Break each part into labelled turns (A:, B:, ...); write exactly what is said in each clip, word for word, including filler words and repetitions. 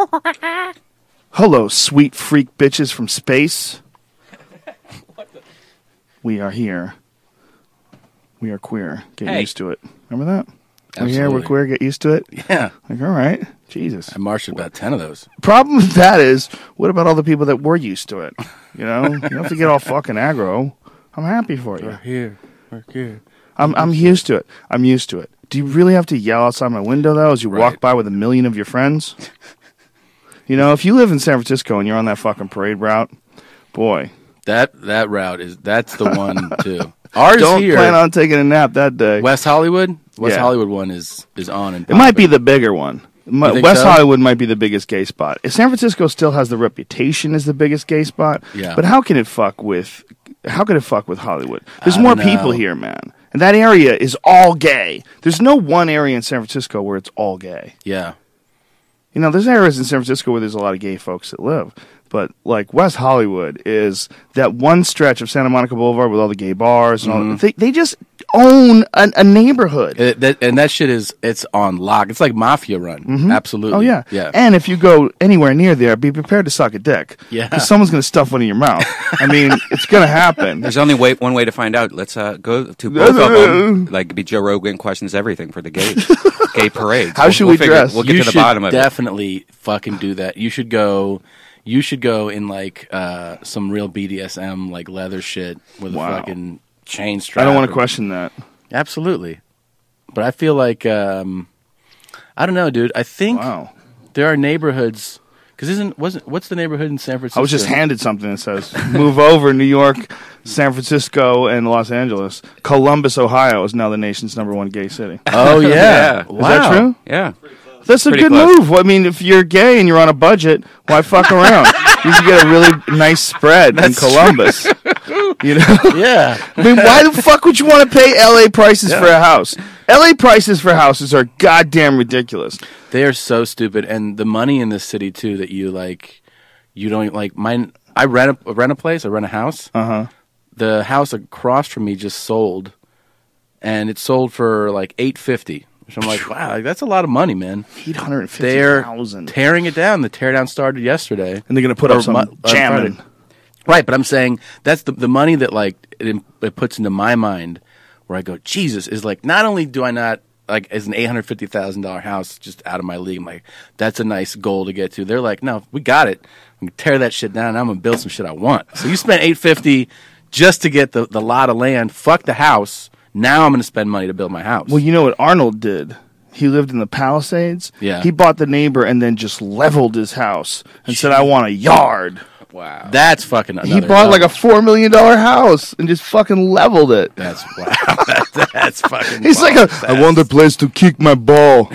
A: Hello, sweet freak bitches from space. We are here. We are queer. Get
B: Hey.
A: used to it. Remember that? We're
B: Absolutely.
A: here, we're queer, get used to it.
B: Yeah.
A: Like, all right. Jesus.
B: I marshaled about ten of those.
A: Problem with that is, what about all the people that were used to it? You know? You don't have to get all fucking aggro. I'm happy for you.
B: We're here. We're here.
A: I'm I'm used to it. I'm used to it. Do you really have to yell outside my window, though, as you
B: Right.
A: walk by with a million of your friends? You know, if you live in San Francisco and you're on that fucking parade route, boy.
B: That that route is that's the one too. Ours
A: Don't
B: here,
A: plan on taking a nap that day.
B: West Hollywood. West
A: Yeah.
B: Hollywood one is is on and
A: It might be
B: popping.
A: the bigger one. My,
B: You think
A: West
B: so?
A: Hollywood might be the biggest gay spot. San Francisco still has the reputation as the biggest gay spot.
B: Yeah.
A: But how can it fuck with? How can it fuck with Hollywood? There's
B: I
A: more
B: don't
A: people
B: know.
A: here, man, and that area is all gay. There's no one area in San Francisco where it's all gay.
B: Yeah.
A: You know, there's areas in San Francisco where there's a lot of gay folks that live. But, like, West Hollywood is that one stretch of Santa Monica Boulevard with all the gay bars and all
B: Mm-hmm.
A: that. They, they just own a, a neighborhood.
B: It, that, and that shit is it's on lock. It's like mafia run. Absolutely.
A: Oh, yeah.
B: Yeah.
A: And if you go anywhere near there, be prepared to suck a dick.
B: Yeah.
A: Because someone's going to stuff one in your mouth. I mean, it's going to happen.
C: There's only way, one way to find out. Let's uh, go to both of them. Like, be Joe Rogan questions everything for the gay gay parades.
A: How
C: We'll-
A: should
C: we'll
A: we
C: figure-
A: dress?
C: We'll get
B: you
C: to the
B: should
C: bottom of it.
B: definitely fucking do that. You should go. You should go in like uh, some real B D S M like leather shit with
A: Wow.
B: a fucking chain strap.
A: I don't want to
B: or-
A: question that.
B: Absolutely, but I feel like um, I don't know, dude. I think
A: Wow.
B: there are neighborhoods because isn't wasn't what's the neighborhood in San Francisco?
A: I was just handed something that says, move over New York, San Francisco, and Los Angeles. Columbus, Ohio is now the nation's number one gay city.
B: Oh yeah,
C: Yeah. Is
A: Is
B: wow.
A: that true?
C: Yeah.
A: That's a
C: Pretty
A: good
C: close.
A: move. I mean, if you're gay and you're on a budget, why fuck around? You can get a really nice spread in Columbus. You know?
B: Yeah,
A: I mean, why the fuck would you want to pay L A prices for a house? L A prices for houses are goddamn ridiculous.
B: they are so stupid, and the money in this city too that you like, you don't like. Mine, I rent a rent a place, I rent a house.
A: Uh huh.
B: The house across from me just sold, and it sold for like eight fifty. Which I'm like, wow, like, that's a lot of money, man.
A: Eight hundred fifty
B: They're
A: thousand,
B: tearing it down. The teardown started yesterday.
A: and they're gonna put
B: Or
A: up some
B: mu- on
A: jamming.
B: Friday. Right, but I'm saying that's the the money that like it, it puts into my mind where I go, Jesus, is like not only do I not like as an eight hundred fifty thousand dollar house just out of my league. I'm like, that's a nice goal to get to. They're like, no, we got it. I'm gonna tear that shit down. And I'm gonna build some shit I want. So you spent eight fifty just to get the the lot of land. Fuck the house. Now I'm gonna spend money to build my house.
A: Well, you know what Arnold did? He lived in the Palisades.
B: Yeah.
A: He bought the neighbor and then just leveled his house and said, "I want a yard."
C: Wow.
B: that's fucking.
A: He
B: another
A: bought like a
B: level.
A: four million dollar house and just fucking leveled it.
B: That's wow. That- that's fucking.
A: He's like, a, "I want a place to kick my ball."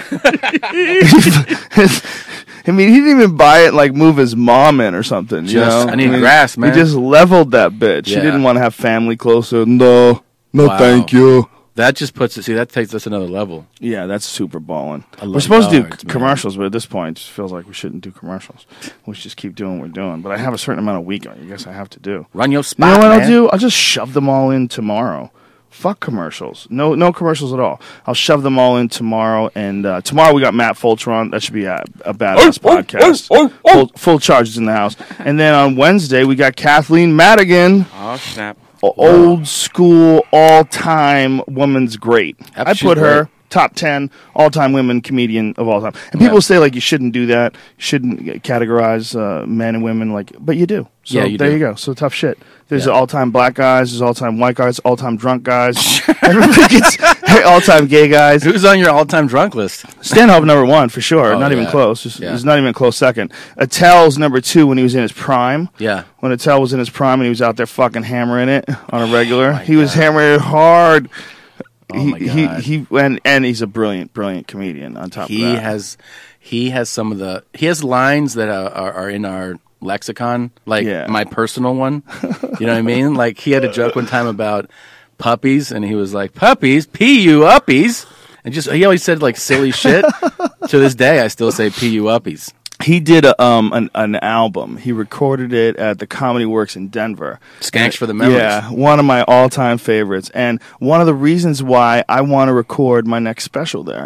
A: I mean, he didn't even buy it like move his mom in or something. You
B: Just-
A: know?
B: I need grass, man.
A: He just leveled that bitch. He
B: Yeah.
A: didn't want to have family closer. No, no,
B: Wow.
A: thank you.
B: That just puts it. See, that takes us another level.
A: Yeah, that's super balling.
B: I love
A: We're supposed to do
B: yards,
A: c-
B: man.
A: commercials, but at this point, it just feels like we shouldn't do commercials. We should just keep doing what we're doing. But I have a certain amount of week. I guess I have to do.
B: Run your
A: You
B: spot.
A: know what
B: man.
A: I'll do? I'll just shove them all in tomorrow. Fuck commercials. No, no commercials at all. I'll shove them all in tomorrow. And uh, tomorrow we got Matt Fulcher on. That should be a, a badass podcast. Full, full charges in the house. And then on Wednesday we got Kathleen Madigan,
C: Oh, snap.
A: o- old school, all time woman's great.
B: Yep,
A: I
B: she's
A: put her
B: great.
A: top ten all time women comedian of all time. And people
B: Yeah.
A: say like you shouldn't do that. You shouldn't categorize uh, men and women like, but you do. So
B: Yeah, you
A: there
B: do.
A: you go. So tough shit. There's
B: Yeah.
A: all time black guys. There's all time white guys. All time drunk guys. Everybody gets all time gay guys.
B: Who's on your all-time drunk list?
A: Stanhope number one for sure.
B: Oh,
A: not even
B: yeah.
A: close. It's,
B: Yeah.
A: it's not even a close second. Attell's number two when he was in his prime.
B: Yeah.
A: When Attell was in his prime and he was out there fucking hammering it on a regular.
B: my
A: he was
B: God.
A: hammering it hard.
B: Oh
A: he,
B: my God.
A: He, he and, and he's a brilliant, brilliant comedian on top
B: He
A: of that.
B: has, he has some of the. He has lines that are, are, are in our lexicon, like
A: Yeah.
B: my personal one. You know what I mean? Like he had a joke one time about puppies, and he was like, "Puppies, p u uppies," and just he always said like silly shit. To this day, I still say p u uppies.
A: He did a, um an, an album. He recorded it at the Comedy Works in Denver.
B: Skanks for the memories.
A: Yeah, one of my all-time favorites, and one of the reasons why I want to record my next special there. I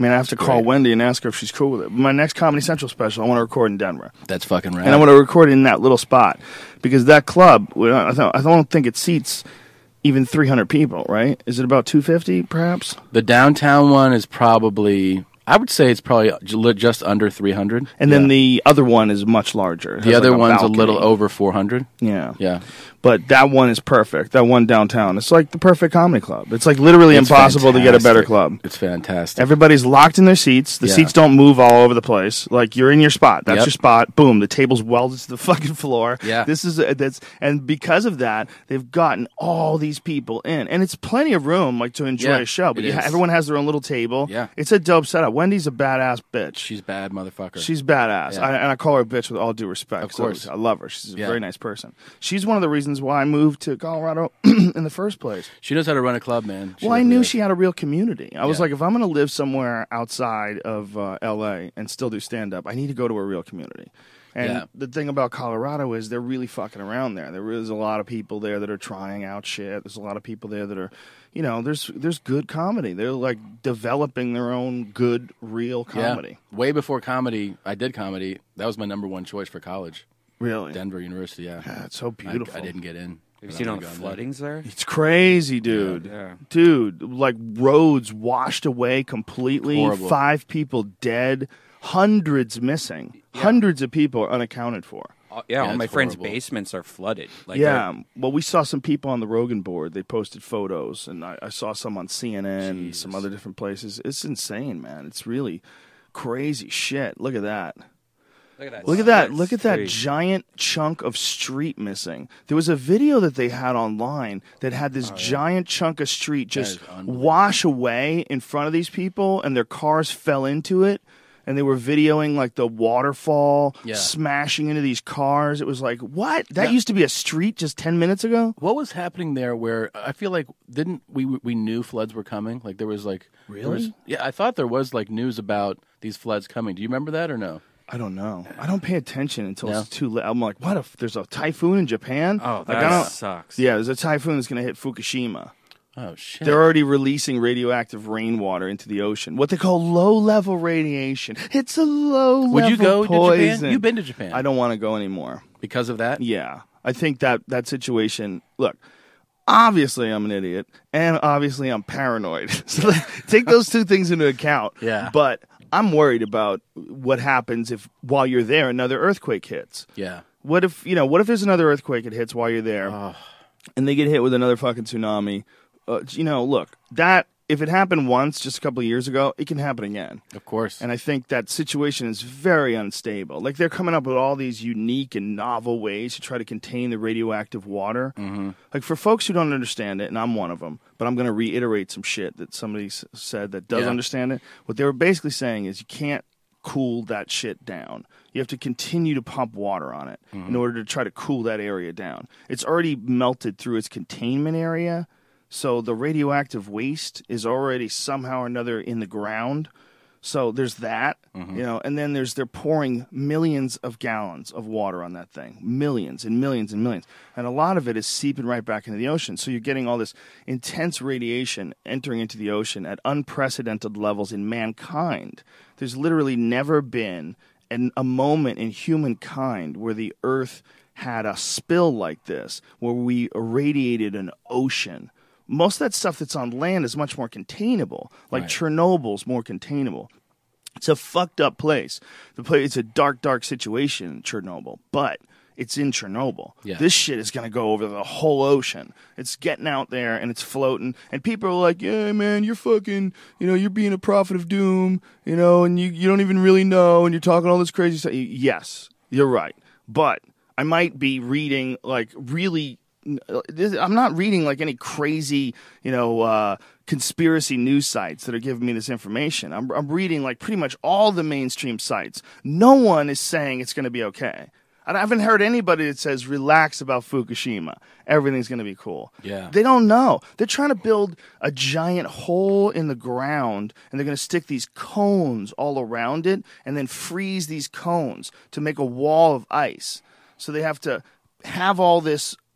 A: I mean, I have to call
B: great.
A: Wendy and ask her if she's cool with it. My next Comedy Central special, I want to record in Denver.
B: That's fucking rad.
A: And I want to record in that little spot because that club, I don't, I don't think it seats even three hundred people, right? Is it about two fifty, perhaps?
B: The downtown one is probably, I would say it's probably j- just under three hundred.
A: And
B: Yeah.
A: then the other one is much larger. It
B: The
A: has
B: other
A: like a
B: one's
A: balcony.
B: a little over four hundred.
A: Yeah.
B: Yeah.
A: But that one is perfect. That one downtown. It's like the perfect comedy club. It's like literally
B: It's
A: impossible to get a better
B: fantastic.
A: club.
B: It's fantastic.
A: Everybody's locked in their seats. The
B: Yeah.
A: seats don't move all over the place. Like you're in your spot. That's
B: Yep.
A: your spot. Boom. The table's welded to the fucking floor.
B: Yeah.
A: This is uh, that's and because of that, they've gotten all these people in, and it's plenty of room like to enjoy
B: Yeah,
A: a show. But
B: it
A: you ha-
B: is.
A: everyone has their own little table.
B: Yeah.
A: It's a dope setup. Wendy's a badass bitch.
B: She's bad, motherfucker.
A: She's badass,
B: Yeah.
A: I, and I call her a bitch with all due respect.
B: Of
A: So
B: course.
A: I love her. She's a
B: Yeah.
A: very nice person. She's one of the reasons why I moved to Colorado in the first place.
B: She knows how to run a club, man. She
A: Well, I
B: really
A: knew
B: does.
A: she had a real community. I was
B: Yeah.
A: like, if I'm going to live somewhere outside of uh, L A and still do stand up, I need to go to a real community. And
B: Yeah.
A: the thing about Colorado is they're really fucking around there. There is a lot of people there that are trying out shit. There's a lot of people there that are, you know, there's there's good comedy. They're like developing their own good, real comedy.
B: Yeah. Way before comedy, I did comedy. That was my number one choice for college.
A: Really?
B: Denver University, yeah.
A: Yeah, it's so
B: I-
A: beautiful.
B: I, didn't get in.
C: Have you
B: but
C: seen
B: I
C: all the
B: would've gone there.
C: floodings there?
A: It's crazy, dude.
C: Yeah.
A: Dude, like roads washed away completely.
B: Horrible.
A: Five people dead. Hundreds missing. Hundreds of people are unaccounted for.
C: Uh, yeah, all
B: it's
C: my friends'
B: horrible.
C: basements are flooded. Like
A: yeah. Well, we saw some people on the Rogan board. They posted photos, and I, I saw some on C N N and some
B: Jesus.
A: other different places. It's insane, man. It's really crazy shit. Look at that.
C: Look at that.
A: Look at that. Look at that
C: Street.
A: giant chunk of street missing. There was a video that they had online that had this giant chunk of street just
B: is unbelievable.
A: wash away in front of these people, and their cars fell into it. And they were videoing like the waterfall
B: Yeah.
A: smashing into these cars. It was like, what? That
B: Yeah.
A: used to be a street just ten minutes ago?
B: What was happening there? Where I feel like didn't we we knew floods were coming? Like there was like there
A: Really?
B: was- yeah, I thought there was like news about these floods coming. Do you remember that or no?
A: I don't know. I don't pay attention until
B: No?
A: it's too late. I'm like, what if there's a typhoon in Japan?
C: Oh,
A: like,
C: that
A: I don't,
C: sucks.
A: Yeah, there's a typhoon that's going to hit Fukushima.
B: Oh shit!
A: They're already releasing radioactive rainwater into the ocean. What they call low-level radiation. It's a low-level
B: Would you go
A: poison.
B: to Japan? You've been to Japan.
A: I don't want to go anymore.
B: because of that.
A: Yeah, I think that that situation. Look, obviously I'm an idiot, and obviously I'm paranoid. So take those two things into account.
B: Yeah.
A: But I'm worried about what happens if while you're there another earthquake hits.
B: Yeah.
A: What if you know? What if there's another earthquake that hits while you're there,
B: Oh.
A: and they get hit with another fucking tsunami? Uh, you know, look, that if it happened once just a couple of years ago, it can happen again.
B: Of course.
A: And I think that situation is very unstable. Like they're coming up with all these unique and novel ways to try to contain the radioactive water. Mm-hmm. Like for folks who don't understand it, and I'm one of them, but I'm going to reiterate some shit that somebody s- said that does
B: Yeah.
A: understand it. What they were basically saying is you can't cool that shit down. You have to continue to pump water on it
B: Mm-hmm.
A: in order to try to cool that area down. It's already melted through its containment area. So the radioactive waste is already somehow or another in the ground. So there's that,
B: Mm-hmm.
A: you know, and then there's they're pouring millions of gallons of water on that thing, millions and millions and millions, and a lot of it is seeping right back into the ocean. So you're getting all this intense radiation entering into the ocean at unprecedented levels in mankind. There's literally never been an, a moment in humankind where the Earth had a spill like this, where we irradiated an ocean. Most of that stuff that's on land is much more containable. Like
B: Right.
A: Chernobyl's more containable. It's a fucked up place. The place it's a dark, dark situation in Chernobyl, but it's in Chernobyl.
B: Yeah.
A: This shit is going to go over the whole ocean. It's getting out there and it's floating. And people are like, yeah, man, you're fucking, you know, you're being a prophet of doom, you know, and you, you don't even really know, and you're talking all this crazy stuff. Yes, you're right. But I might be reading, like, really. This- I'm not reading like any crazy, you know, uh, conspiracy news sites that are giving me this information. I'm, I'm reading like pretty much all the mainstream sites. No one is saying it's going to be okay. I haven't heard anybody that says relax about Fukushima. Everything's going to be cool.
B: Yeah.
A: They don't know. They're trying to build a giant hole in the ground, and they're going to stick these cones all around it and then freeze these cones to make a wall of ice. So they have to have all this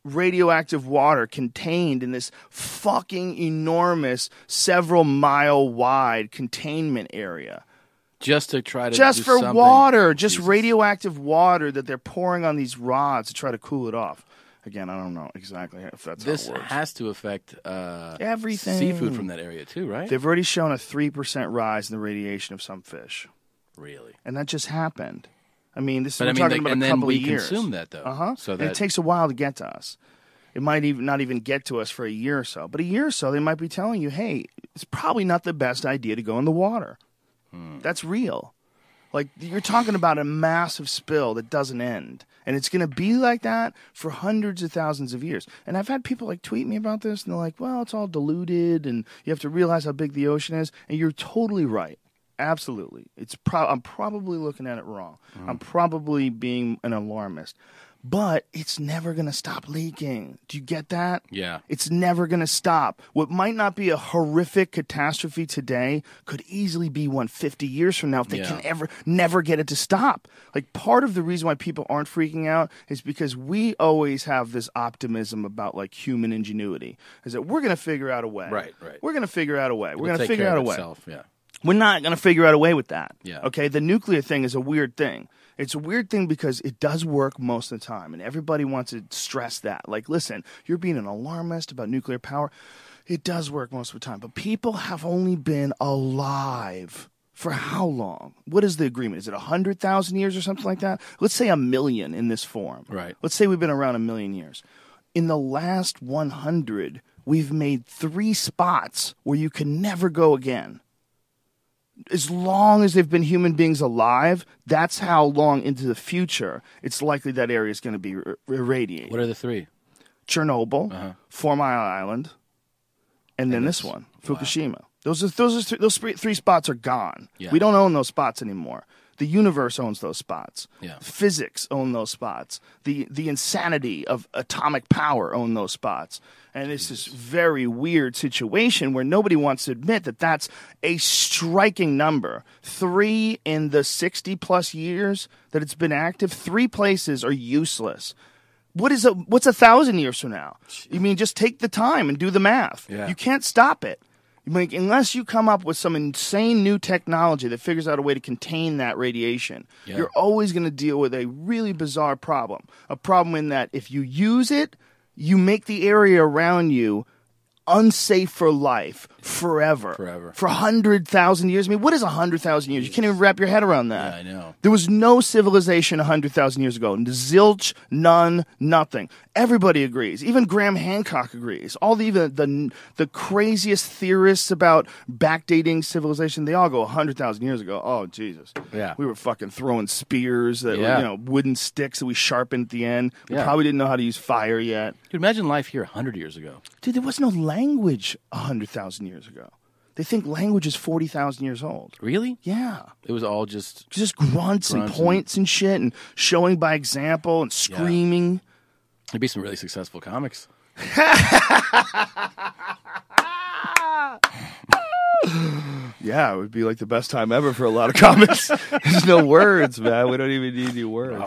A: radioactive water contained in this fucking enormous, several mile wide containment area.
B: Just to try to
A: Just
B: do
A: for
B: something.
A: water, just
B: Jesus.
A: radioactive water that they're pouring on these rods to try to cool it off. Again, I don't know exactly if that's
B: This
A: how it works.
B: has to affect uh,
A: Everything.
B: seafood from that area too, right?
A: They've already shown a three percent rise in the radiation of some fish.
B: Really?
A: And that just happened. I mean, this
B: But
A: we're
B: I mean,
A: talking
B: like,
A: about
B: and
A: a
B: then
A: couple
B: we
A: of years.
B: consume that though.
A: Uh-huh.
B: So
A: And
B: that
A: it takes a while to get to us. It might even not even get to us for a year or so. But a year or so, they might be telling you, hey, it's probably not the best idea to go in the water.
B: Hmm.
A: That's real. Like, you're talking about a massive spill that doesn't end. And it's going to be like that for hundreds of thousands of years. And I've had people, like, tweet me about this, and they're like, well, it's all diluted, and you have to realize how big the ocean is. And you're totally right. Absolutely. It's pro- I'm probably looking at it wrong.
B: Mm.
A: I'm probably being an alarmist. But it's never going to stop leaking. Do you get that?
B: Yeah.
A: It's never going to stop. What might not be a horrific catastrophe today could easily be one fifty years from now if they
B: Yeah.
A: can ever never get it to stop. Like, part of the reason why people aren't freaking out is because we always have this optimism about, like, human ingenuity. Is that we're going to figure out a way.
B: Right, right.
A: We're going to figure out a way. We're
B: It'll
A: going to
B: take
A: figure
B: care
A: out a
B: of
A: way.
B: itself, yeah.
A: We're not going to figure out a way with that.
B: Yeah.
A: Okay? The nuclear thing is a weird thing. It's a weird thing because it does work most of the time, and everybody wants to stress that. Like, listen, you're being an alarmist about nuclear power. It does work most of the time, but people have only been alive for how long? What is the agreement? Is it one hundred thousand years or something like that? Let's say a million in this form.
B: Right.
A: Let's say we've been around a million years. In the last one hundred, we've made three spots where you can never go again. As long as they've been human beings alive, that's how long into the future it's likely that area is going to be ir- irradiated.
B: What are the three?
A: Chernobyl,
B: Uh-huh.
A: Four Mile Island, and then
B: And
A: this
B: this-
A: one, Fukushima. Those are those are th- those three, three spots are gone.
B: Yeah.
A: We don't own those spots anymore. The universe owns those spots.
B: Yeah.
A: Physics own those spots. The the insanity of atomic power own those spots. And it's this very weird situation where nobody wants to admit that that's a striking number. Three in the sixty plus years that it's been active, three places are useless. What is a what's a thousand years from now? You mean just take the time and do the math.
B: Yeah.
A: You can't stop it. I mean, unless you come up with some insane new technology that figures out a way to contain that radiation,
B: Yeah.
A: you're always going to deal with a really bizarre problem. A problem in that if you use it, you make the area around you unsafe for life forever.
B: Forever.
A: For one hundred thousand years. I mean, what is one hundred thousand years? You can't even wrap your head around that.
B: Yeah, I know.
A: There was no civilization one hundred thousand years ago. Zilch, none, nothing. Everybody agrees. Even Graham Hancock agrees. All the even the the craziest theorists about backdating civilization, they all go one hundred thousand years ago. Oh, Jesus.
B: Yeah.
A: We were fucking throwing spears, that
B: Yeah.
A: were, you know, wooden sticks that we sharpened at the end. We
B: Yeah.
A: probably didn't know how to use fire yet.
B: Dude, imagine life here one hundred years ago.
A: Dude, there was no language one hundred thousand years ago. They think language is forty thousand years old.
B: Really?
A: Yeah.
B: It was all just
A: Just grunts, and
B: Grunts and-
A: points and shit and showing by example and screaming.
B: there'd be some really successful comics.
A: Yeah, it would be like the best time ever for a lot of comics. There's no words, man. We don't even need any words.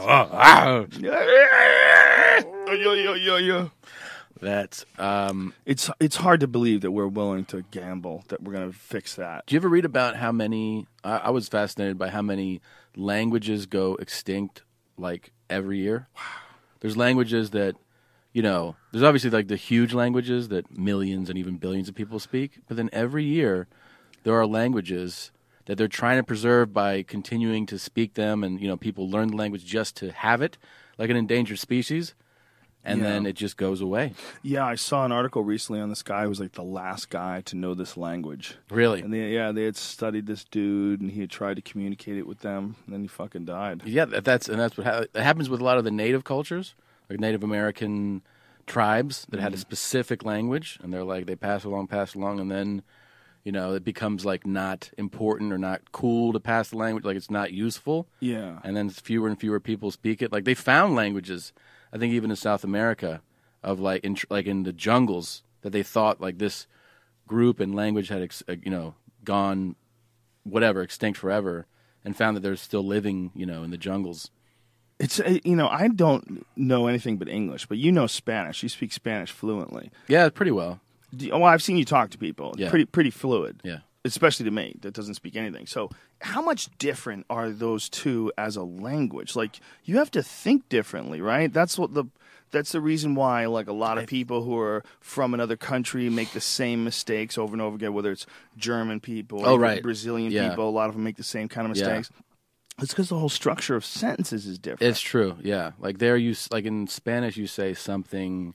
A: Yo, yo, yo, yo.
B: That's um
A: It's it's hard to believe that we're willing to gamble that we're going to fix that.
B: do you ever read about how many I, I was fascinated by how many languages go extinct like every year? There's languages that you know, there's obviously like the huge languages that millions and even billions of people speak, but then every year there are languages that they're trying to preserve by continuing to speak them, and you know, people learn the language just to have it, like an endangered species, and
A: Yeah.
B: then it just goes away.
A: Yeah, I saw an article recently on this guy who was like the last guy to know this language.
B: Really?
A: And they, yeah, they had studied this dude, and he had tried to communicate it with them, and then he fucking died.
B: Yeah, that- that's and that's what ha- it happens with a lot of the native cultures, like Native American tribes that had a specific language, and they're like they pass along, pass along, and then you know it becomes like not important or not cool to pass the language, like it's not useful.
A: Yeah.
B: And then fewer and fewer people speak it. Like they found languages, I think even in South America, of like in tr- like in the jungles that they thought like this group and language had ex- uh, you know gone whatever extinct forever, and found that they're still living you know in the jungles.
A: It's uh, you know I don't know anything but English, but you know Spanish. You speak Spanish fluently.
B: Yeah, pretty well.
A: Do you- well, I've seen you talk to people.
B: Yeah.
A: Pretty pretty fluid.
B: Yeah.
A: Especially to me that doesn't speak anything. So how much different are those two as a language? Like you have to think differently, right? That's what the that's the reason why like a lot of people who are from another country make the same mistakes over and over again, whether it's German people,
B: Oh,
A: even
B: right.
A: Brazilian
B: Yeah.
A: people, a lot of them make the same kind of
B: Yeah.
A: mistakes. It's because the whole structure of sentences is different.
B: It's true, yeah. Like there, you s- like in Spanish, you say something,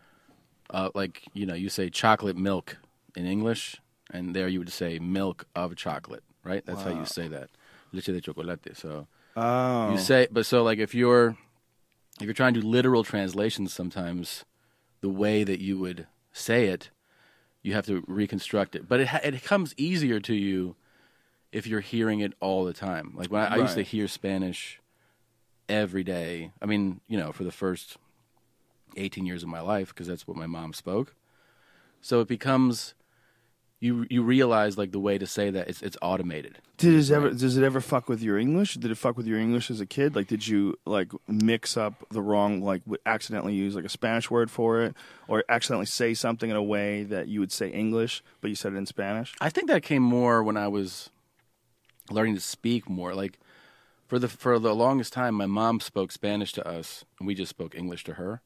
B: uh, like you know, you say chocolate milk in English, and there you would say milk of chocolate, right? That's how you say that, leche de chocolate. So
A: oh.
B: you say, but so like if you're if you're trying to do literal translations, sometimes the way that you would say it, you have to reconstruct it. But it ha- it comes easier to you if you're hearing it all the time. Like when I, I used to
A: Right.
B: hear Spanish every day. I mean, you know, for the first eighteen years of my life, because that's what my mom spoke. So it becomes you you realize like the way to say that it's it's automated.
A: Did it ever? Does it ever fuck with your English? Did it fuck with your English as a kid? Like, did you like mix up the wrong, like, w- accidentally use like a Spanish word for it, or accidentally say something in a way that you would say English, but you said it in Spanish?
B: I think that came more when I was learning to speak more. Like for the for the longest time, my mom spoke Spanish to us, and we just spoke English to her.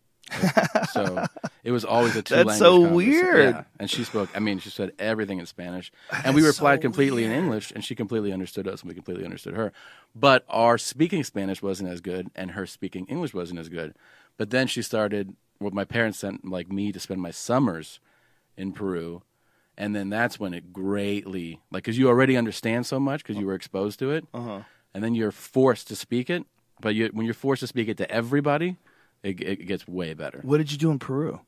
B: So it was always a two
A: That's
B: language
A: so
B: conversation.
A: weird.
B: Yeah. And she spoke, I mean, she said everything in Spanish. And we
A: That's
B: replied
A: so
B: completely in
A: weird.
B: English, and she completely understood us, and we completely understood her. But our speaking Spanish wasn't as good, and her speaking English wasn't as good. But then she started, well, my parents sent like me to spend my summers in Peru. And then that's when it greatly, like, because you already understand so much because you were exposed to it.
A: Uh-huh.
B: And then you're forced to speak it. But you, when you're forced to speak it to everybody, it, it gets way better.
A: What did you do in Peru?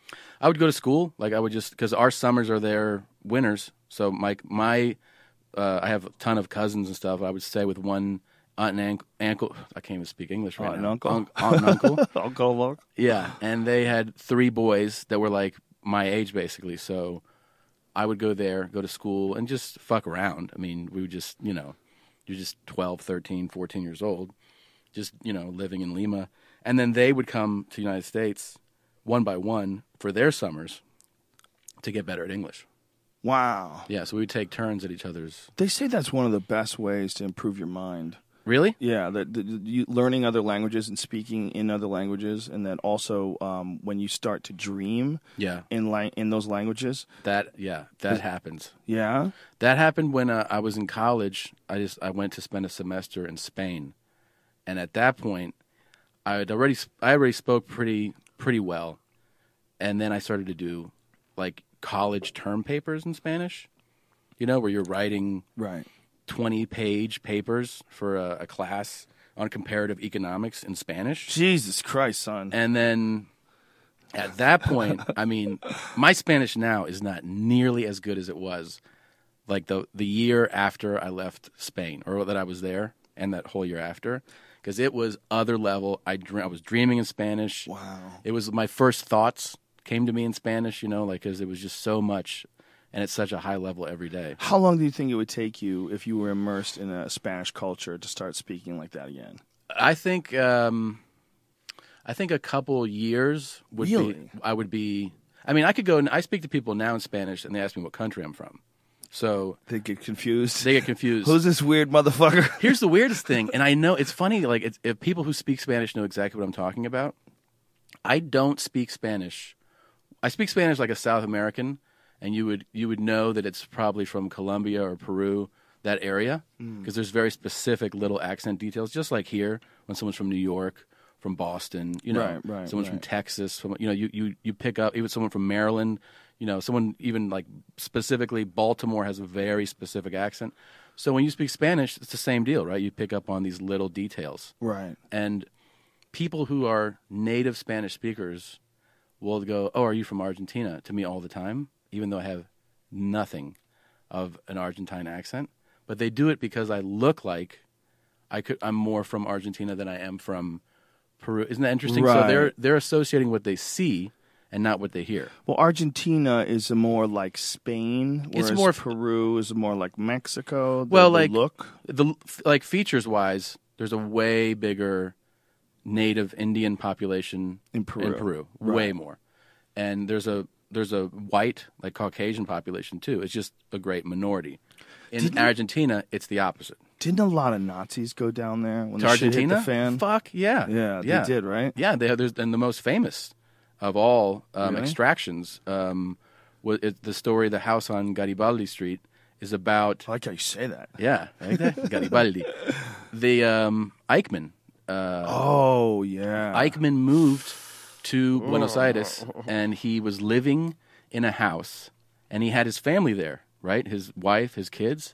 B: I would go to school. Like I would just because our summers are their winters. So my my uh, I have a ton of cousins and stuff. I would stay with one aunt and uncle. uncle I can't even speak English right
A: Aunt and
B: now.
A: uncle?
B: Aunt, aunt and uncle.
A: Uncle Mark.
B: Yeah, and they had three boys that were like my age basically. So I would go there, go to school, and just fuck around. I mean, we would just you know, you're just twelve, thirteen, fourteen years old, just you know, living in Lima. And then they would come to the United States one by one for their summers to get better at English.
A: Wow.
B: Yeah, so we would take turns at each other's.
A: They say that's one of the best ways to improve your mind.
B: Really?
A: Yeah, that that you, learning other languages and speaking in other languages, and then also um, when you start to dream
B: Yeah.
A: in lang- in those languages.
B: That yeah, that happens.
A: Yeah.
B: That happened when uh, I was in college. I just I went to spend a semester in Spain, and at that point, I had already I already spoke pretty pretty well, and then I started to do like college term papers in Spanish. You know, where you're writing
A: Right.
B: twenty page papers for a, a class on comparative economics in Spanish.
A: Jesus Christ, son.
B: And then at that point, I mean, my Spanish now is not nearly as good as it was like the the year after I left Spain, or that I was there, and that whole year after, because it was other level. I dr- I was dreaming in Spanish.
A: Wow.
B: It was my first thoughts came to me in Spanish, you know, like because it was just so much, and it's such a high level every day.
A: How long do you think it would take you if you were immersed in a Spanish culture to start speaking like that again?
B: I think um, I think a couple years would
A: Really?
B: be. I would be. I mean, I could go and I speak to people now in Spanish, and they ask me what country I'm from. So
A: They get confused.
B: they get confused.
A: Who's this weird motherfucker?
B: Here's the weirdest thing, and I know it's funny. Like, it's, if people who speak Spanish know exactly what I'm talking about, I don't speak Spanish. I speak Spanish like a South American, and you would you would know that it's probably from Colombia or Peru, that area, because there's very specific little accent details. Just like here, when someone's from New York, from Boston, you know,
A: Right, right,
B: someone's from
A: right.
B: Texas, from, you know, you, you you pick up even someone from Maryland. You know, someone even like specifically Baltimore has a very specific accent. So when you speak Spanish, it's the same deal, right? You pick up on these little details.
A: Right.
B: And people who are native Spanish speakers will go, "Oh, are you from Argentina?" to me all the time, even though I have nothing of an Argentine accent. But they do it because I look like I could I'm more from Argentina than I am from Peru. Isn't that interesting? So
A: Right.
B: they're they're associating what they see and not what they hear.
A: Well, Argentina is more like Spain,
B: It's
A: whereas
B: more-
A: Peru is more like Mexico. The,
B: Well,
A: the
B: like
A: look.
B: the like features wise, there's a way bigger native Indian population
A: In Peru.
B: In Peru,
A: Right.
B: way more. And there's a there's a white, like Caucasian population too. It's just a great minority. In
A: Didn't-
B: Argentina, it's the opposite.
A: Didn't a lot of Nazis go down there when
B: To
A: the shit hit
B: Argentina,
A: the fan?
B: fuck yeah,
A: Yeah,
B: yeah,
A: they did, right?
B: Yeah, they there's and the most famous of all um,
A: Really?
B: extractions. Um, was it, the story of the house on Garibaldi Street is about.
A: I like how you say that.
B: Yeah, like that? Garibaldi. The um, Eichmann. Uh,
A: Oh yeah,
B: Eichmann moved to Buenos Aires, and he was living in a house, and he had his family there, right? His wife, his kids.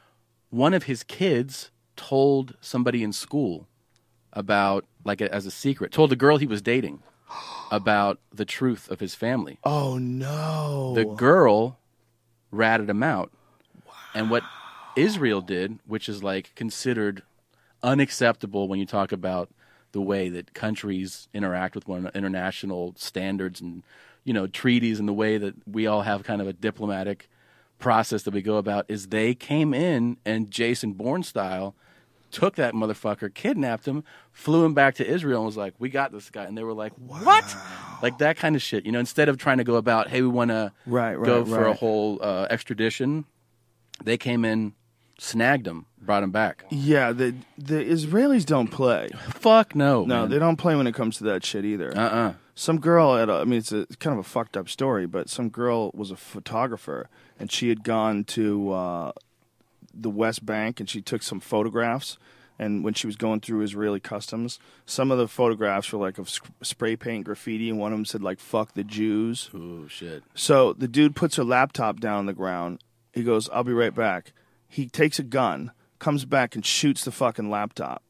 B: One of his kids told somebody in school about, like as a secret, told the girl he was dating about the truth of his family.
A: Oh no,
B: The girl ratted him out. And what Israel did, which is like considered unacceptable when you talk about the way that countries interact with one another, international standards and, you know, treaties, and the way that we all have kind of a diplomatic process that we go about, is they came in and Jason Bourne style took that motherfucker, kidnapped him, flew him back to Israel, and was like, "We got this guy." And they were like, "What?" Like that kind of shit. You know, instead of trying to go about, "Hey, we want to
A: Right, right,
B: go for a
A: right.
B: whole uh, extradition," they came in, snagged him, brought him back.
A: Yeah, the the Israelis don't play.
B: Fuck no.
A: No,
B: man.
A: they don't play when it comes to that shit either.
B: Uh-uh.
A: Some girl at a, I mean, it's, a, it's kind of a fucked up story, but some girl was a photographer, and she had gone to uh, the West Bank, and she took some photographs. And when she was going through Israeli customs, some of the photographs were like of sc- spray paint graffiti, and one of them said like "fuck the Jews."
B: Ooh, shit.
A: So the dude puts her laptop down on the ground. He goes, "I'll be right back." He takes a gun, comes back, and shoots the fucking laptop.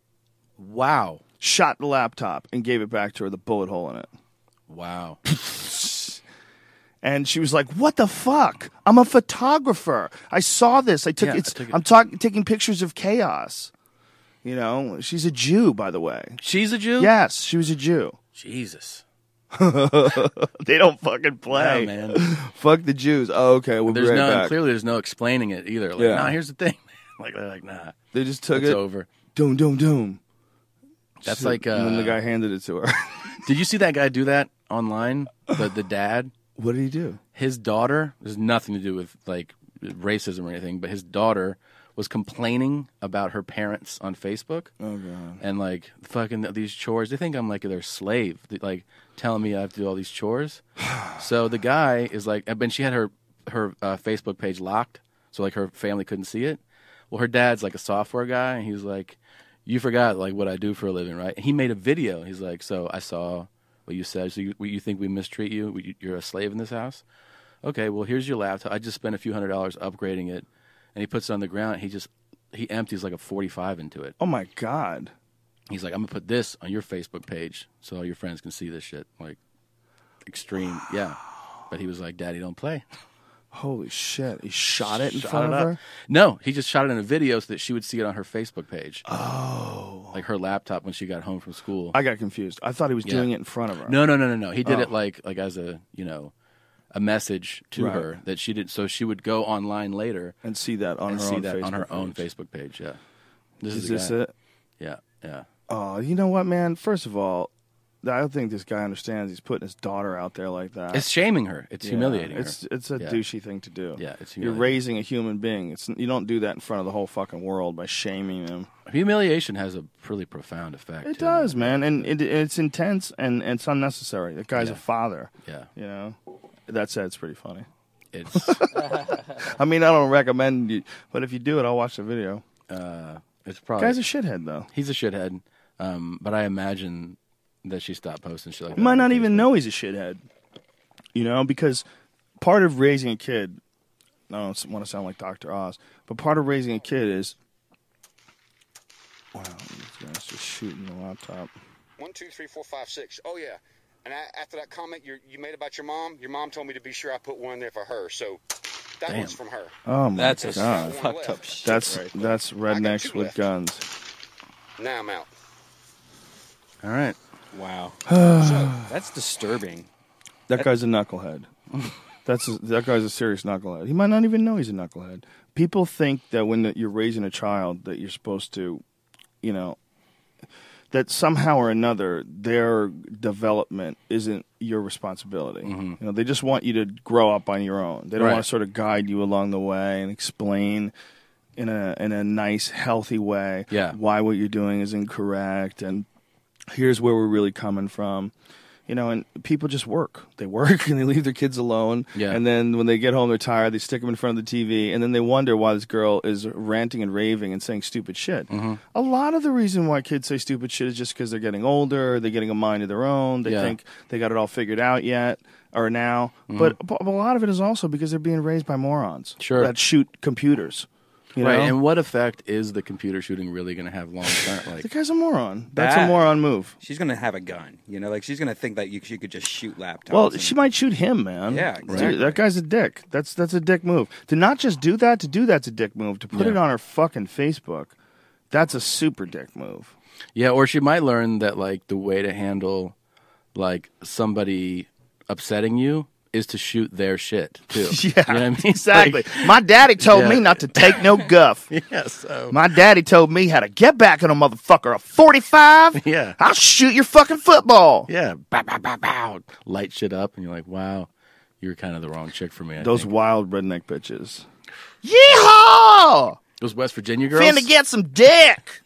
B: Wow.
A: Shot the laptop and gave it back to her, the bullet hole in it.
B: Wow.
A: And she was like, "What the fuck? I'm a photographer. I saw this. I took
B: Yeah, I
A: it's.
B: took it."
A: I'm talking, taking pictures of chaos." You know, she's a Jew, by the way.
B: She's a Jew?
A: Yes, she was a Jew.
B: Jesus.
A: They don't fucking play,
B: Yeah, man.
A: Fuck the Jews. Oh, okay, we'll
B: There's
A: be right
B: no
A: back.
B: clearly there's no explaining it either. Like,
A: Yeah.
B: nah, here's the thing. Like they're like, nah.
A: They just took
B: It's
A: it.
B: over.
A: Doom, doom, doom.
B: That's
A: So-
B: like uh,
A: and then the guy handed it to her.
B: did you see that guy do that online? The the dad?
A: What did he do?
B: His daughter, there's nothing to do with like racism or anything, but his daughter was complaining about her parents on Facebook.
A: Oh god.
B: And like fucking these chores, they think I'm like their slave, They, like telling me I have to do all these chores. So the guy is like, and she had her her uh, Facebook page locked, so like her family couldn't see it. Well, her dad's like a software guy, and he was like, "You forgot like what I do for a living, right?" And he made a video. He's like, "So I saw what you said. So you, you think we mistreat you? You- You're a slave in this house? Okay, well here's your laptop. I just spent a few hundred dollars upgrading it." And he puts it on the ground. He just he empties like a forty-five into it.
A: Oh my god.
B: He's like, I'm gonna put this on your Facebook page so all your friends can see this shit. Like extreme, yeah. But he was like, "Daddy, don't play."
A: Holy shit. He shot it in
B: Shot
A: front
B: it
A: of
B: up.
A: her?
B: No, he just shot it in a video so that she would see it on her Facebook page.
A: Oh.
B: Like her laptop when she got home from school.
A: I got confused. I thought he was
B: Yeah.
A: doing it in front of her.
B: No, no, no, no, no. He did
A: Oh.
B: it like like as a you know a message to
A: Right.
B: her that she did, so she would go online later
A: And see that on
B: and
A: her
B: see
A: own
B: that
A: Facebook
B: on her
A: page.
B: own Facebook page. Yeah, this
A: Is
B: is, the
A: this
B: guy.
A: it?
B: Yeah, yeah.
A: Oh, you know what, man? First of all, I don't think this guy understands he's putting his daughter out there like that.
B: It's shaming her. It's
A: Yeah,
B: humiliating
A: It's
B: her.
A: it's a
B: Yeah.
A: douchey thing to do.
B: Yeah, it's
A: You're
B: humiliating.
A: raising a human being. It's you don't do that in front of the whole fucking world by shaming him.
B: Humiliation has a really profound effect.
A: It
B: too,
A: does, man, and it, it's intense and, and it's unnecessary. The guy's
B: Yeah.
A: a father.
B: Yeah,
A: You know. That said, it's pretty funny.
B: it's
A: I mean, I don't recommend you, but if you do it, I'll watch the video.
B: uh, it's probably
A: Guy's a shithead, though.
B: he's a shithead. Um, but I imagine that she stopped posting shit like that.
A: You might
B: on
A: not even
B: Facebook.
A: know he's a shithead. You know, because part of raising a kid, I don't want to sound like Doctor Oz, but part of raising a kid is, wow, this guy's just shooting the laptop.
D: One, two, three, four, five, six. Oh yeah. And I, after that comment you you made about your mom, your mom told me to be sure I put one there for her. So that
B: Damn.
D: one's from her.
A: Oh my
C: That's a
A: god,
C: fucked up shit.
A: that's
C: right there.
A: that's rednecks
D: two
A: with
D: left.
A: guns.
D: Now I'm out.
B: All right.
C: Wow. That's disturbing.
A: That guy's a knucklehead. That's a, that guy's a serious knucklehead. He might not even know he's a knucklehead. People think that when you're raising a child that you're supposed to, you know, that somehow or another their development isn't your responsibility.
B: Mm-hmm.
A: You know, they just want you to grow up on your own. They don't
B: Right.
A: want to sort of guide you along the way and explain in a in a nice, healthy way
B: Yeah.
A: why what you're doing is incorrect and here's where we're really coming from. You know, and people just work. They work and they leave their kids alone.
B: Yeah.
A: And then when they get home, they're tired. They stick them in front of the T V, and then they wonder why this girl is ranting and raving and saying stupid shit.
B: Mm-hmm.
A: A lot of the reason why kids say stupid shit is just because they're getting older. They're getting a mind of their own. They
B: Yeah.
A: think they got it all figured out yet or now.
B: Mm-hmm.
A: But, but a lot of it is also because they're being raised by morons
B: Sure.
A: that shoot computers. You
B: Right,
A: know?
B: and what effect is the computer shooting really going to have long term? Like,
A: The guy's a moron. That's
C: That-
A: a moron move.
C: She's gonna have a gun, you know, like she's gonna think that you she could just shoot laptops.
A: Well,
C: and-
A: she might shoot him, man.
C: Yeah,
A: Dude,
C: exactly.
A: that guy's a dick. That's that's a dick move. To not just do that, to do that's a dick move. To put
B: Yeah.
A: it on her fucking Facebook, that's a super dick move.
B: yeah, or she might learn that like the way to handle like somebody upsetting you is to shoot their shit too.
A: Yeah,
B: you know what I mean?
A: exactly.
B: Like,
A: My daddy told
B: Yeah.
A: me not to take no guff.
B: yeah, so
A: My daddy told me how to get back on a motherfucker. A forty-five?
B: Yeah.
A: I'll shoot your fucking football.
B: yeah, bow, bow, bow, bow, light shit up, and you're like, wow, you're kind of the wrong chick for me. I
A: Those
B: think.
A: wild redneck bitches. Yeehaw!
B: those West Virginia girls.
A: Finna get some dick.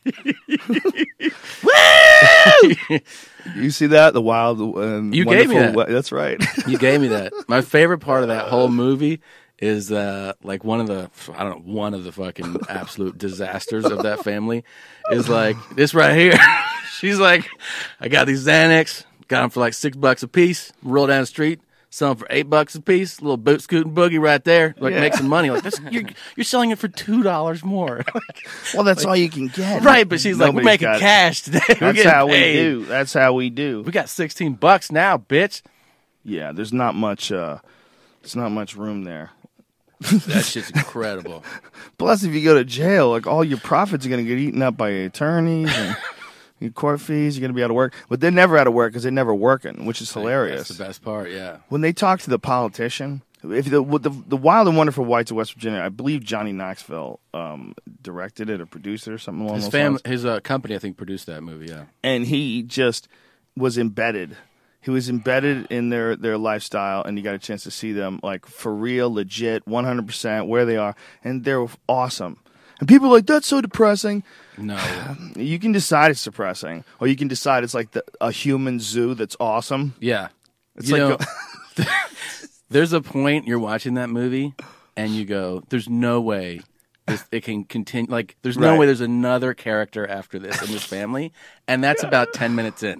A: Woo! You see that? The wild and
B: You gave me
A: wonderful
B: that.
A: we- That's right.
B: You gave me that. My favorite part of that whole movie is uh, like one of the I don't know one of the fucking absolute disasters of that family is like this right here. She's like, I got these Xanax, got them for like six bucks a piece. Roll down the street, sell them for eight bucks a piece. Little boot scooting boogie right there, like
A: Yeah.
B: make some money. Like this, you're you're selling it for two dollars more.
A: Well, that's all you can get.
B: Right, but she's like, we're
A: Nobody's
B: making
A: got it.
B: cash today. We're
A: That's
B: getting
A: how
B: paid.
A: we do. That's how we do.
B: We got sixteen bucks now, bitch.
A: Yeah, there's not much. Uh, there's not much room there.
B: That shit's incredible.
A: Plus, if you go to jail, like all your profits are going to get eaten up by attorneys and your court fees. You're going to be out of work, but they're never out of work because they're never working, which is hilarious.
B: That's the best part. Yeah.
A: When they talk to the politician, if the, the the Wild and Wonderful Whites of West Virginia, I believe Johnny Knoxville um, directed it or produced it or something along
B: His
A: those
B: fam,
A: lines.
B: his uh, company, I think, produced that movie. Yeah,
A: And he just was embedded. He was embedded in their, their lifestyle, and you got a chance to see them like for real, legit, one hundred percent where they are, and they're awesome. And people are like, that's so depressing.
B: no,
A: You can decide it's depressing, or you can decide it's like the, a human zoo that's awesome.
B: yeah.
A: It's
B: You
A: like
B: know, there's a point you're watching that movie, and you go, "There's no way this, it can continue." Like, there's no
A: Right.
B: way there's another character after this in this family, and that's about ten minutes in.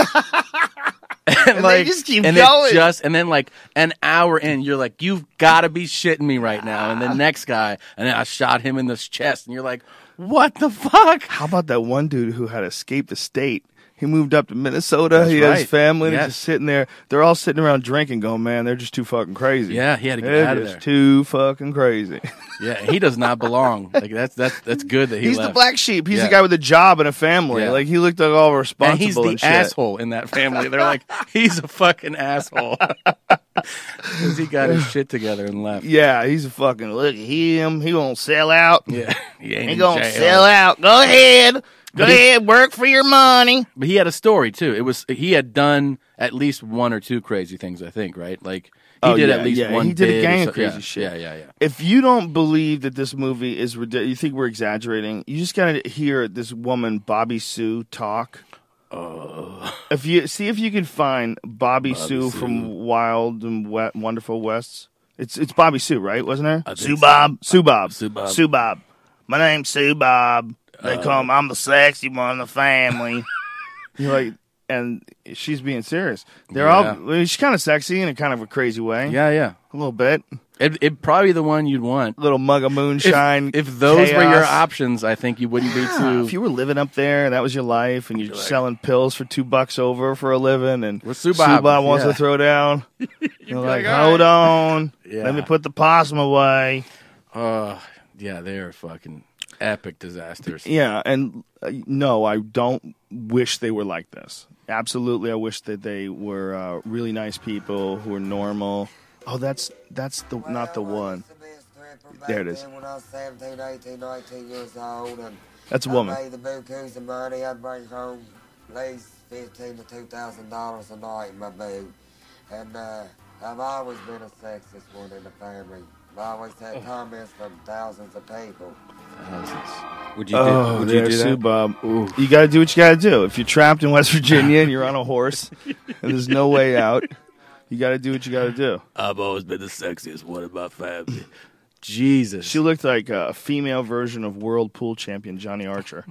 B: And,
A: they just keep
B: and
A: going.
B: It just and then like an hour in, you're like, you've got to be shitting me right now. And the next guy, and then I shot him in the chest, and you're like, what the fuck?
A: How about that one dude who had escaped the state? He moved up to Minnesota.
B: That's
A: he has
B: right.
A: family. And
B: Yes.
A: he's just sitting there. They're all sitting around drinking, going, "Man, they're just too fucking crazy."
B: Yeah, he had to get
A: They're
B: out of
A: just
B: there.
A: too fucking crazy.
B: Yeah, he does not belong. Like that's that's that's good that he
A: He's
B: left.
A: the black sheep. He's
B: Yeah.
A: the guy with a job and a family.
B: Yeah.
A: Like he looked like all responsible
B: And he's the
A: shit.
B: asshole in that family. They're like, he's a fucking asshole. Because he got his shit together and left.
A: Yeah, he's a fucking look at him. He won't sell out.
B: Yeah. He ain't
A: He
B: in
A: gonna
B: jail.
A: sell out. Go ahead. Go ahead. Work for your money.
B: But he had a story too. It was he had done at least one or two crazy things, I think, right? Like he
A: Oh,
B: did
A: yeah,
B: at least
A: yeah.
B: one
A: He did a
B: bid
A: gang
B: or
A: of
B: so-
A: crazy
B: yeah,
A: shit.
B: Yeah, yeah, yeah.
A: If you don't believe that this movie is ridiculous, you think we're exaggerating, you just gotta hear this woman, Bobby Sue, talk. If you see if you can find Bobby, Sue,
B: Sue.
A: from Wild and Wet, Wonderful Wests. It's it's Bobby Sue, right? Wasn't there?
B: think
A: Sue
B: so.
A: Bob. Sue Bob.
B: Sue Bob.
A: Sue Bob. My name's Sue Bob. They
B: Uh.
A: call me. I'm the sexy one in the family. You're like, and she's being serious. They're
B: Yeah.
A: all. I mean, she's kind of sexy in a kind of a crazy way.
B: Yeah, yeah.
A: A little bit.
B: It it probably the one you'd want.
A: Little mug of
B: If,
A: moonshine.
B: if those were your
A: chaos.
B: options, I think you wouldn't be
A: Yeah,
B: too.
A: if you were living up there, that was your life, and you're selling pills for two bucks over for a living, and
B: With Sue Bob,
A: wants
B: yeah.
A: to throw down. You're like,
B: like, all
A: hold on,
B: Yeah.
A: let me put the possum away.
B: Uh, yeah, they are fucking epic disasters.
A: Yeah, and uh, no, I don't wish they were like this. Absolutely, I wish that they were uh, really nice people who were normal. Oh, that's that's the not the one. There it is.
E: When I was seventeen, eighteen, nineteen years old, and
A: That's a
E: I
A: woman.
E: made the bukus of money. I'd bring home least fifteen to two thousand dollars a night in my boot. And uh, I've always been a sexist one in the family. I've always had comments from thousands of people.
C: Would you do,
A: Oh,
C: would you
A: there,
C: do
A: Sue
C: that?
A: Bob. Ooh. You got to do what you got to do. If you're trapped in West Virginia and you're on a horse and there's no way out, you got to do what you got to do.
B: I've always been the sexiest one in my family. Jesus.
A: She looked like a female version of world pool champion Johnny Archer.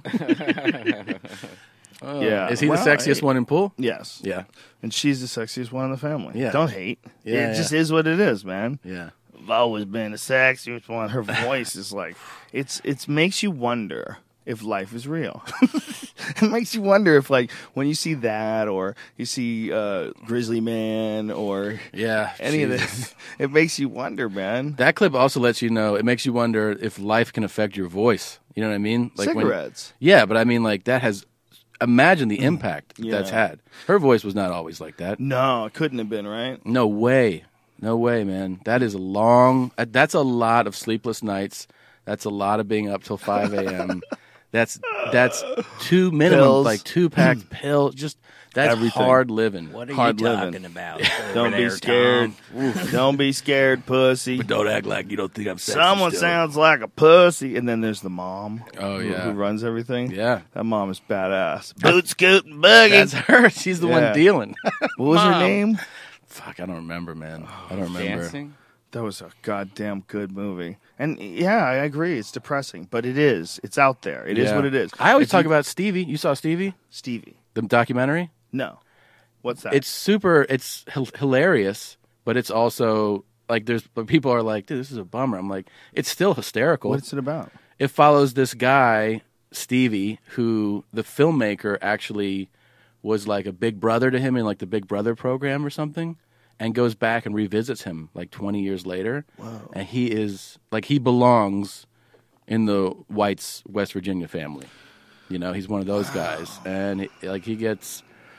B: Oh.
A: Yeah.
B: Is he
A: Well,
B: the sexiest
A: I-
B: one in pool?
A: Yes.
B: Yeah.
A: And she's the sexiest one in the family.
B: Yeah.
A: Don't hate.
B: Yeah,
A: it just
B: yeah.
A: is what it is, man.
B: Yeah.
A: I've always been the sexiest one. Her voice is like, it's it makes you wonder if life is real. It makes you wonder if, like, when you see that or you see uh, Grizzly Man or
B: Yeah.
A: any of
B: Jesus.
A: this, it makes you wonder, man.
B: That clip also lets you know, it makes you wonder if life can affect your voice. You know what I mean? Like when-
A: Cigarettes.
B: yeah, but I mean, like, that has, imagine the impact
A: Yeah.
B: that's had. Her voice was not always like that.
A: No, it couldn't have been, right?
B: No way. No way, man. That is a long, uh, that's a lot of sleepless nights. That's a lot of being up till five a.m. That's that's two minimum,
A: Pills.
B: like two packed pills. Just that's
A: Everything.
B: hard living.
F: What are
A: Hard
F: you
A: living.
F: talking about?
A: Don't
F: over
A: be
F: there,
A: scared.
F: Tom?
A: Don't be scared, pussy.
B: But don't act like you don't think I'm sexy.
A: Someone
B: still.
A: sounds like a pussy. And then there's the mom.
B: Oh,
A: who-
B: yeah.
A: Who runs everything.
B: Yeah.
A: That mom is badass. Boot, scoot, and buggy.
B: That's her. She's the
A: Yeah.
B: one dealing.
A: What was her
B: Mom.
A: name?
B: Fuck, I don't remember, man. I don't remember.
C: Dancing?
A: That was a goddamn good movie. And yeah, I agree. It's depressing, but it is. It's out there. It is
B: Yeah.
A: what it is.
B: I always
A: If
B: talk
A: you-
B: about Stevie. You saw Stevie,
A: Stevie.
B: the documentary?
A: No. What's that?
B: It's super. It's h- hilarious, but it's also like there's. But people are like, "Dude, this is a bummer." I'm like, it's still hysterical.
A: What's it about?
B: It follows this guy, Stevie, who the filmmaker actually was like a big brother to him in like the Big Brother program or something, and goes back and revisits him like twenty years later. Whoa. And he is like he belongs in the White's West Virginia family. You know, he's one of those guys, and he, like he gets,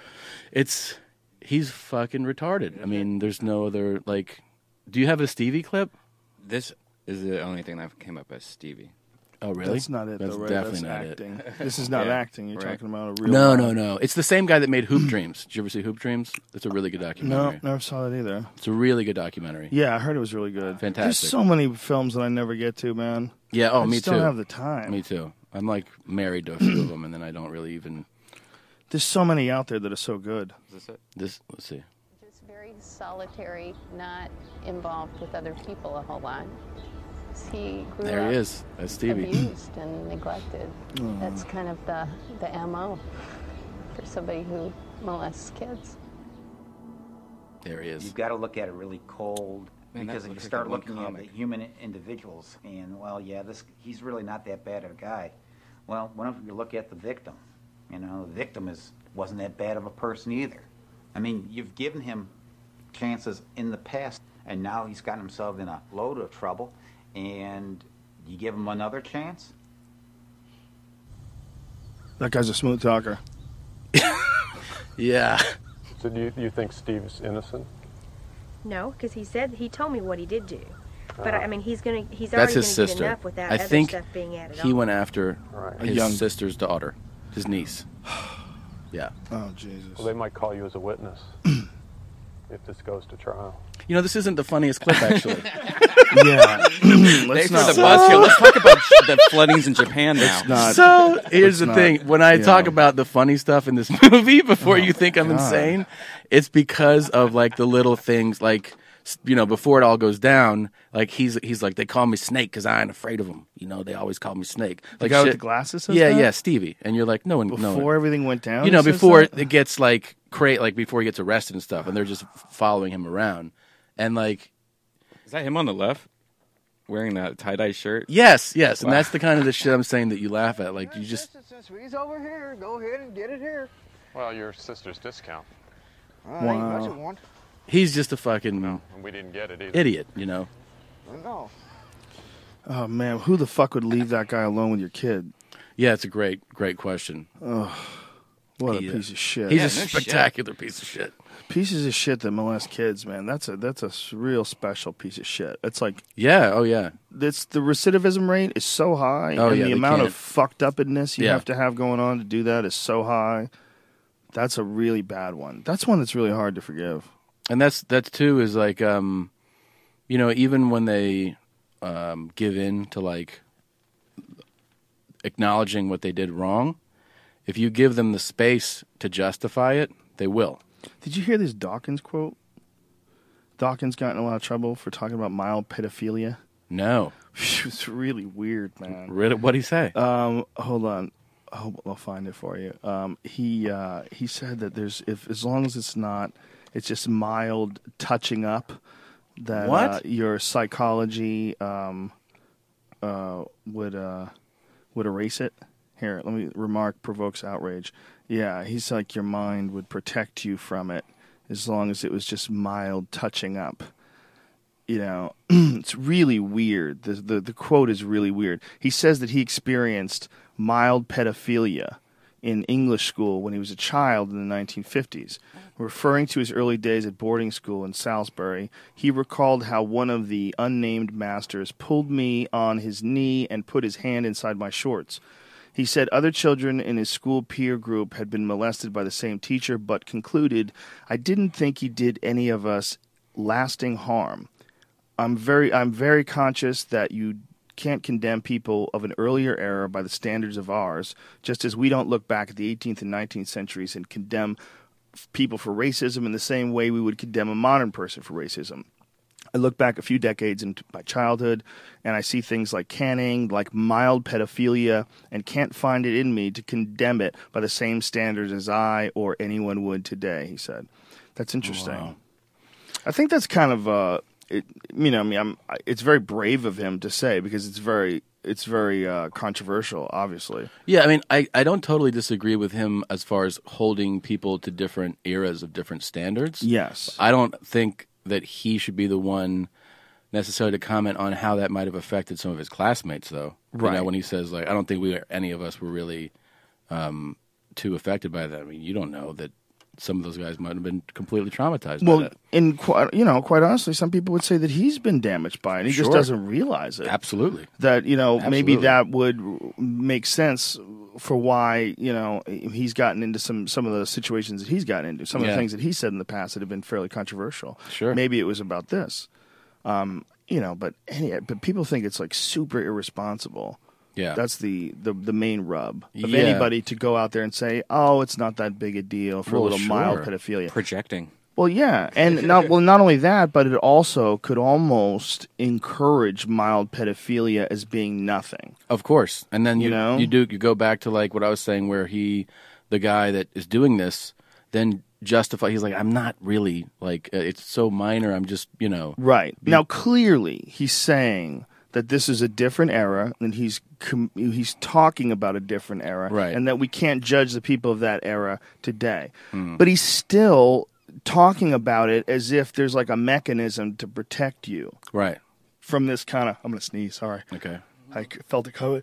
B: it's he's fucking retarded. I mean, there's no other like. Do you have a Stevie clip?
C: This is the only thing that came up as Stevie.
B: Oh, really?
A: That's not it,
B: That's
A: though, right?
B: definitely
A: That's
B: not
A: acting. This is not
C: Yeah,
A: acting. You're
C: right.
A: talking about a real
B: No,
A: man.
B: no, no. It's the same guy that made Hoop Dreams. Did you ever see Hoop Dreams? It's a really good
A: No,
B: documentary.
A: never saw that either.
B: It's a really good documentary.
A: Yeah, I heard it was really good.
B: Fantastic.
A: There's so many films that I never get to, man.
B: Yeah, oh,
A: I
B: me
A: just
B: too.
A: don't have the time.
B: Me too. I'm like married to a few of them, and then I don't really even.
A: There's so many out there that are so good.
C: Is this it?
B: This let's see.
G: Just very solitary, not involved with other people a whole lot. He grew
B: There
G: up
B: he is. That's Stevie.
G: abused and neglected. That's kind of the, the M O for somebody who molests kids.
B: There he is.
F: You've got to look at it really cold
C: Man, that
F: because if you
C: looks like
F: start
C: that one
F: looking at
C: comic.
F: the human individuals and, well, yeah, this he's really not that bad of a guy. Well, whenever you look at the victim, you know, the victim is wasn't that bad of a person either. I mean, you've given him chances in the past, and now he's gotten himself in a load of trouble, and you give him another chance?
A: That guy's a smooth talker.
B: Yeah.
H: So do you, you think Steve's innocent?
I: No, because he said he told me what he did do. But I mean, he's gonna he's
B: That's
I: already
B: his
I: gonna
B: sister.
I: get enough without
B: I
I: other
B: think
I: stuff being added
B: he
I: on.
B: went after
H: Right.
B: his
A: young-
B: sister's daughter, his niece. Yeah.
A: Oh, Jesus.
H: Well, they might call you as a witness if this goes to trial.
B: You know, this isn't the funniest clip, actually.
A: Yeah.
C: Thanks
A: Let's
C: for
A: not.
C: the buzz here. Let's talk about the floodings in Japan now.
A: not.
B: So here's the
A: not-
B: thing: when I
A: yeah.
B: talk about the funny stuff in this movie, before you think I'm
A: God.
B: insane, it's because of like the little things, like s- you know, before it all goes down. Like he's he's like, they call me Snake because I ain't afraid of them. You know, they always call me Snake.
A: The
B: Like
A: guy with
B: shit-
A: the glasses says
B: Yeah,
A: that?
B: yeah, Stevie. And you're like, no one, no
A: Before
B: one.
A: everything went down?
B: You know,
A: he says
B: before
A: that?
B: it gets like cra like before he gets arrested and stuff, and they're just following him around, and like.
C: Is that him on the left? Wearing that tie-dye shirt?
B: Yes, yes, and
C: Wow.
B: that's the kind of the shit I'm saying that you laugh at. Like you just,
J: He's over here. Go ahead and get it here.
H: Well, your sister's discount.
J: Uh, ain't
A: Wow.
J: much of one.
B: he's just a fucking
H: And we didn't get it either.
B: idiot, you know.
J: No.
A: Oh, man. Who the fuck would leave that guy alone with your kid?
B: Yeah, it's a great, great question.
A: What
B: He,
A: a
B: uh,
A: piece of shit.
B: He's
C: Yeah,
B: a
C: no shit.
B: spectacular piece of shit.
A: Pieces of shit that molest kids, man. That's a that's a s- real special piece of shit. It's like
B: Yeah, oh yeah.
A: it's the recidivism rate is so high,
B: Oh,
A: and
B: yeah,
A: the
B: they
A: amount
B: can't-
A: of fucked upness you
B: Yeah.
A: have to have going on to do that is so high That's a really bad one. That's one that's really hard to forgive.
B: And that's that's too is like, um, you know, even when they um, give in to like acknowledging what they did wrong, if you give them the space to justify it, they will.
A: Did you hear this Dawkins quote? Dawkins got in a lot of trouble for talking about mild pedophilia.
B: No.
A: It's really weird, man.
B: Really? What'd he say?
A: Um, hold on. I hope I'll find it for you. Um, he uh, he said that there's if as long as it's not, it's just mild touching up. That
B: What?
A: Uh, your psychology um, uh, would uh, would erase it. Here, let me remark provokes outrage. Yeah, he's like your mind would protect you from it as long as it was just mild touching up. You know, it's really weird. The, the the quote is really weird. He says that he experienced mild pedophilia in English school when he was a child in the nineteen fifties. Referring to his early days at boarding school in Salisbury, he recalled how one of the unnamed masters pulled me on his knee and put his hand inside my shorts. He said other children in his school peer group had been molested by the same teacher, but concluded, I didn't think he did any of us lasting harm. I'm very I'm very conscious that you can't condemn people of an earlier era by the standards of ours, just as we don't look back at the eighteenth and nineteenth centuries and condemn people for racism in the same way we would condemn a modern person for racism. I look back a few decades into my childhood, and I see things like canning, like mild pedophilia, and can't find it in me to condemn it by the same standards as I or anyone would today, he said. That's interesting.
B: Wow.
A: I think that's kind of, uh, it, you know, I mean, I'm, it's very brave of him to say because it's very, it's very uh, controversial, obviously.
B: Yeah, I mean, I, I don't totally disagree with him as far as holding people to different eras of different standards.
A: Yes.
B: I don't think that he should be the one necessarily to comment on how that might have affected some of his classmates, though.
A: Right.
B: You know, when he says, like, I don't think we were, any of us were really um, too affected by that. I mean, you don't know that some of those guys might have been completely traumatized
A: Well,
B: by that.
A: in quite, you know, quite honestly, some people would say that he's been damaged by it. He just
B: Sure.
A: doesn't realize it.
B: Absolutely.
A: That, you know, maybe
B: Absolutely.
A: that would make sense for why, you know, he's gotten into some, some of the situations that he's gotten into. Some of
B: Yeah.
A: the things that he said in the past that have been fairly controversial.
B: Sure.
A: Maybe it was about this. Um, you know, but any, but people think it's like super irresponsible.
B: Yeah.
A: That's the, the, the main rub of
B: Yeah.
A: anybody to go out there and say, oh, it's not that big a deal for
B: Well,
A: a little mild
B: sure.
A: pedophilia.
C: Projecting.
A: Well, yeah, and not well. Not only that, but it also could almost encourage mild pedophilia as being nothing.
B: Of course, and then you,
A: You know?
B: you do you go back to like what I was saying, where he, the guy that is doing this, then justify. He's like, I'm not really like uh, it's so minor. I'm just you know
A: Right now, clearly, he's saying that this is a different era, and he's com- he's talking about a different era,
B: Right.
A: and that we can't judge the people of that era today.
B: Hmm.
A: But he's still talking about it as if there's like a mechanism to protect you
B: right
A: from this kind of. I'm going to sneeze. Sorry.
B: Okay.
A: I c- felt it coming.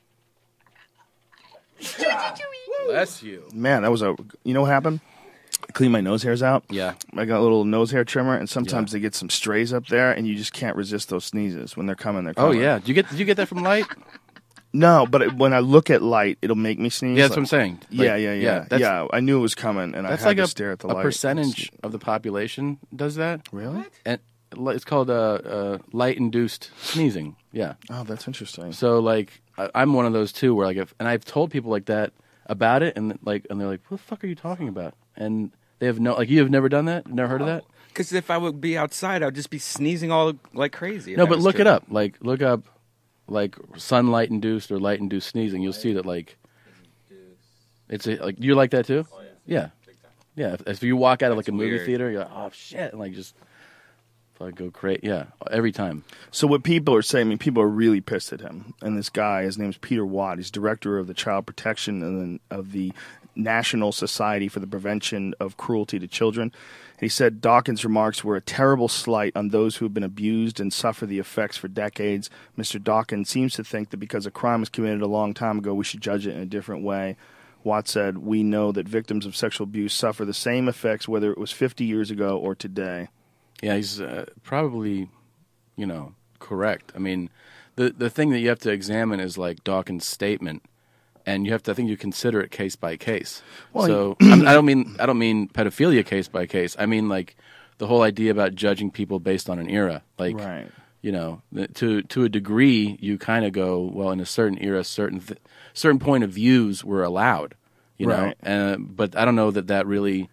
B: Bless you.
A: Man, that was a. You know what happened? I cleaned my nose hairs out.
B: Yeah.
A: I got a little nose hair trimmer, and sometimes they get some strays up there, and you just can't resist those sneezes when they're coming. They're
B: Oh
A: coming.
B: yeah. Did you get did you get that from Light?
A: No, but it, when I look at light, it'll make me sneeze.
B: Yeah, that's
A: Like-
B: what I'm saying. Like,
A: yeah, yeah,
B: yeah,
A: yeah,
B: that's-
A: yeah. I knew it was coming, and I
B: That's
A: had
B: like
A: to
B: a,
A: stare at the
B: a
A: light.
B: percentage of the population does that.
A: Really?
B: And it's called uh, uh, light-induced sneezing. Yeah.
A: Oh, that's interesting.
B: So like I, I'm one of those too, where like if and I've told people like that about it, and like and they're like, "What the fuck are you talking about?" And they have no like you have never done that, never heard of that.
C: Because if I would be outside, I would just be sneezing all like crazy. if
B: No,
C: that
B: but
C: was
B: look
C: true.
B: it up. Like look up like sunlight induced or light induced sneezing. You'll see that like it's a, like you like that too. Yeah, yeah. If, if you walk out of like a movie
C: weird.
B: theater, you're like, oh shit, and like just fucking go crazy. Yeah, every time.
A: So what people are saying, I mean, people are really pissed at him. And this guy, his name's Peter Watt. He's director of the Child Protection and then of the National Society for the Prevention of Cruelty to Children. He said Dawkins' remarks were a terrible slight on those who have been abused and suffer the effects for decades. Mister Dawkins seems to think that because a crime was committed a long time ago, we should judge it in a different way. Watt said, we know that victims of sexual abuse suffer the same effects whether it was fifty years ago or today.
B: Yeah, he's uh, probably, you know, correct. I mean, the the thing that you have to examine is like Dawkins' statement and you have to. I think you consider it case by case.
A: Well,
B: so I'm, I don't mean I don't mean pedophilia case by case. I mean like the whole idea about judging people based on an era. Like,
A: Right.
B: you know, th- to to a degree, you kind of go, well, in a certain era, certain th- certain point of views were allowed. You know,
A: Right.
B: uh, but I don't know that that really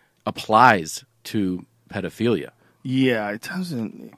B: applies to pedophilia.
A: Yeah, it doesn't.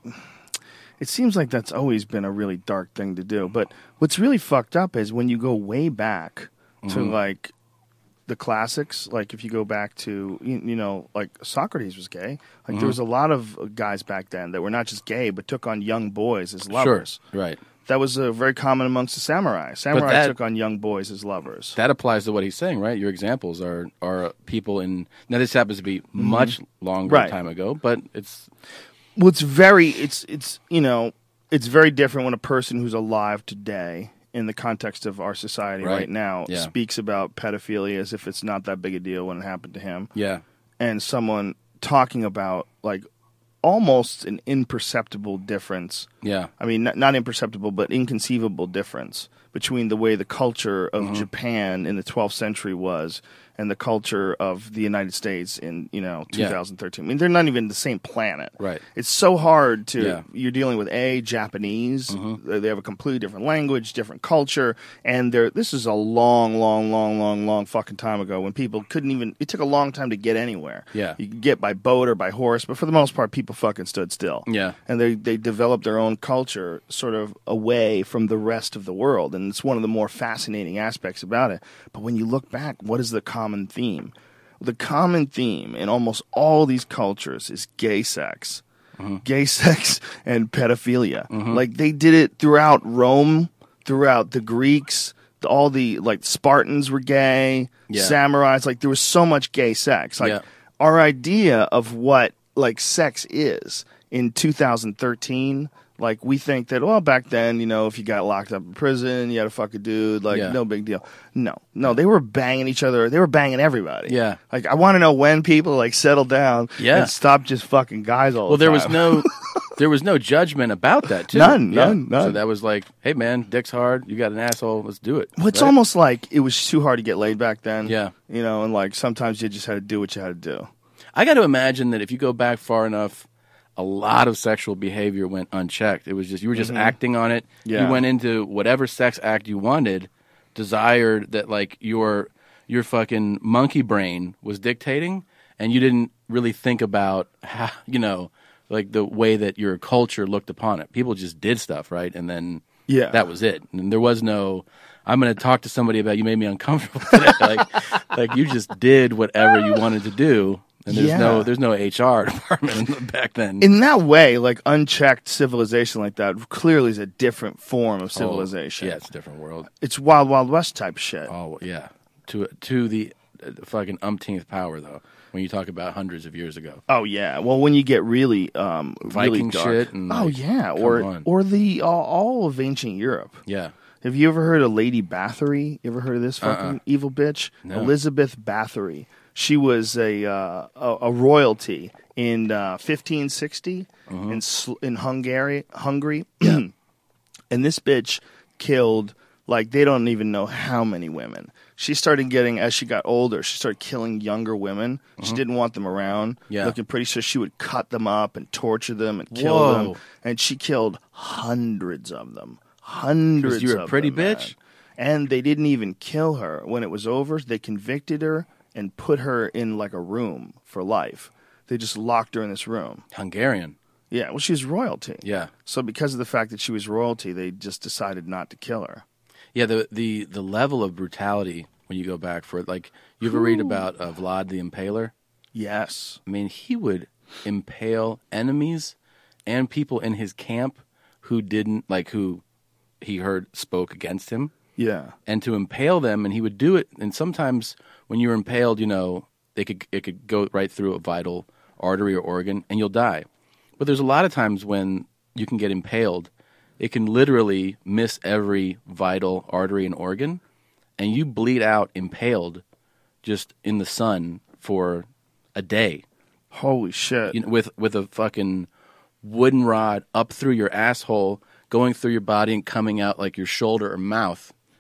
A: It seems like that's always been a really dark thing to do. But what's really fucked up is when you go way back to
B: Mhm.
A: like the classics, like if you go back to you, you know, like Socrates was gay. Like
B: Mhm.
A: there was a lot of guys back then that were not just gay but took on young boys as lovers.
B: Sure, right.
A: That was uh, very common amongst the samurai. Samurai
B: that-
A: took on young boys as lovers.
B: That applies to what he's saying, right? Your examples are are people in now. This happens to be much longer
A: Mm-hmm. Right.
B: time ago, but it's
A: Well, it's very, it's, it's, you know, it's very different when a person who's alive today, in the context of our society right,
B: Right.
A: now,
B: Yeah.
A: speaks about pedophilia as if it's not that big a deal when it happened to him.
B: yeah,
A: And someone talking about, like, almost an imperceptible difference.
B: yeah,
A: I mean, not, not imperceptible, but inconceivable difference between the way the culture of
B: Mm-hmm.
A: Japan in the twelfth century was and the culture of the United States in, you know,
B: Yeah.
A: twenty thirteen. I mean, they're not even the same planet.
B: Right.
A: It's so hard to,
B: Yeah.
A: you're dealing with A, Japanese.
B: Mm-hmm.
A: They they have a completely different language, different culture. And they're, this is a long, long, long, long, long fucking time ago when people couldn't even, it took a long time to get anywhere.
B: Yeah.
A: You could get by boat or by horse, but for the most part, people fucking stood still.
B: Yeah.
A: And they, they developed their own culture sort of away from the rest of the world. And it's one of the more fascinating aspects about it. But when you look back, what is the common theme? The common theme in almost all these cultures is gay sex.
B: Mm-hmm.
A: Gay sex and pedophilia. Like they did it throughout Rome, throughout the Greeks, the- all the like Spartans were gay,
B: Yeah.
A: samurais, like there was so much gay sex. Like
B: Yeah.
A: our idea of what like sex is in two thousand thirteen, like we think that, well, back then, you know, if you got locked up in prison, you had to fuck a dude, like
B: Yeah.
A: no big deal. No, no, they were banging each other. They were banging everybody.
B: Yeah.
A: Like I want to know when people like settle down
B: Yeah.
A: and stop just fucking guys all
B: Well,
A: the
B: there
A: time.
B: was no, there was no judgment about that too.
A: None,
B: Yeah.
A: none, none.
B: So that was like, hey man, dick's hard. You got an asshole. Let's do it.
A: Well, it's
B: Right?
A: almost like it was too hard to get laid back then.
B: Yeah.
A: You know, and like sometimes you just had to do what you had to do.
B: I got to imagine that if you go back far enough, a lot of sexual behavior went unchecked. It was just you were just acting on it.
A: Yeah.
B: You went into whatever sex act you wanted, desired that like your your fucking monkey brain was dictating, and you didn't really think about how you know like the way that your culture looked upon it. People just did stuff, right? And then
A: Yeah.
B: that was it. And there was no I'm going to talk to somebody about you made me uncomfortable today. like like you just did whatever you wanted to do. And there's
A: Yeah.
B: no there's no H R department back then.
A: In that way, like unchecked civilization like that clearly is a different form of civilization.
B: Oh, yeah, it's a different world.
A: It's Wild Wild West type shit.
B: Oh yeah, to to the uh, fucking umpteenth power though. When you talk about hundreds of years ago,
A: Oh yeah. Well, when you get really, um, really
B: Viking
A: dark.
B: shit and,
A: oh
B: like,
A: yeah,
B: come
A: or
B: on.
A: or the all, all of ancient Europe.
B: yeah,
A: Have you ever heard of Lady Bathory? You ever heard of this fucking
B: Uh-uh.
A: evil bitch?
B: No.
A: Elizabeth Bathory. She was a uh, a, a royalty in uh, fifteen sixty
B: Mm-hmm.
A: in Sl- in Hungary. Hungary, and this bitch killed like they don't even know how many women. She started getting as she got older. She started killing younger women. She didn't want them around,
B: Mm-hmm. Yeah.
A: looking pretty. So she would cut them up and torture them and kill
B: Whoa.
A: them. And she killed hundreds of them. Hundreds.
B: 'Cause you were a
A: of
B: pretty
A: them, man.
B: bitch?
A: And they didn't even kill her. When it was over, they convicted her and put her in like a room for life. They just locked her in this room.
B: Hungarian.
A: Yeah, well, she was royalty.
B: Yeah,
A: So because of the fact that she was royalty, they just decided not to kill her.
B: yeah. The the the level of brutality when you go back for it, like you ever read about uh, Vlad the Impaler?
A: Yes.
B: I mean, he would impale enemies and people in his camp who didn't like who he heard spoke against him.
A: Yeah.
B: And to impale them, and he would do it. And sometimes when you were impaled, you know, they could it could go right through a vital artery or organ, and you'll die. But there's a lot of times when you can get impaled, it can literally miss every vital artery and organ, and you bleed out impaled just in the sun for a day.
A: Holy shit.
B: You know, with with a fucking wooden rod up through your asshole, going through your body and coming out like your shoulder or mouth.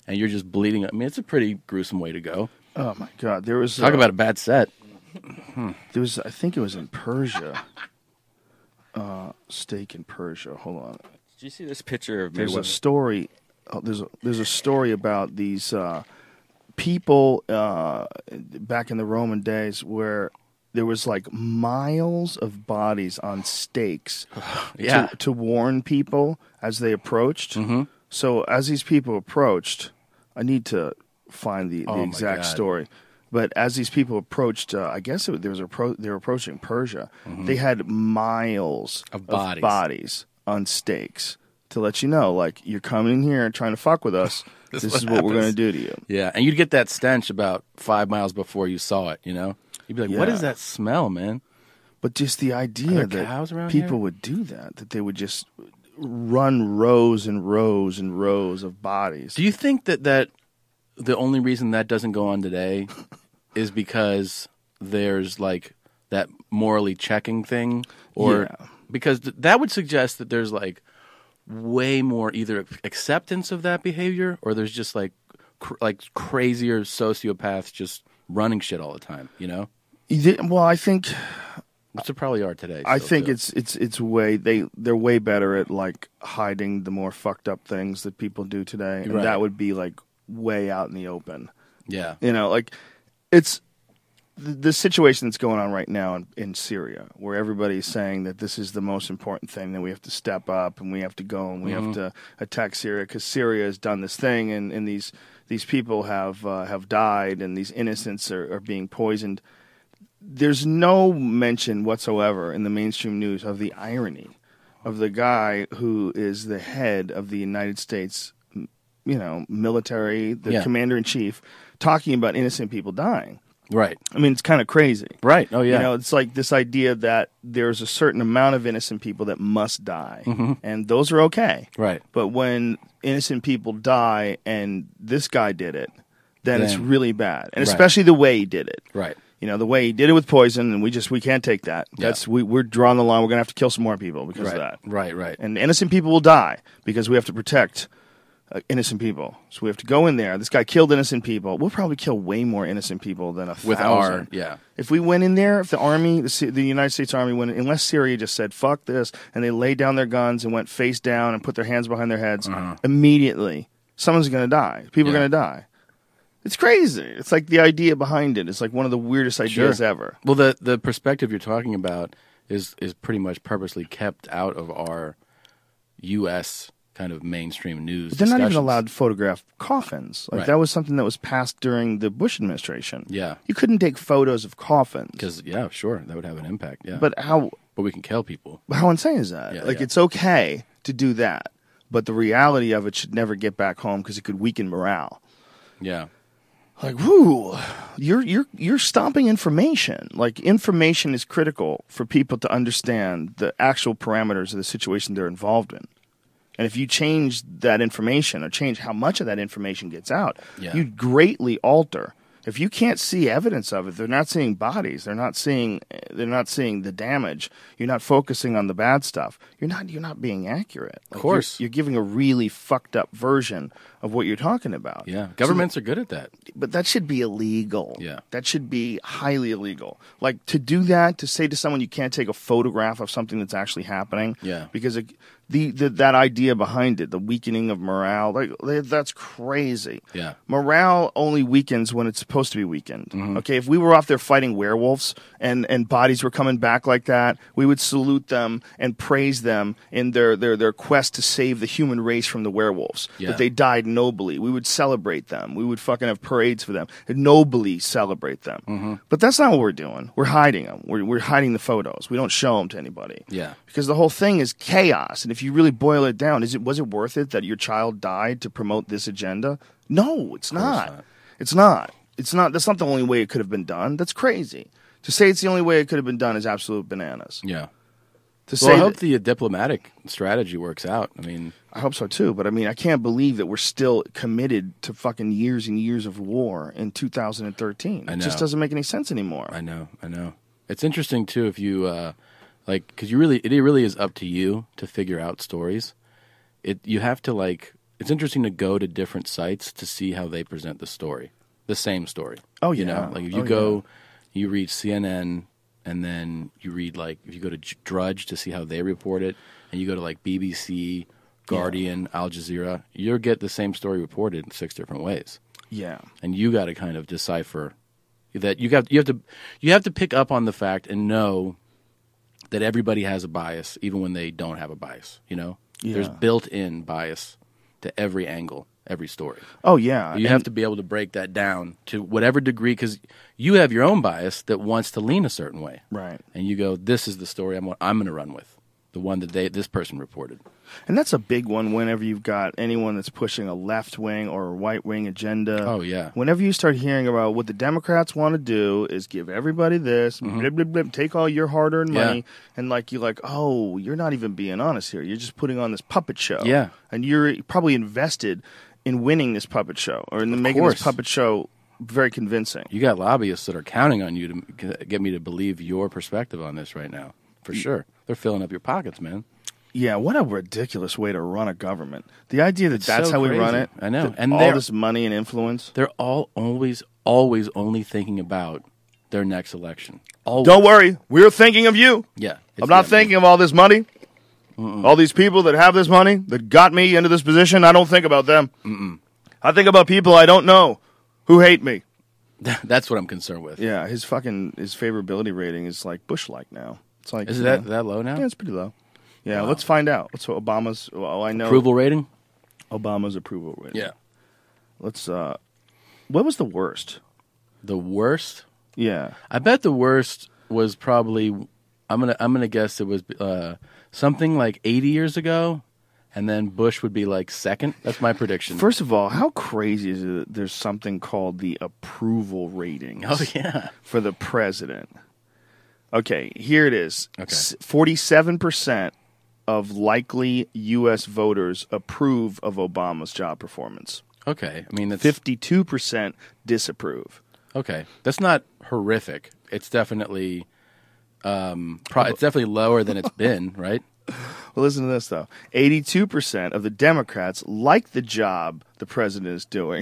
B: and you're just bleeding. I mean, it's a pretty gruesome way to go.
A: Oh my God, there was
B: Talk
A: uh,
B: about a bad set.
A: There was, I think it was in Persia. Uh, steak in Persia. Hold on.
C: Did you see this picture of
A: There's
C: Mayweather?
A: a story. Oh, there's a, there's a story about these uh, people uh, back in the Roman days where there was like miles of bodies on stakes
B: Yeah.
A: to, to warn people as they approached.
B: Mm-hmm.
A: So as these people approached, I need to find the, the
B: Oh, my
A: exact
B: God.
A: story. But as these people approached, uh, I guess it, there was a pro, they were approaching Persia.
B: Mhm.
A: They had miles
B: Of bodies.
A: bodies on stakes to let you know, like, you're coming in here and trying to fuck with us. this,
B: This
A: is
B: what
A: what we're going
B: happens.
A: to do to you.
B: Yeah, and you'd get that stench about five miles before you saw it, you know? You'd be like, what
A: Yeah.
B: is that smell, man?
A: But just the
B: Are
A: idea
B: there
A: that
B: cows around
A: people
B: here?
A: would do that, that they would just run rows and rows and rows of bodies.
B: Do you think that, that the only reason that doesn't go on today is because there's like that morally checking thing? Or
A: Yeah.
B: because th- that would suggest that there's like way more either acceptance of that behavior or there's just like cr- like crazier sociopaths just running shit all the time, you know?
A: You did- Well, I think
B: Which there probably are today.
A: I
B: still,
A: think
B: too.
A: it's it's it's way they they're way better at like hiding the more fucked up things that people do today, and
B: Right.
A: that would be like way out in the open.
B: Yeah.
A: You know, like it's the, the situation that's going on right now in, in Syria, where everybody's saying that this is the most important thing, that we have to step up and we have to go and we
B: Mhm.
A: have to attack Syria because Syria has done this thing and, and these these people have uh, have died and these innocents are, are being poisoned. There's no mention whatsoever in the mainstream news of the irony of the guy who is the head of the United States, you know, military, the
B: Yeah.
A: commander in chief, talking about innocent people dying.
B: Right.
A: I mean, it's kind of crazy.
B: Right. Oh, yeah.
A: You know, it's like this idea that there's a certain amount of innocent people that must die,
B: Mhm.
A: and those are okay.
B: Right.
A: But when innocent people die and this guy did it, then it's
B: Then-
A: really bad, and
B: Right.
A: especially the way he did it.
B: Right.
A: You know, the way he did it with poison, and we just we can't take that.
B: Yeah.
A: That's we we're drawing the line. We're gonna have to kill some more people because
B: Right.
A: of that.
B: Right, right.
A: And innocent people will die because we have to protect uh, innocent people. So we have to go in there. This guy killed innocent people. We'll probably kill way more innocent people than a
B: With
A: thousand.
B: our- yeah.
A: If we went in there, if the army, the, Sy- the United States Army went, unless Syria just said "fuck this" and they laid down their guns and went face down and put their hands behind their heads,
B: Uh-huh.
A: immediately someone's gonna die. People
B: Yeah.
A: are gonna die. It's crazy. It's like the idea behind it. It's like one of the weirdest ideas
B: Sure.
A: ever.
B: Well, the the perspective you're talking about is is pretty much purposely kept out of our U S kind of mainstream news.
A: But they're not even
B: discussions.
A: allowed to photograph coffins. Like
B: Right.
A: that was something that was passed during the Bush administration.
B: Yeah.
A: You couldn't take photos of coffins.
B: Because yeah, sure, that would have an impact. Yeah,
A: But how
B: but we can kill people.
A: how insane is that?
B: Yeah,
A: like
B: yeah.
A: it's okay to do that, but the reality of it should never get back home because it could weaken morale.
B: Yeah.
A: Like, whoo, you're you're you're stopping information. Like information is critical for people to understand the actual parameters of the situation they're involved in. And if you change that information or change how much of that information gets out,
B: Yeah.
A: you greatly alter. If you can't see evidence of it, they're not seeing bodies. They're not seeing. They're not seeing the damage. You're not focusing on the bad stuff. You're not. You're not being accurate. Like,
B: Of course.
A: you're, you're giving a really fucked up version of what you're talking about.
B: Yeah,
A: So
B: governments are good at that.
A: but that should be illegal.
B: Yeah.
A: That should be highly illegal. Like to do that, to say to someone you can't take a photograph of something that's actually happening.
B: Yeah.
A: Because it, the, the that idea behind it, the weakening of morale, like that's crazy.
B: Yeah.
A: Morale only weakens when it's supposed to be weakened.
B: Mm-hmm.
A: Okay, if we were off there fighting werewolves and, and bodies were coming back like that, we would salute them and praise them in their, their, their quest to save the human race from the werewolves.
B: Yeah.
A: That they died nobly. We would celebrate them. We would fucking have parades for them and nobly celebrate them.
B: Mm-hmm.
A: But that's not what we're doing. We're hiding them. We're, we're hiding the photos. We don't show them to anybody.
B: Yeah.
A: Because the whole thing is chaos. And if you really boil it down, is it was it worth it that your child died to promote this agenda? No, it's not.
B: not.
A: It's not. It's not. That's not the only way it could have been done. That's crazy. To say it's the only way it could have been done is absolute bananas.
B: Yeah.
A: To
B: Well, I
A: say
B: hope
A: that-
B: the uh, diplomatic strategy works out. I mean,
A: I hope so too, but I mean, I can't believe that we're still committed to fucking years and years of war in two thousand thirteen.
B: I
A: It
B: know.
A: just doesn't make any sense anymore.
B: I know, I know. It's interesting too if you uh, like, because you really, it really is up to you to figure out stories. It you have to like it's interesting to go to different sites to see how they present the story, the same story.
A: Oh,
B: you
A: yeah.
B: know, like if you
A: Oh,
B: go, you read C N N, and then you read like if you go to J- Drudge to see how they report it, and you go to like B B C, Guardian, Al Jazeera, you'll get the same story reported in six different ways.
A: Yeah.
B: And you got to kind of decipher that you got you have to you have to pick up on the fact and know that everybody has a bias, even when they don't have a bias. You know,
A: Yeah.
B: there's built-in bias to every angle, every story.
A: Oh, yeah.
B: You
A: And-
B: have to be able to break that down to whatever degree, because you have your own bias that wants to lean a certain way,
A: Right.
B: and you go, "This is the story I'm I'm going to run with, the one that they this person reported."
A: And that's a big one whenever you've got anyone that's pushing a left wing or a right wing agenda.
B: Oh, yeah.
A: Whenever you start hearing about what the Democrats want to do is give everybody this,
B: Mhm.
A: blip, blip, blip, take all your hard earned
B: Yeah.
A: money, and like you're like, oh, you're not even being honest here. You're just putting on this puppet show.
B: Yeah.
A: And you're probably invested in winning this puppet show or in
B: Of
A: making
B: course.
A: this puppet show very convincing.
B: You got lobbyists that are counting on you to get me to believe your perspective on this right now, for sure. They're filling up your pockets, man.
A: Yeah, what a ridiculous way to run a government. The idea that
B: It's
A: that's
B: so
A: how we
B: crazy.
A: run it.
B: I know.
A: that
B: And
A: all
B: they're-
A: this money and influence.
B: They're all always, always only thinking about their next election. Always.
A: Don't worry, we're thinking of you.
B: Yeah.
A: I'm not thinking of all this money. All these people that have this money that got me into this position, I don't think about them.
B: Mm-mm.
A: I think about people I don't know who hate me.
B: That's what I'm concerned with.
A: Yeah, his fucking his favorability rating is like Bush-like now. It's like
B: Is
A: you
B: that
A: know,
B: that low now?
A: Yeah, it's pretty low. Yeah,
B: Wow.
A: let's find out. Let's Obama's. Well, I know
B: Approval rating?
A: Obama's approval rating.
B: Yeah.
A: Let's. uh What was the worst?
B: The worst?
A: Yeah.
B: I bet the worst was probably. I'm gonna. I'm gonna guess it was uh, something like eighty years ago, and then Bush would be like second. That's my prediction.
A: First of all, how crazy is it that there's something called the approval ratings?
B: Oh, yeah.
A: For the president. Okay, here it is.
B: Okay.
A: forty-seven percent of likely U S voters approve of Obama's job performance.
B: Okay, I mean that's
A: fifty-two percent disapprove.
B: Okay, that's not horrific. It's definitely, um, pro- it's definitely lower than it's been, right?
A: Well, listen to this though. eighty-two percent of the Democrats like the job the president is doing.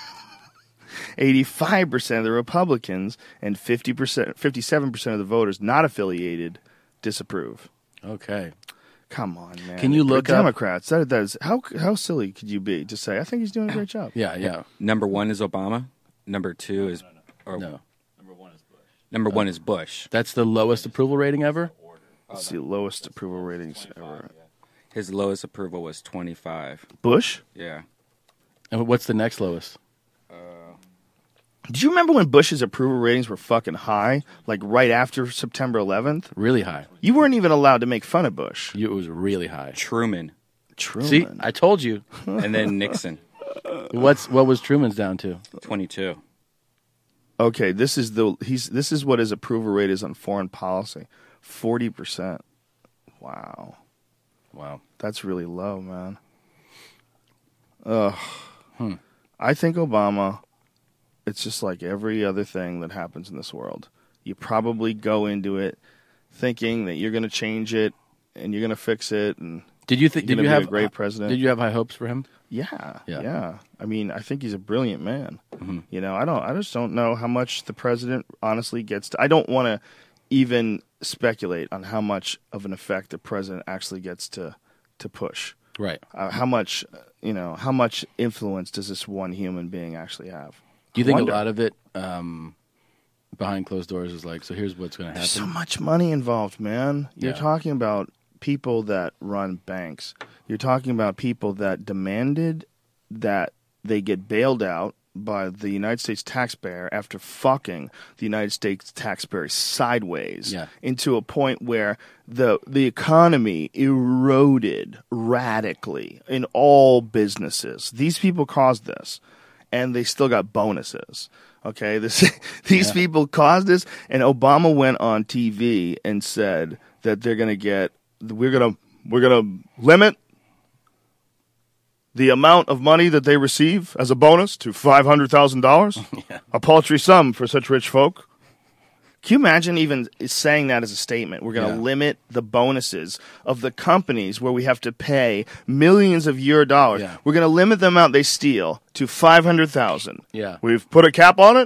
A: eighty-five percent of the Republicans and fifty percent, fifty-seven percent of the voters not affiliated disapprove.
B: Okay.
A: Come on, man.
B: Can you
A: The
B: look up-
A: Democrats? That, that is, how how silly could you be to say? I think he's doing a great job.
B: Yeah, yeah.
C: Number one is Obama. Number two is or,
B: No.
C: Number one is Bush.
B: That's the lowest approval rating ever?
A: It's the lowest approval ratings ever.
C: His lowest approval was twenty-five.
A: Bush?
C: Yeah.
B: And what's the next lowest?
A: Do you remember when Bush's approval ratings were fucking high? Like right after September eleventh?
B: Really high.
A: You weren't even allowed to make fun of Bush.
B: You, it was really high.
C: Truman.
A: Truman.
B: See, I told you.
C: And then Nixon.
B: What's what was Truman's down to?
C: twenty-two.
A: Okay, this is the he's this is what his approval rate is on foreign policy. forty percent. Wow.
B: Wow.
A: That's really low, man. Ugh.
B: Hmm.
A: I think Obama, it's just like every other thing that happens in this world. You probably go into it thinking that you're going to change it and you're going to fix it and
B: Did you think?
A: you're
B: Did
A: gonna
B: you
A: be
B: have
A: a great president.
B: Did you have high hopes for him?
A: Yeah,
B: Yeah.
A: yeah, I mean, I think he's a brilliant man.
B: Mhm.
A: You know, I don't. I just don't know how much the president honestly gets to. I don't want to even speculate on how much of an effect the president actually gets to to push.
B: Right.
A: Uh, how much, uh, you know, how much influence does this one human being actually have?
B: Do you
A: I
B: think
A: wonder.
B: a lot of it um, behind closed doors is like, so here's what's going to happen?
A: There's so much money involved, man. You're
B: Yeah.
A: talking about people that run banks. You're talking about people that demanded that they get bailed out by the United States taxpayer after fucking the United States taxpayer sideways
B: Yeah.
A: into a point where the the economy eroded radically in all businesses. These people caused this, and they still got bonuses. Okay, this these
B: Yeah.
A: people caused this, and Obama went on T V and said that they're going to get we're going to we're going to limit the amount of money that they receive as a bonus to five hundred thousand dollars, a paltry sum for such rich folk. Can you imagine even saying that as a statement? We're going to
B: Yeah.
A: limit the bonuses of the companies where we have to pay millions of euro dollars.
B: Yeah.
A: We're going to limit the amount they steal to five hundred thousand.
B: Yeah.
A: We've put a cap on it.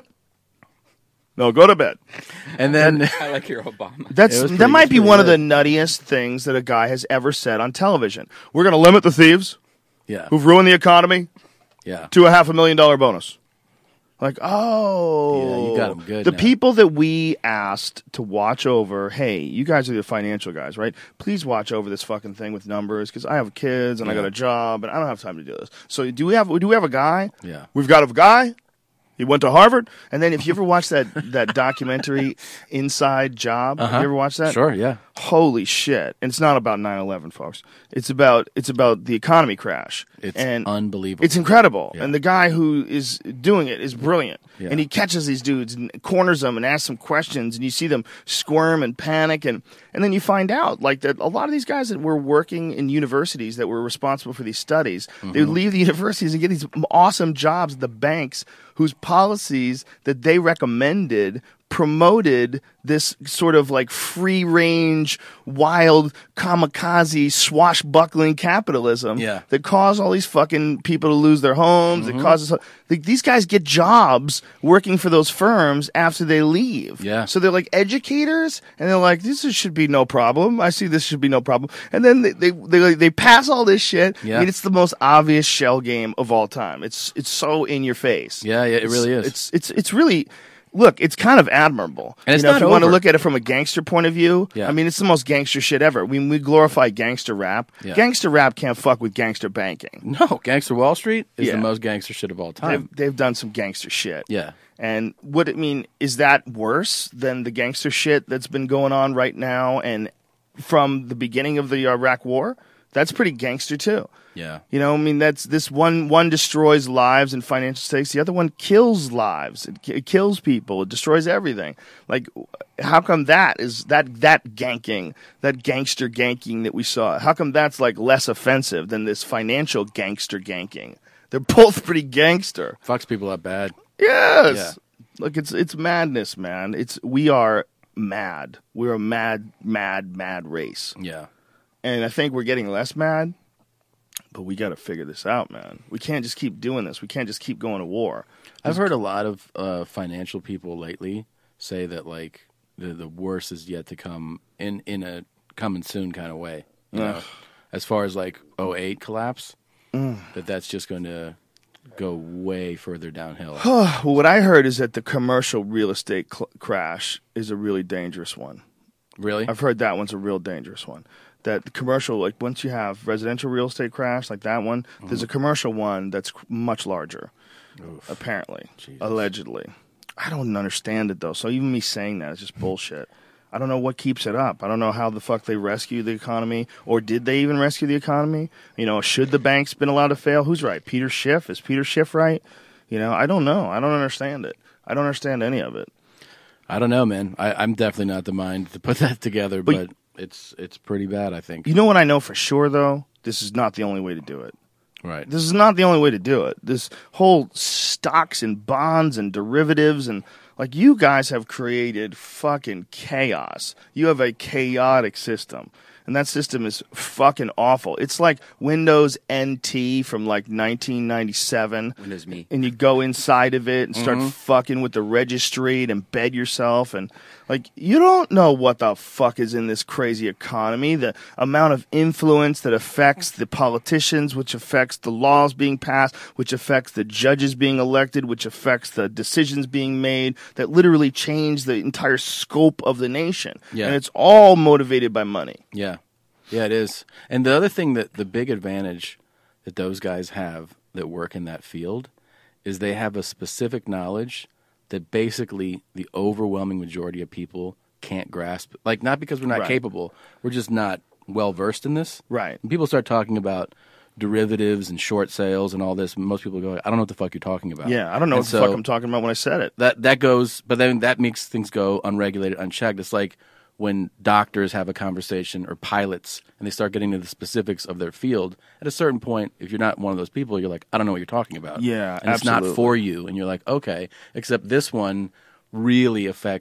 A: No, go to bed.
B: And then
C: I like your Obama.
A: That's
B: It was
A: that
B: pretty-
A: might
B: it's
A: be
B: pretty
A: one of the
B: good.
A: nuttiest things that a guy has ever said on television. We're going to limit the thieves
B: yeah,
A: who've ruined the economy
B: yeah,
A: to a half a million dollar bonus. Like, oh,
B: Yeah, you got 'em good
A: The
B: now.
A: people that we asked to watch over, hey, you guys are the financial guys, right? Please watch over this fucking thing with numbers because I have kids and I
B: Yeah.
A: got a job and I don't have time to do this. So, do we have do we have a guy?
B: Yeah.
A: We've got a guy. He went to Harvard, and then if you ever watch that that documentary Inside Job, have
B: Uh-huh.
A: you ever watched that?
B: Sure, yeah.
A: Holy shit! And it's not about nine eleven, folks. It's about it's about the economy crash.
B: It's
A: and
B: unbelievable.
A: It's incredible,
B: Yeah.
A: and the guy who is doing it is brilliant.
B: Yeah.
A: And he catches these dudes and corners them and asks them questions, and you see them squirm and panic, and and then you find out like that a lot of these guys that were working in universities that were responsible for these studies, they would leave the universities and get these awesome jobs at the banks whose policies that they recommended promoted this sort of like free range, wild, kamikaze, swashbuckling capitalism
B: Yeah.
A: that caused all these fucking people to lose their homes.
B: Mm-hmm.
A: It causes like, these guys get jobs working for those firms after they leave.
B: Yeah.
A: So they're like educators, and they're like, this is- should be no problem. I see this should be no problem. And then they they they, they pass all this shit.
B: Yeah.
A: I mean, it's the most obvious shell game of all time. It's it's so in your face.
B: Yeah, yeah, it
A: It's-
B: really is.
A: It's it's it's really. Look, it's kind of admirable.
B: And it's
A: you know,
B: not
A: if you want to
B: over.
A: look at it from a gangster point of view,
B: Yeah.
A: I mean, it's the most gangster shit ever. I mean, we glorify gangster rap.
B: Yeah.
A: Gangster rap can't fuck with gangster banking.
B: No, Gangster Wall Street is
A: Yeah.
B: the most gangster shit of all
A: They've,
B: time.
A: they've done some gangster shit.
B: Yeah.
A: And what it mean is that worse than the gangster shit that's been going on right now and from the beginning of the Iraq War? That's pretty gangster too.
B: Yeah.
A: You know, I mean, that's this one. One destroys lives and financial stakes. The other one kills lives. It, ki- it kills people. It destroys everything. Like, how come that is that that ganking, that gangster ganking that we saw? How come that's like less offensive than this financial gangster ganking? They're both pretty gangster.
B: Fucks people up bad.
A: Yes.
B: Yeah.
A: Look, it's it's madness, man. It's we are mad. We're a mad, mad, mad race.
B: Yeah.
A: And I think we're getting less mad. But we got to figure this out, man. We can't just keep doing this. We can't just keep going to war.
B: I've heard a lot of uh, financial people lately say that like the the worst is yet to come in in a coming soon kind of way. You know,
A: Ugh.
B: as far as like oh eight collapse,
A: Mm.
B: that that's just going to go way further downhill.
A: Well, what I heard is that the commercial real estate cl- crash is a really dangerous one.
B: Really?
A: I've heard that one's a real dangerous one. That the commercial, like once you have residential real estate crash, like that one, there's a commercial one that's c- much larger, apparently, allegedly. I don't understand it though. So even me saying that is just bullshit. I don't know what keeps it up. I don't know how the fuck they rescue the economy, or did they even rescue the economy? You know, should the banks been allowed to fail? Who's right? Peter Schiff? Is Peter Schiff right? You know, I don't know. I don't understand it. I don't understand any of it.
B: I don't know, man. I, I'm definitely not the mind to put that together,
A: But-
B: but, it's it's pretty bad, I think.
A: You know what I know for sure, though? This is not the only way to do it.
B: Right.
A: This is not the only way to do it. This whole stocks and bonds and derivatives and like you guys have created fucking chaos. You have a chaotic system. And that system is fucking awful. It's like Windows N T from like nineteen ninety-seven.
C: Windows Me.
A: And you go inside of it and start
C: Mhm.
A: fucking with the registry and embed yourself. And like, you don't know what the fuck is in this crazy economy. The amount of influence that affects the politicians, which affects the laws being passed, which affects the judges being elected, which affects the decisions being made that literally change the entire scope of the nation.
B: Yeah.
A: And it's all motivated by money.
B: Yeah. Yeah, it is. And the other thing that the big advantage that those guys have that work in that field is they have a specific knowledge that basically the overwhelming majority of people can't grasp. Like, not because we're not
A: Right.
B: capable, we're just not well versed in this.
A: Right.
B: When people start talking about derivatives and short sales and all this, most people go, I don't know what the fuck you're talking about.
A: Yeah, I don't know
B: And
A: what the fuck
B: so
A: I'm talking about when I said it.
B: That that goes, but then that makes things go unregulated, unchecked. It's like when doctors have a conversation or pilots and they start getting into the specifics of their field. At a certain point, if you're not one of those people, you're like, I don't know what you're talking about.
A: Yeah,
B: and it's not
A: absolutely.
B: for you. And you're like, okay, except this one really affects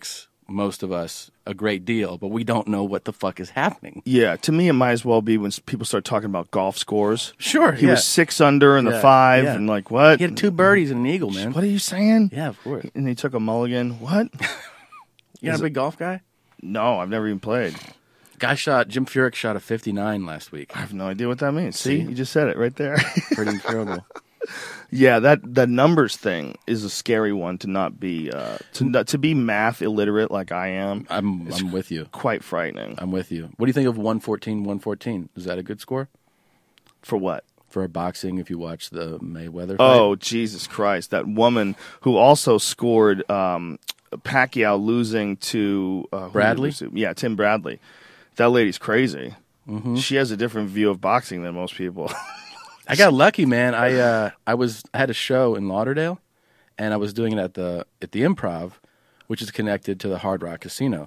B: most of us a great deal, but we don't know what the fuck is happening.
A: Yeah, to me, it might as well be when s- people start talking about golf scores.
B: Sure,
A: He
B: yeah.
A: was six under in the
B: Yeah,
A: five,
B: yeah.
A: and like, what?
B: He had two birdies and an eagle, man.
A: What are you saying?
B: Yeah, of course.
A: And he took a mulligan. What?
B: You not
A: Is
B: a big golf guy?
A: No, I've never even played.
B: Guy shot, Jim Furyk shot a fifty-nine last week.
A: I have no idea what that means. See,
B: See?
A: you just said it right there.
B: Pretty incredible.
A: Yeah, that that numbers thing is a scary one to not be uh, to not, to be math illiterate like I am.
B: I'm I'm with you.
A: Quite frightening.
B: I'm with you. What do you think of one fourteen one fourteen? Is that a good score?
A: For what?
B: For boxing, if you watch the Mayweather fight?
A: Oh, Jesus Christ. That woman who also scored um, Pacquiao losing to uh, who did he
B: Bradley?
A: lose to? Yeah, Tim Bradley. That lady's crazy.
B: Mm-hmm.
A: She has a different view of boxing than most people.
B: I got lucky, man. I uh, I was I had a show in Lauderdale, and I was doing it at the at the Improv, which is connected to the Hard Rock Casino.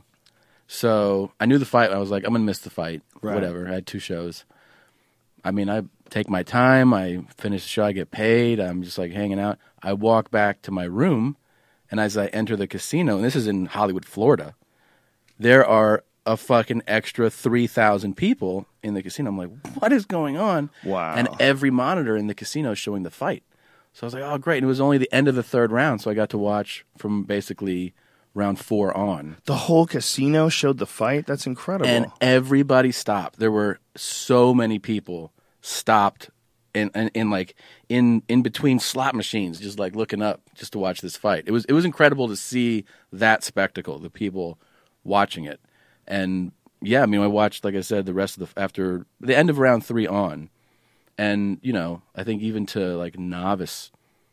B: So I knew the fight. I was like, I'm gonna miss the fight.
A: Right.
B: Whatever. I had two shows. I mean, I take my time. I finish the show. I get paid. I'm just like hanging out. I walk back to my room, and as I enter the casino, and this is in Hollywood, Florida, there are a fucking extra three thousand people in the casino. I'm like, what is going on?
A: Wow.
B: And every monitor in the casino is showing the fight. So I was like, oh, great. And it was only the end of the third round, so I got to watch from basically round four on.
A: The whole casino showed the fight? That's incredible.
B: And everybody stopped. There were so many people stopped in, in, in like in in between slot machines, just like looking up just to watch this fight. It was it was incredible to see that spectacle, the people watching it. And yeah, I mean, I watched, like I said, the rest of the after the end of round three on, and you know, I think even to like novice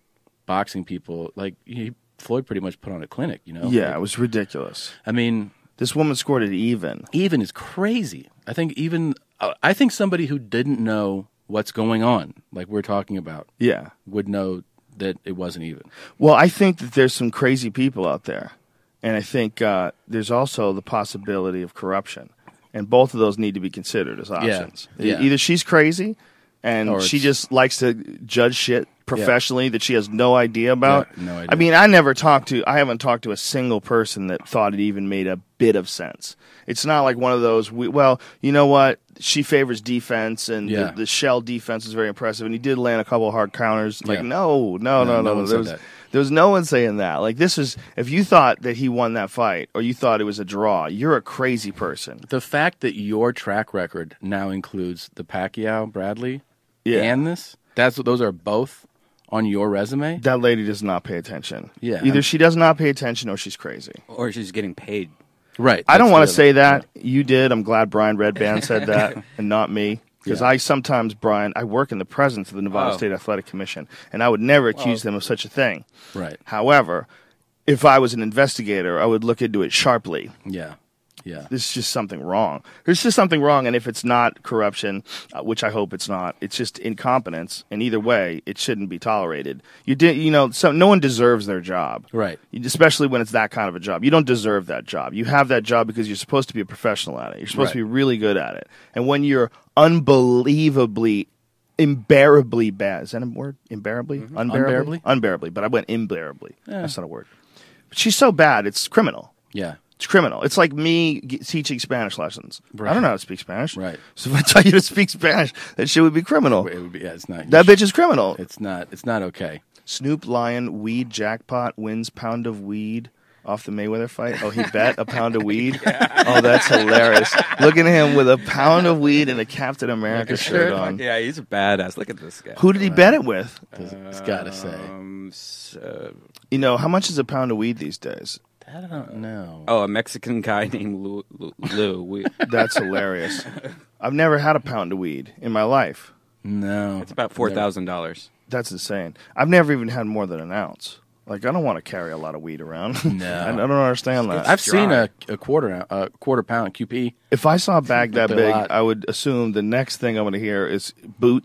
B: boxing people, like he, Floyd pretty much put on a clinic. You know,
A: yeah,
B: like,
A: it was ridiculous.
B: I mean,
A: this woman scored it even.
B: Even is crazy. I think even I think somebody who didn't know what's going on, like we're talking about,
A: Yeah.
B: would know that it wasn't even.
A: Well, I think that there's some crazy people out there. And I think uh, there's also the possibility of corruption. And both of those need to be considered as options. E-
B: yeah.
A: Either she's crazy and
B: Or
A: she
B: it's-
A: just likes to judge shit professionally that she has no idea about.
B: Yeah, no idea.
A: I mean, I never talked to, I haven't talked to a single person that thought it even made a bit of sense. It's not like one of those, we, well, you know what? She favors defense, and
B: Yeah.
A: the, the shell defense is very impressive. And he did land a couple of hard counters. Like,
B: Yeah.
A: no, no,
B: No,
A: no,
B: no
A: no.
B: one
A: there,
B: said
A: was,
B: that.
A: there was no one saying that. Like, this is, if you thought that he won that fight, or you thought it was a draw, you're a crazy person.
B: The fact that your track record now includes the Pacquiao, Bradley,
A: Yeah.
B: and this, that's those are both on your resume.
A: That lady does not pay attention.
B: Yeah.
A: Either she does not pay attention or she's crazy.
C: Or she's getting paid.
B: Right.
A: I don't
B: That's
A: want
B: the
A: to
B: other-
A: say that. You did. I'm glad Brian Redband said that and not me. Because
B: Yeah.
A: I sometimes, Brian, I work in the presence of the Nevada
C: Oh.
A: State Athletic Commission, and I would never accuse them of such a thing.
B: Right.
A: However, if I was an investigator, I would look into it sharply.
B: Yeah. Yeah.
A: There's just something wrong. There's just something wrong, and if it's not corruption, uh, which I hope it's not, it's just incompetence. And either way, it shouldn't be tolerated. You did, you know, so no one deserves their job,
B: Right.
A: You- especially when it's that kind of a job. You don't deserve that job. You have that job because you're supposed to be a professional at it. You're supposed to be
B: Right.
A: really good at it. And when you're unbelievably, unbearably bad, is that a word? Unbearably, unbearably,
B: Unbearably?
A: unbearably. But I went unbearably. That's not a word. But she's so bad, it's criminal.
B: Yeah.
A: It's criminal. It's like me g- teaching Spanish lessons.
B: Right.
A: I don't know how to speak Spanish.
B: Right.
A: So if I tell you to speak Spanish, that shit would be criminal.
B: It would be, yeah, it's not.
A: That bitch is criminal.
B: It's not. It's not okay.
A: Snoop Lion weed jackpot wins pound of weed off the Mayweather fight. Oh, he bet a pound of weed. Oh, that's hilarious. Look at him with a pound of weed and a Captain America shirt on.
C: Yeah, he's a badass. Look at this guy.
A: Who did he bet it with?
B: It's got to say.
C: Um, so,
A: You know, how much is a pound of weed these days?
B: I don't know.
C: oh, a Mexican guy named Lou. Lou, Lou. We,
A: That's hilarious. I've never had a pound of weed in my life.
B: No.
C: it's about four thousand dollars.
A: That's insane. I've never even had more than an ounce. Like, I don't want to carry a lot of weed around.
B: No.
A: I, I don't understand that.
B: I've seen a, a quarter a quarter pound Q P.
A: If I saw a bag that
B: They're a
A: big,
B: lot.
A: I would assume the next thing I'm going to hear is boots,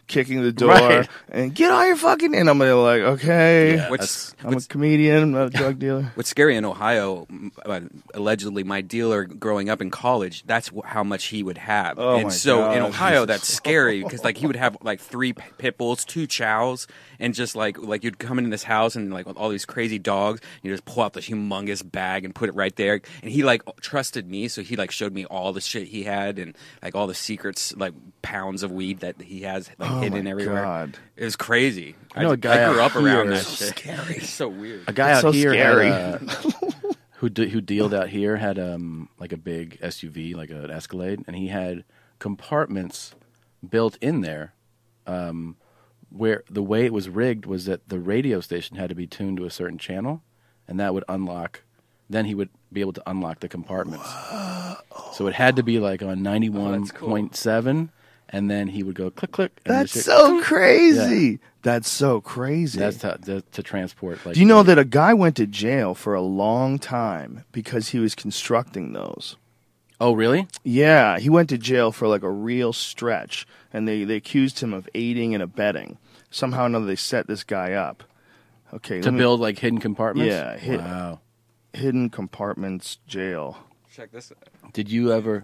A: kicking the door
B: Right.
A: and get on your fucking. And I'm gonna like, okay,
B: Yeah,
C: What's
A: I'm a comedian, I'm not a drug dealer.
C: What's scary in Ohio, m- uh, allegedly my dealer growing up in college, that's wh- how much he would have.
A: Oh,
C: and
A: my
C: so in
A: God.
C: Ohio, that's scary because like he would have like three p- pit bulls, two chows, and just like like you'd come into this house and like with all these crazy dogs, you just pull out this humongous bag and put it right there. And he like trusted me, so he like showed me all the shit he had and like all the secrets, like pounds of weed that he has like
A: Oh,
C: hidden
A: my
C: everywhere.
A: God.
C: It was crazy.
B: I know
C: I,
B: a guy
C: I grew
B: out
C: up around
B: here-
C: that
B: So
C: shit. Scary. It's so weird.
B: A guy
A: It's
B: out
A: so
B: here
A: scary.
B: had, uh, who de- who dealed out here had um like a big S U V, like an Escalade, and he had compartments built in there, um, where the way it was rigged was that the radio station had to be tuned to a certain channel, and that would unlock. Then he would be able to unlock the compartments. So it had to be like on ninety-one point seven, and then he would go click click. And
A: That's
B: the shit-
A: so crazy. That's so crazy.
B: That's to, to, to transport. Like,
A: Do you know that a guy went to jail for a long time because he was constructing those?
B: Oh, really?
A: Yeah, he went to jail for like a real stretch, and they, they accused him of aiding and abetting. Somehow or another, they set this guy up. Okay,
B: To
A: let me-
B: build like hidden compartments?
A: Yeah, hid-
B: Wow.
A: hidden compartments jail.
C: Check this.
B: Did you ever?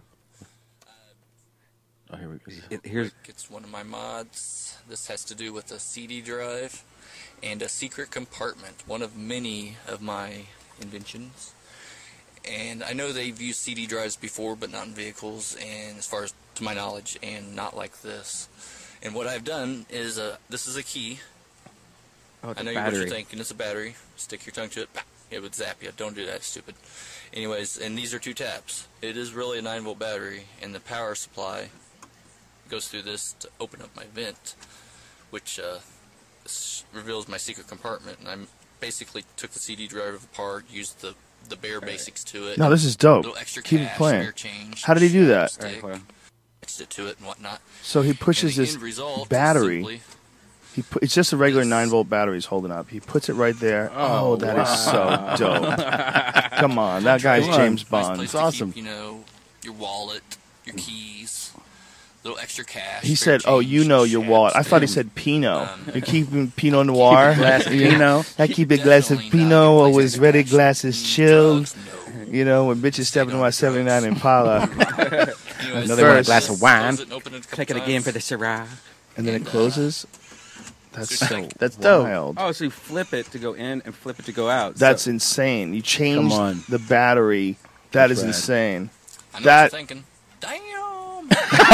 B: Oh, here we go.
C: It, here's
K: It's one of my mods. This has to do with a C D drive and a secret compartment, one of many of my inventions. And I know they've used C D drives before, but not in vehicles, and as far as to my knowledge, and not like this. And what I've done is, uh, this is a key.
C: Oh, it's
K: I
C: a
K: know what
C: battery.
K: you're thinking. It's a battery. Stick your tongue to it. It would zap you. Don't do that, stupid. Anyways, and these are two taps. It is really a nine volt battery, and the power supply goes through this to open up my vent, which uh, s- reveals my secret compartment. And I basically took the C D drive apart, used the the bare basics to it.
A: No, this is dope.
K: Little extra
A: Keep it
K: cash,
A: playing.
K: spare change,
A: How did he do that?
K: stick, Fixed it to it and whatnot.
A: So he pushes
K: And the
A: this
K: end result is
A: battery.
K: simply-
A: He pu- it's just a regular nine volt battery he's holding up. He puts it right there. Oh,
B: Oh,
A: that is
B: wow.
A: so dope. Come on, that guy's
K: Come on.
A: James
K: Nice
A: Bond.
K: place to keep, you know, your wallet, your keys, little extra cash.
A: He
K: spare
A: said, "Oh,
K: change,
A: you know your
K: cash,
A: wallet." I thought he
K: stick.
A: said Pinot.
K: Um,
A: You're keeping Pinot Noir.
B: Keep a glass of Pinot.
A: I keep a glass of Pinot. Always ready. Glasses chilled. You know, when bitches step into my seventy-nine Impala.
K: Anyways,
A: Another one, a
K: first,
A: glass of wine.
K: close it and open it a couple
C: Click it again
K: times.
C: for the Syrah.
A: And then it closes. That's so
B: That's dope.
A: wild.
C: Oh, so you flip it to go in and flip it to go out.
A: That's
C: so,
A: insane. You change
B: Come on.
A: the battery. That
B: That's
A: is
B: rad.
A: insane.
K: I know
A: That
K: what you're thinking. Damn!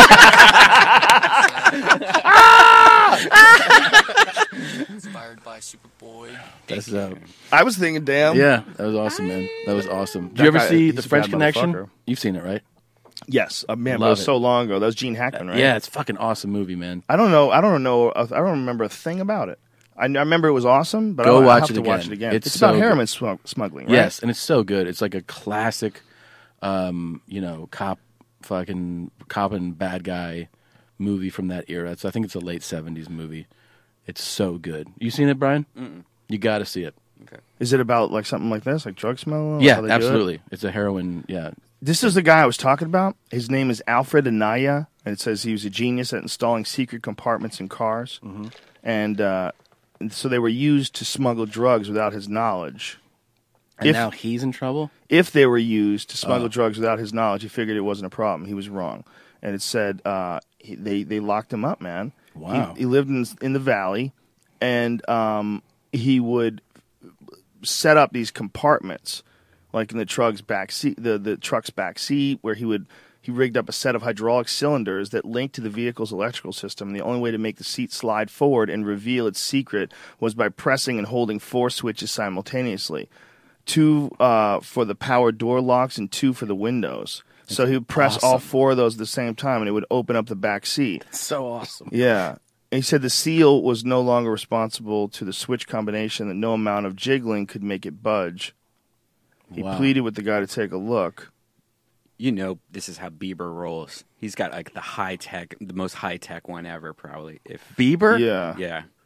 K: Inspired by Superboy.
B: That's uh,
A: I was thinking, damn.
B: yeah, that was awesome, man. That was awesome. Did
A: That
B: you ever
A: guy-
B: see
A: he's
B: The
A: a
B: French
A: bad
B: Connection?
A: motherfucker.
B: You've seen it, right?
A: Yes, uh, man, but it
B: Love
A: was
B: it.
A: so long ago. That was Gene Hackman, right?
B: Yeah, it's a fucking awesome movie, man.
A: I don't know. I don't know. I don't remember a thing about it. I, I remember it was awesome, but
B: Go
A: I, I
B: watch
A: have
B: it
A: to
B: again.
A: watch it again.
B: It's
A: It's,
B: so
A: about
B: good.
A: heroin smug- smuggling, right?
B: Yes, and it's so good. It's like a classic, um, you know, cop, fucking cop and bad guy movie from that era. So I think it's a late seventies movie. It's so good. You seen it, Brian?
C: Mm-mm.
B: You got to see it.
A: Is it about like something like this, like drug smuggling?
B: Yeah,
A: How they do it?
B: absolutely. It's a heroin. Yeah,
A: This is the guy I was talking about. His name is Alfred Anaya, and it says he was a genius at installing secret compartments in cars.
B: Mm-hmm.
A: And, uh, and so they were used to smuggle drugs without his knowledge.
B: and
A: If-
B: now he's in trouble.
A: If they were used to smuggle
B: Oh.
A: drugs without his knowledge, he figured it wasn't a problem. He was wrong. And it said uh, he, they, they locked him up, man.
B: Wow.
A: He, he lived in, in the valley, and um, he would set up these compartments, like in the truck's back seat, the, the truck's back seat, where he would he rigged up a set of hydraulic cylinders that linked to the vehicle's electrical system. And the only way to make the seat slide forward and reveal its secret was by pressing and holding four switches simultaneously, two uh, for the power door locks and two for the windows. So he would press all
B: awesome.
A: four of those at the same time, and it would open up the back seat.
B: So awesome.
A: Yeah. And he said the seal was no longer responsible to the switch combination, that no amount of jiggling could make it budge. He
B: Wow.
A: pleaded with the guy to take a look.
C: you know, this is how Bieber rolls. He's got like the high tech, the most high tech one ever, probably. If
B: Bieber?
A: Yeah.
C: yeah,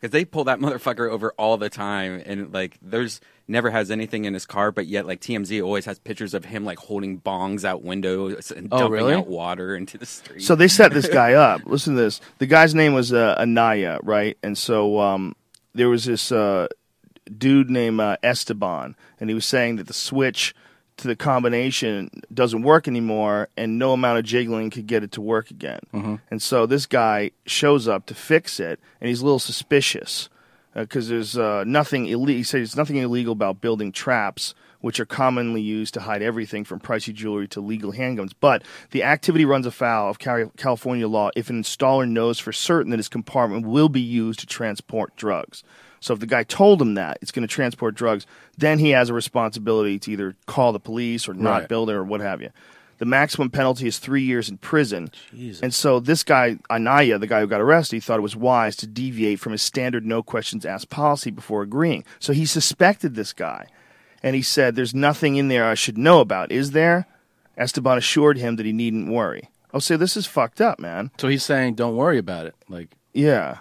C: Because they pull that motherfucker over all the time, and like, there's never has anything in his car, but yet like T M Z always has pictures of him like holding bongs out windows and
B: Oh,
C: dumping
B: really?
C: out water into the street.
A: So they set this guy up. Listen to this. The guy's name was uh, Anaya, right? And so um, there was this uh, dude named uh, Esteban, and he was saying that the switch to the combination doesn't work anymore, and no amount of jiggling could get it to work again.
B: Mhm.
A: And so this guy shows up to fix it, and he's a little suspicious because uh, there's uh, nothing illegal. He says there's nothing illegal about building traps, which are commonly used to hide everything from pricey jewelry to legal handguns. But the activity runs afoul of Cali- California law if an installer knows for certain that his compartment will be used to transport drugs. So if the guy told him that it's going to transport drugs, then he has a responsibility to either call the police or not
B: Right.
A: build it or what have you. The maximum penalty is three years in prison.
B: Jesus.
A: And so this guy, Anaya, the guy who got arrested, he thought it was wise to deviate from his standard no questions asked policy before agreeing. So he suspected this guy. And he said, there's nothing in there I should know about. Is there? Esteban assured him that he needn't worry. Oh, so this is fucked up, man.
B: So he's saying, don't worry about it. Like,
A: Yeah.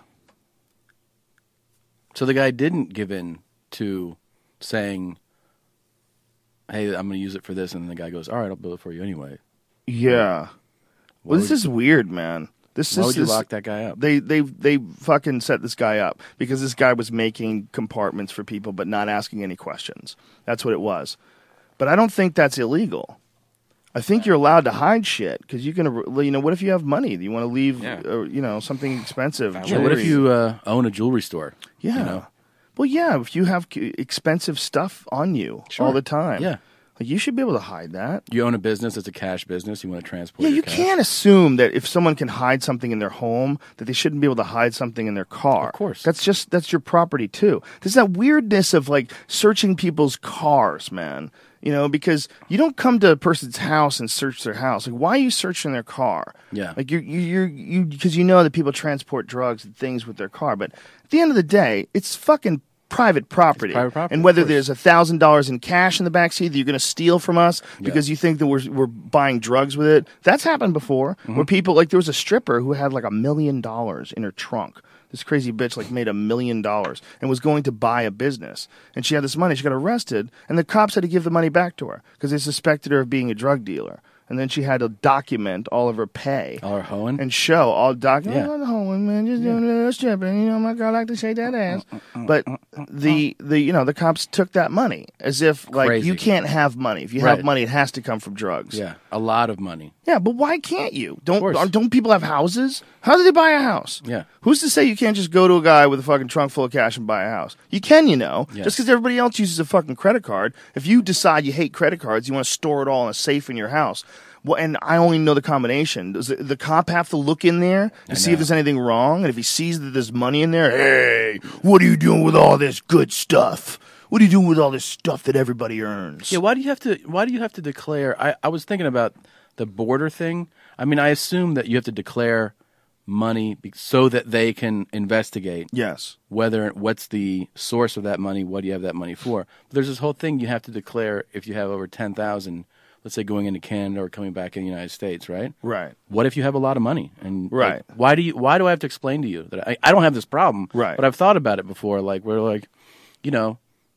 B: so the guy didn't give in to saying, hey, I'm going to use it for this. And then the guy goes, all right, I'll build it for you anyway.
A: Yeah.
B: Why
A: Well, this
B: would-
A: is weird, man. This
B: Why
A: is
B: would you
A: this-
B: lock that guy up?
A: They they they fucking set this guy up because this guy was making compartments for people but not asking any questions. That's what it was. But I don't think that's illegal. I think you're allowed to hide shit because you can, you know, what if you have money? Do you want to leave,
B: Yeah.
A: uh, you know, something expensive?
B: Yeah, what if
A: jewelry?
B: you uh, own a jewelry store?
A: Yeah.
B: You know?
A: Well, yeah, if you have c- expensive stuff on you
B: Sure.
A: all the time.
B: Yeah.
A: Like, you should be able to hide that.
B: You own a business that's a cash business. You want to transport
A: Yeah,
B: your
A: you
B: cash.
A: can't assume that if someone can hide something in their home, that they shouldn't be able to hide something in their car. Of course. That's just, that's your property too. There's that weirdness of like searching people's cars, man. You know, because you don't come to a person's house and search their house. Like, why are you searching their car?
B: Yeah.
A: Like, you're, you're, you, because you know that people transport drugs and things with their car. But at the end of the day, it's fucking private property.
B: private property,
A: And
B: of
A: whether
B: course.
A: there's a thousand dollars in cash in the backseat that you're going to steal from us
B: Yeah.
A: because you think that we're we're buying drugs with it, that's happened before.
B: Mm-hmm.
A: Where people, like, there was a stripper who had like a million dollars in her trunk. This crazy bitch like made a million dollars and was going to buy a business, and she had this money. She got arrested, and the cops had to give the money back to her because they suspected her of being a drug dealer. And then she had to document all of her pay.
B: All her hoeing?
A: And show all document.
B: Yeah.
A: Oh, the hoeing, man, just doing a little stripping. You know, my girl like to shake that ass. But the the you know the cops took that money as if like
B: Crazy.
A: you can't have money. If you
B: Right.
A: have money, it has to come from drugs.
B: Yeah, a lot of money.
A: Yeah, but why can't you? Don't
B: course.
A: are- don't people have houses? How do they buy a house?
B: Yeah.
A: Who's to say you can't just go to a guy with a fucking trunk full of cash and buy a house? You can, you know.
B: Yes.
A: Just because everybody else uses a fucking credit card. If you decide you hate credit cards, you want to store it all in a safe in your house. Well, and I only know the combination. Does the, the cop have to look in there
B: I
A: and see if
B: know.
A: there's anything wrong? And if he sees that there's money in there, hey, what are you doing with all this good stuff? What are you doing with all this stuff that everybody earns?
B: Yeah, why do you have to? Why do you have to declare? I, I was thinking about the border thing. I mean, I assume that you have to declare money be- so that they can investigate.
A: Yes.
B: Whether what's the source of that money? What do you have that money for? But there's this whole thing you have to declare if you have over ten thousand. Let's say going into Canada or coming back in the United States, right?
A: Right.
B: What if you have a lot of money? And like,
A: Right.
B: why do you? Why do I have to explain to you that I, I don't have this problem?
A: Right.
B: But I've thought about it before. Like we're like, you know,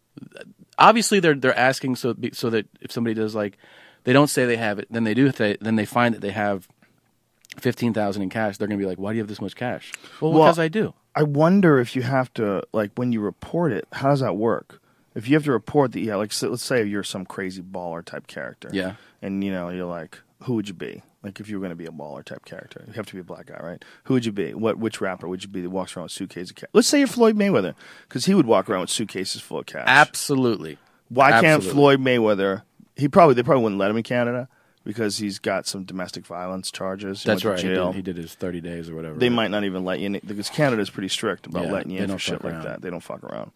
B: obviously they're they're asking so so that if somebody does like, they don't say they have it, then they do. They, then they find that they have fifteen thousand in cash. They're going to be like, why do you have this much cash? Well,
A: Well,
B: because I do.
A: I wonder if you have to, like, when you report it, how does that work? If you have to report that, yeah, like, so, let's say you're some crazy baller type character.
B: Yeah.
A: And, you know, you're like, who would you be? Like, if you were going to be a baller type character, you have to be a black guy, right? Who would you be? What? Which rapper would you be that walks around with suitcases of cash? Let's say you're Floyd Mayweather, because he would walk around with suitcases full of cash.
B: Absolutely.
A: Why can't
B: Absolutely.
A: Floyd Mayweather, he probably, they probably wouldn't let him in Canada because he's got some domestic violence charges. He
B: That's
A: went to
B: right. He
A: jail.
B: did, he did his thirty days or whatever.
A: They might not even let you in because Canada's pretty strict about
B: Yeah,
A: letting you
B: they
A: in for
B: don't
A: shit
B: fuck
A: like
B: around.
A: that. They don't fuck around.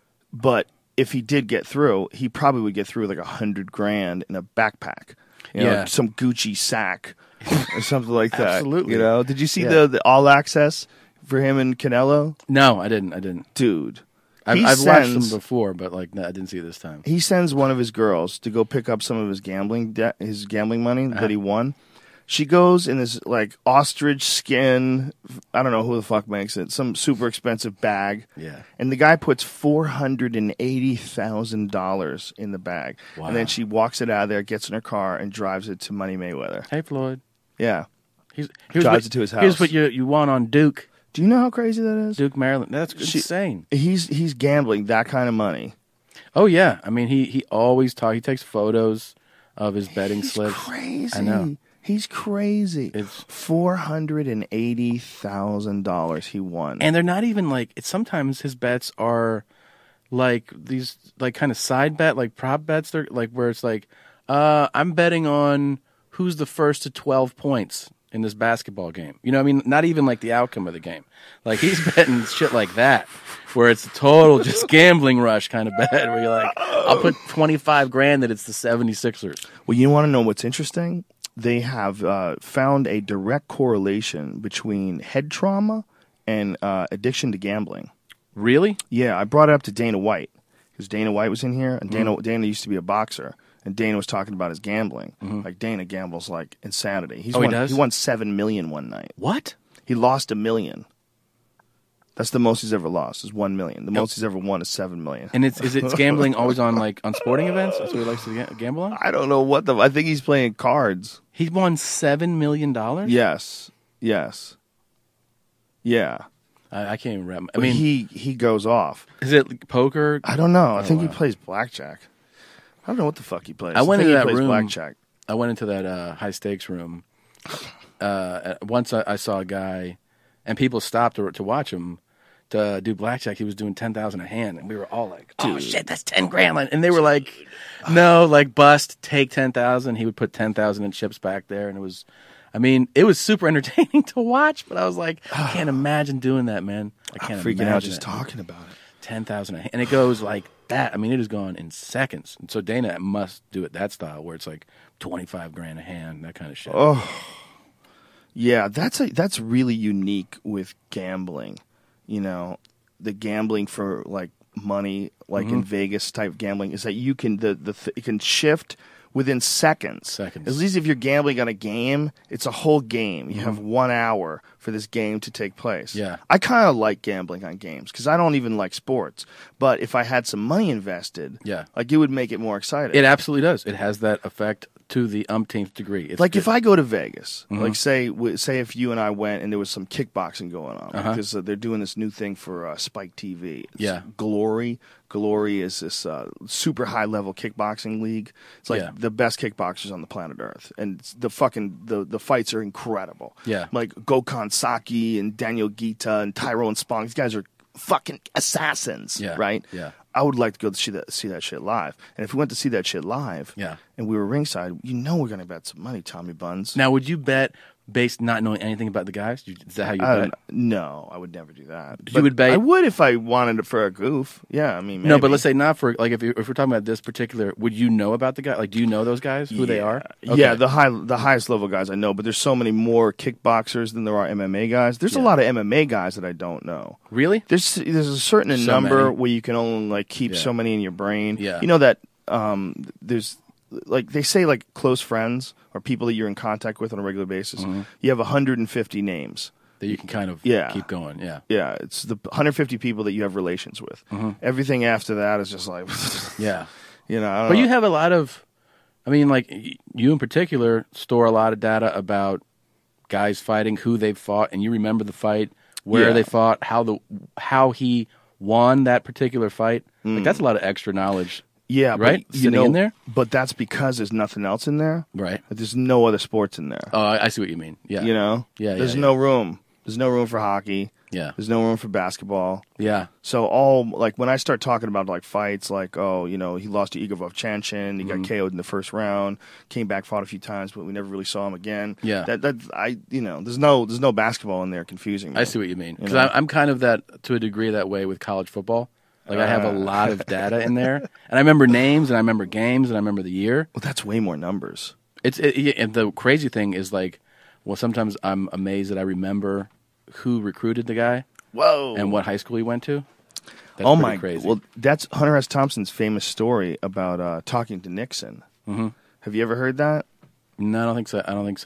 A: But if he did get through, he probably would get through like a hundred grand in a backpack. You know,
B: Yeah.
A: some Gucci sack or something like that.
B: Absolutely.
A: You know, did you see
B: Yeah.
A: the, the all access for him and Canelo?
B: No, I didn't. I didn't.
A: Dude.
B: I've,
A: he
B: I've watched
A: sends-
B: them before, but like no, I didn't see it this time.
A: He sends one of his girls to go pick up some of his gambling de- his gambling money
B: Uh-huh.
A: that he won. She goes in this like ostrich skin. I don't know who the fuck makes it. Some super expensive bag.
B: Yeah.
A: And the guy puts four hundred and eighty thousand dollars in the bag,
B: Wow.
A: and then she walks it out of there, gets in her car, and drives it to Money Mayweather.
B: Hey, Floyd.
A: Yeah.
B: Here's,
A: Drives
B: what,
A: it to his house.
B: Here's what you you won on Duke.
A: Do you know how crazy that is?
B: Duke, Maryland. That's
A: She-
B: insane.
A: He's he's gambling that kind of money.
B: Oh yeah. I mean, he he always talk. He takes photos of his betting
A: He's
B: slips.
A: crazy.
B: I know.
A: He's crazy.
B: It's
A: four hundred and eighty thousand dollars he won.
B: And they're not even like. It's sometimes his bets are like these like kind of side bet, like prop bets. They're like where it's like, uh, I'm betting on who's the first to twelve points in this basketball game. You know what I mean? Not even like the outcome of the game. Like he's betting shit like that, where it's a total just gambling rush kind of bet where you're like, I'll put twenty-five grand that it's the seventy-sixers.
A: Well, you want to know what's interesting? They have uh, found a direct correlation between head trauma and uh, addiction to gambling.
B: Really?
A: Yeah, I brought it up to Dana White because Dana White was in here, and Dana
B: Mhm.
A: Dana used to be a boxer, and Dana was talking about his gambling. Like Dana gambles like insanity. He's
B: Oh, he
A: won,
B: does?
A: He won seven million one night.
B: What?
A: He lost a million. That's the most he's ever lost. Is one million. The most he's ever won is seven million.
B: And it's is it gambling always on like on sporting events? That's what he likes to ga- gamble on.
A: I don't know what the. I think he's playing cards.
B: He won seven million dollars.
A: Yes. Yes. Yeah.
B: I, I can't even remember. I
A: But
B: mean,
A: he he goes off.
B: Is it poker?
A: I don't know. I
B: Oh,
A: think he
B: wow.
A: plays blackjack. I don't know what the fuck he plays.
B: I went
A: think
B: into
A: he
B: that
A: plays
B: room.
A: blackjack.
B: I went into that uh, high stakes room. Uh, once I, I saw a guy, and people stopped to, to watch him to do blackjack. He was doing ten thousand a hand, and we were all like, "Oh shit, that's ten grand!" And they were like, "No, like bust, take ten thousand." He would put ten thousand in chips back there, and it was, I mean, it was super entertaining to watch. But I was like, I can't imagine doing that, man. I can't
A: I'm freaking
B: imagine
A: out just
B: it.
A: talking about it.
B: Ten thousand a hand, and it goes like that. I mean, it is gone in seconds. And so Dana must do it that style, where it's like twenty five grand a hand, that kind of shit.
A: Oh, yeah. That's a that's really unique with gambling. You know, the gambling for like money, like in
B: Mhm.
A: Vegas type gambling, is that you can the the th- it can shift within seconds.
B: Seconds.
A: At least if you're gambling on a game, it's a whole game. You
B: Mhm.
A: have one hour for this game to take place.
B: Yeah.
A: I kind of like gambling on games because I don't even like sports. But if I had some money invested,
B: Yeah.
A: like it would make it more exciting.
B: It absolutely does. It has that effect to the umpteenth degree. It's
A: like
B: good.
A: if I go to Vegas,
B: Mhm.
A: like say w- say if you and I went and there was some kickboxing going on
B: Uh-huh.
A: because uh, they're doing this new thing for uh, Spike T V. It's
B: Yeah.
A: Glory. Glory is this uh, super high level kickboxing league. It's like
B: Yeah.
A: the best kickboxers on the planet Earth, and it's the fucking the the fights are incredible.
B: Yeah.
A: like Gokhan Saki and Daniel Gita and Tyrone Spong. These guys are fucking assassins.
B: Yeah.
A: right.
B: Yeah.
A: I would like to go see that see that shit live. And if we went to see that shit live,
B: Yeah.
A: and we were ringside, you know we're gonna bet some money, Tommy Buns.
B: Now, would you bet based not knowing anything about the guys? You- Is that how you
A: I
B: bet?
A: don't- no, I would never do that.
B: You
A: But
B: would bet-
A: I would if I wanted it for a goof. Yeah, I mean,
B: No, but
A: maybe.
B: let's say not for like if you, if we're talking about this particular, would you know about the guy? Like, do you know those guys? Who they
A: Yeah.
B: are?
A: Yeah,
B: Okay.
A: the high, the highest level guys I know, but there's so many more kickboxers than there are M M A guys. There's a
B: Yeah.
A: lot of M M A guys that I don't know.
B: Really?
A: There's there's a certain
B: So
A: number
B: many.
A: where you can only like keep
B: Yeah.
A: so many in your brain.
B: Yeah.
A: You know that um, there's like they say like close friends or people that you're in contact with on a regular basis.
B: Mhm.
A: You have one hundred fifty names.
B: That you can kind of
A: Yeah.
B: keep going. Yeah.
A: Yeah, it's the one hundred fifty people that you have relations with.
B: Mhm.
A: Everything after that is just like,
B: Yeah.
A: you know. I don't
B: But
A: know.
B: you have a lot of, I mean, like y- you in particular store a lot of data about guys fighting, who they've fought, and you remember the fight, where
A: Yeah.
B: they fought, how the how he won that particular fight. Like
A: Mm.
B: that's a lot of extra knowledge.
A: Yeah,
B: right.
A: But, you
B: Sitting
A: know,
B: in there.
A: But that's because there's nothing else in there.
B: Right.
A: There's no other sports in there.
B: Oh, I I see what you mean. Yeah.
A: You know.
B: Yeah.
A: There's
B: yeah,
A: no room. There's no room for hockey.
B: Yeah.
A: There's no room for basketball.
B: Yeah.
A: So all like when I start talking about like fights, like oh, you know, he lost to Igor Vovchanchin, he
B: Mhm.
A: got K O'd in the first round, came back, fought a few times, but we never really saw him again.
B: Yeah.
A: That that I you know, there's no there's no basketball in there confusing me.
B: I see what you mean. Because
A: know?
B: I'm kind of that to a degree that way with college football. Like I have a
A: Uh.
B: lot of data in there, and I remember names, and I remember games, and I remember the year.
A: Well, that's way more numbers.
B: It's it, it- and the crazy thing is like, well, sometimes I'm amazed that I remember who recruited the guy.
A: Whoa.
B: And what high school he went to. That's
A: oh
B: pretty
A: my!
B: crazy.
A: Well, that's Hunter S. Thompson's famous story about uh, talking to Nixon.
B: Mhm.
A: Have you ever heard that?
B: No, I don't think so. I don't think so.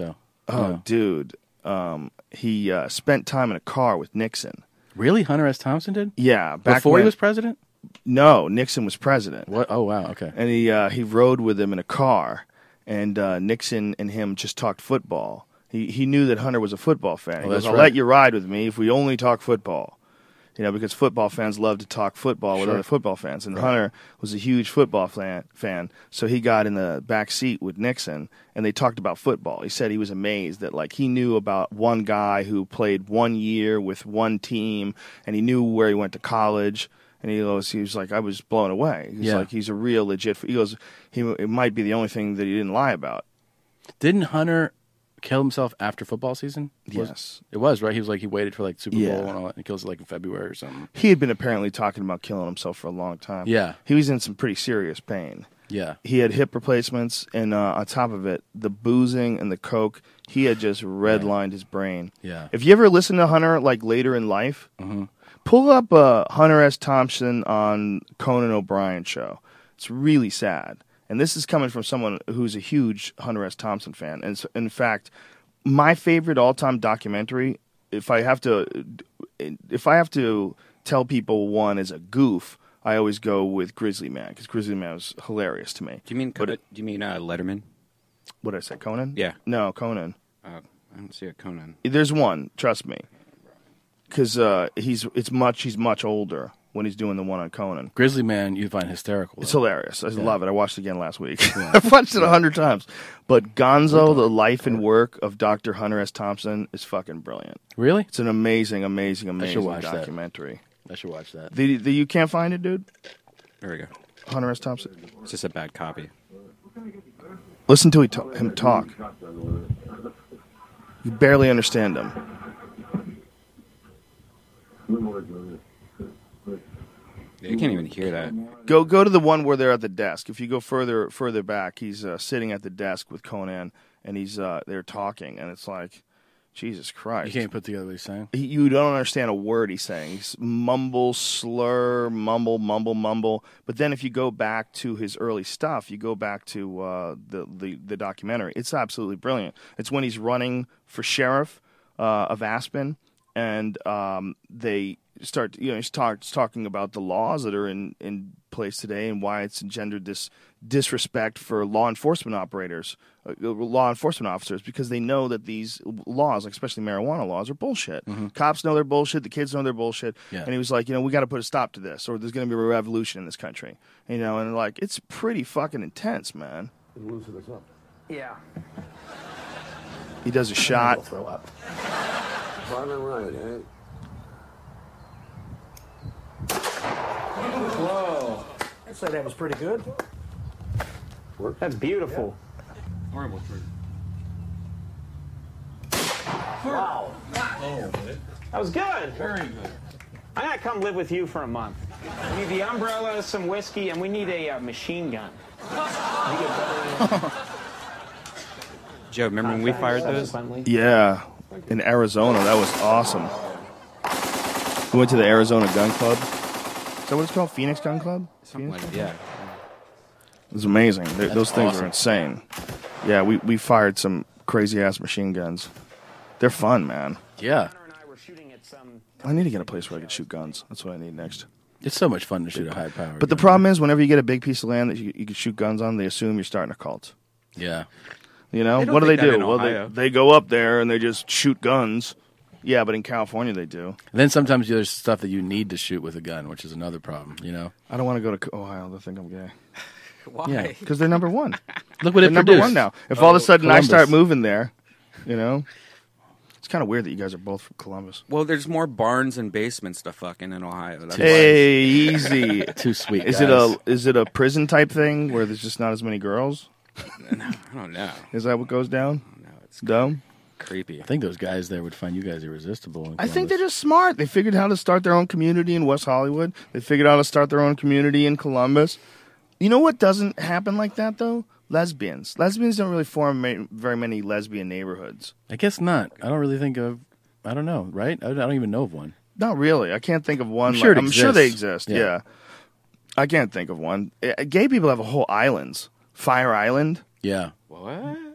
A: Oh,
B: No.
A: dude. Um, he uh, spent time in a car with Nixon.
B: Really? Hunter S. Thompson did?
A: Yeah. Back
B: Before
A: when,
B: he was president?
A: No, Nixon was president.
B: What? Oh, wow. Okay.
A: And he uh, he rode with him in a car, and uh, Nixon and him just talked football. He he knew that Hunter was a football fan. He
B: Oh,
A: goes,
B: that's
A: I'll
B: right.
A: let you ride with me if we only talk football. You know, because football fans love to talk football with
B: Sure.
A: other football fans. And
B: Right.
A: Hunter was a huge football fan, fan, so he got in the back seat with Nixon, and they talked about football. He said he was amazed that, like, he knew about one guy who played one year with one team, and he knew where he went to college. And he goes, he was like, I was blown away. He's
B: Yeah.
A: like, he's a real legit. He goes, he it might be the only thing that he didn't lie about.
B: Didn't Hunter kill himself after football season? Was-
A: Yes.
B: It was, right? He was like, he waited for like Super
A: Yeah.
B: Bowl and all that. And he kills it like in February or something.
A: He had been apparently talking about killing himself for a long time.
B: Yeah.
A: He was in some pretty serious pain.
B: Yeah.
A: He had hip replacements, and uh, on top of it, the boozing and the coke, he had just redlined his brain.
B: Yeah.
A: If you ever listen to Hunter, like, later in life,
B: Mm-hmm.
A: pull up uh, Hunter S. Thompson on Conan O'Brien show. It's really sad. And this is coming from someone who's a huge Hunter S. Thompson fan. And so, in fact, my favorite all-time documentary, if I have to if I have to tell people one is a goof, I always go with Grizzly Man, because Grizzly Man was hilarious to me.
C: Do you mean
A: But
C: do you mean uh, Letterman?
A: What did I say, Conan?
C: Yeah.
A: No, Conan.
C: Uh, I don't see a Conan.
A: There's one, trust me. Because uh, he's it's much he's much older when he's doing the one on Conan.
B: Grizzly Man, you find hysterical.
A: It's
B: though.
A: hilarious. I
B: Yeah.
A: love it. I watched it again last week. I've watched it a hundred times. But Gonzo, the life and work of Doctor Hunter S. Thompson is fucking brilliant.
B: Really?
A: It's an amazing, amazing,
B: I should
A: amazing
B: watch that.
A: documentary.
B: I should watch that.
A: The, the, you can't find it, dude?
C: There we go.
A: Hunter S. Thompson.
C: It's just a bad copy.
A: Listen to he ta- him talk. You barely understand him.
C: You can't even hear that.
A: Go go to the one where they're at the desk. If you go further further back, he's uh, sitting at the desk with Conan, and he's uh, they're talking, and it's like, Jesus Christ!
B: You can't put together what he's saying.
A: He, you don't understand a word he's saying. He's mumble, slur, mumble, mumble, mumble. But then if you go back to his early stuff, you go back to uh, the, the the documentary. It's absolutely brilliant. It's when he's running for sheriff uh, of Aspen, and um, they start. You know, he starts talking about the laws that are in in place today and why it's engendered this disrespect for law enforcement operators, uh, law enforcement officers, because they know that these laws, like especially marijuana laws, are bullshit. Cops know they're bullshit. The kids know they're bullshit.
B: Yeah.
A: And he was like, you know, we got to put a stop to this, or there's going to be a revolution in this country. You know, and like, it's pretty fucking intense, man.
H: Loosen this up.
J: Yeah.
A: He does a shot.
B: Throw up.
J: Private right, eh?
L: Whoa. I'd say that was pretty good. That's beautiful.
C: Horrible truth.
L: Wow. That was good. Very good. I'm going to come live with you for a month. We need the umbrella, some whiskey, and we need a uh, machine gun.
C: Joe, remember when we fired those?
A: Yeah, in Arizona, that was awesome. We went to the Arizona Gun Club. Is that what it's called? Phoenix Gun Club?
C: Something
A: Phoenix?
C: like yeah.
A: It was amazing. They,
C: That's
A: those things
C: awesome.
A: are insane. Yeah, we, we fired some crazy ass machine guns. They're fun, man.
B: Yeah.
A: I need to get a place where I can shoot guns. That's what I need next.
B: It's so much fun to shoot a high power.
A: But the problem is, whenever you get a big piece of land that you, you can shoot guns on, they assume you're starting a cult.
B: Yeah.
A: You know,
C: They don't
A: what do they
C: think that
A: do?
C: in
A: Well, they,
C: Ohio.
A: they go up there and they just shoot guns. Yeah, but in California they do.
B: And then sometimes there's stuff that you need to shoot with a gun, which is another problem, you know?
A: I don't want to go to Ohio. They think I'm gay.
C: Why?
B: Yeah.
A: Because they're number one.
B: Look what
A: they're
B: it
A: number
B: produced.
A: one now. If all of a sudden
B: Columbus.
A: I start moving there, you know, it's kind of weird that you guys are both from Columbus.
C: Well, there's more barns and basements to fucking in Ohio. That's why.
A: Hey, easy.
B: Too sweet.
A: Is
B: guys.
A: it a is it a prison type thing where there's just not as many girls?
C: I don't know.
A: Is that what goes down?
C: No, it's
A: Dumb.
C: creepy.
B: I think those guys there would find you guys irresistible. in
A: I think
B: Columbus.
A: they're just smart. They figured out how to start their own community in West Hollywood. They figured out how to start their own community in Columbus. You know what doesn't happen like that, though? Lesbians. Lesbians don't really form ma- very many lesbian neighborhoods.
B: I guess not. I don't really think of. I don't know. Right? I, I don't even know of one.
A: Not really. I can't think of one.
B: I'm sure
A: like-
B: it
A: I'm sure they
B: exists.
A: exist. Yeah.
B: Yeah.
A: I can't think of one. Uh, Gay people have a whole islands. Fire Island.
B: Yeah.
C: What?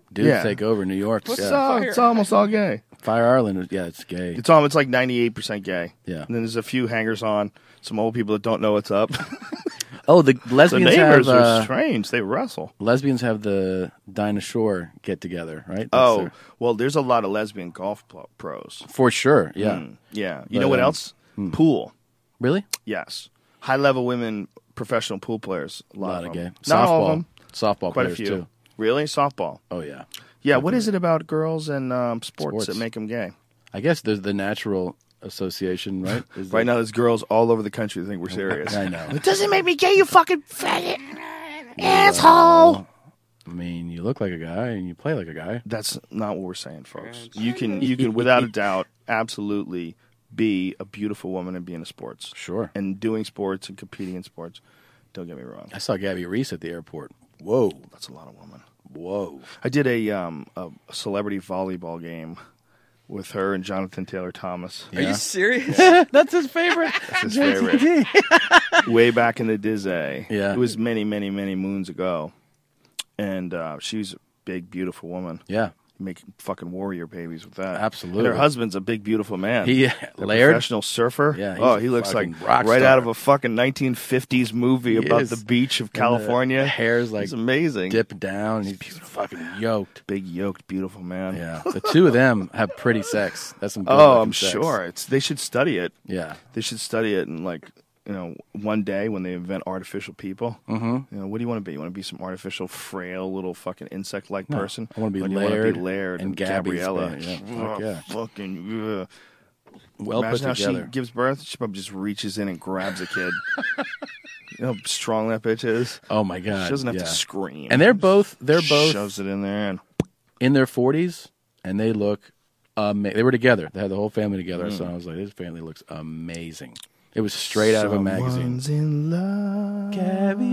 B: Dudes
A: Yeah.
B: take over New York.
A: It's,
B: yeah.
A: all, it's almost all gay.
B: Fire Island, yeah, it's gay.
A: It's all. It's like ninety-eight percent gay.
B: Yeah.
A: And then there's a few hangers on. Some old people that don't know what's up.
B: Oh, the
A: The
B: lesbians
A: neighbors
B: have
A: are
B: uh,
A: strange. They wrestle.
B: lesbians have the Dinah Shore get together, right? That's
A: Oh,
B: their-
A: well, there's a lot of lesbian golf pro- pros.
B: for sure. Yeah,
A: Mm, yeah. You
B: But,
A: know what
B: um,
A: else?
B: hmm.
A: Pool.
B: really?
A: Yes. High level women, professional pool players. A
B: A
A: lot,
B: lot
A: of
B: of
A: them.
B: gay.
A: Not
B: Softball,
A: all of them.
B: softball
A: Quite a
B: players
A: few.
B: too.
A: Really? Softball.
B: Oh yeah.
A: Yeah. What is it about girls and um, sports,
B: Sports.
A: that make them gay?
B: I guess there's the natural association, right? Is
A: Right
B: that-
A: now, there's girls all over the country that think we're serious.
B: I know.
A: It doesn't make me gay, you fucking faggot. Asshole.
B: I mean, you look like a guy and you play like a guy.
A: That's not what we're saying, folks. You can, you can, without a doubt, absolutely be a beautiful woman and be into sports.
B: Sure.
A: And doing sports and competing in sports. Don't get me wrong.
B: I saw Gabby Reese at the airport. Whoa,
A: That's a lot of women.
B: whoa.
A: I did a um a celebrity volleyball game with her and Jonathan Taylor Thomas.
C: Are you serious?
B: That's his favorite.
A: That's his favorite. Way back in the Dizzy.
B: Yeah.
A: It was many, many, many moons ago. And uh, she's a big, beautiful woman.
B: Yeah.
A: Making fucking warrior babies with that.
B: Absolutely.
A: And her husband's a big, beautiful man.
B: He
A: A
B: Laird.
A: professional surfer.
B: Yeah, he's
A: oh,
B: a
A: he looks like
B: fucking rock
A: right
B: star.
A: out of a fucking nineteen fifties movie
B: He
A: about
B: is.
A: the beach of
B: And the
A: California.
B: hair's like
A: He's amazing.
B: dip down. He's fucking yoked.
A: Big, yoked, beautiful man.
B: Yeah, the two of them have pretty sex. That's some. Good
A: Oh,
B: looking
A: I'm
B: sex.
A: sure. It's they should study it.
B: Yeah.
A: They should study it and like you know one day when they invent artificial people.
B: Mm-hmm.
A: You know, what do you want to be? You want to be some artificial, frail, little fucking insect-like
B: No,
A: person?
B: I wanna be
A: Or do you wanna
B: Laird
A: be Laird
B: and
A: and,
B: Gabby's
A: Gabriella.
B: band, yeah.
A: Oh,
B: Fuck yeah.
A: Fucking. Ugh.
B: Well
A: Imagine
B: put
A: how
B: together.
A: she gives birth. She probably just reaches in and grabs a kid. You know how strong that bitch is.
B: Oh my god.
A: She doesn't have
B: yeah.
A: to scream.
B: And they're both they're both
A: shoves it in there and
B: in their forties, and they look. Um, they were together. They had the whole family together.
A: Mm.
B: So I was like, this family looks amazing. It was straight out of a magazine.
A: Someone's in love.
B: Gabby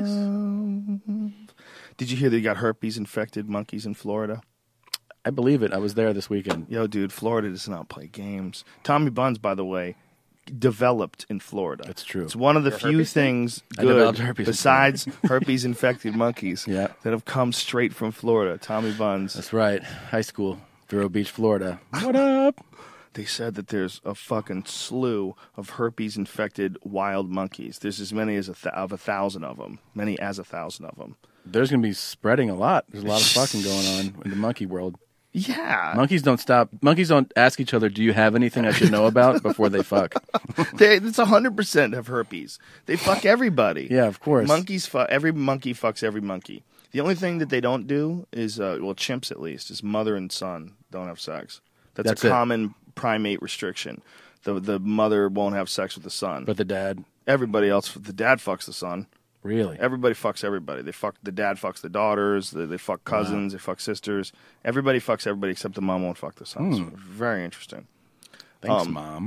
B: Reese.
A: Did you hear they got herpes infected monkeys in Florida?
B: I believe it. I was there this weekend.
A: Yo, dude, Florida does not play games. Tommy Buns, by the way, developed in Florida.
B: That's true.
A: It's one of the
C: Your
A: few
C: herpes
A: things
B: I
A: good
B: developed herpes in
A: besides herpes infected monkeys
B: Yeah.
A: that have come straight from Florida. Tommy Buns.
B: That's right. High school, Vero Beach, Florida. What up?
A: They said that there's a fucking slew of herpes infected wild monkeys. There's as many as a th- of a thousand of them. Many as a thousand of them.
B: There's going to be spreading a lot. There's a lot of fucking going on in the monkey world.
A: Yeah.
B: Monkeys don't stop. Monkeys don't ask each other, "Do you have anything I should know about?" before they fuck.
A: They, it's one hundred percent have herpes. They fuck everybody.
B: Yeah, of course.
A: Monkeys fuck. Every monkey fucks every monkey. The only thing that they don't do is, uh, well, chimps at least, is mother and son don't have sex. That's,
B: That's
A: a
B: it.
A: common primate restriction. The the mother won't have sex with the son.
B: But the dad,
A: Everybody else, the dad fucks the son.
B: really?
A: Everybody fucks everybody. They fuck the dad fucks the daughters. They, they fuck cousins. They fuck sisters. Everybody fucks everybody except the mom won't fuck the sons.
B: Hmm.
A: Very interesting.
B: Thanks,
A: um,
B: mom.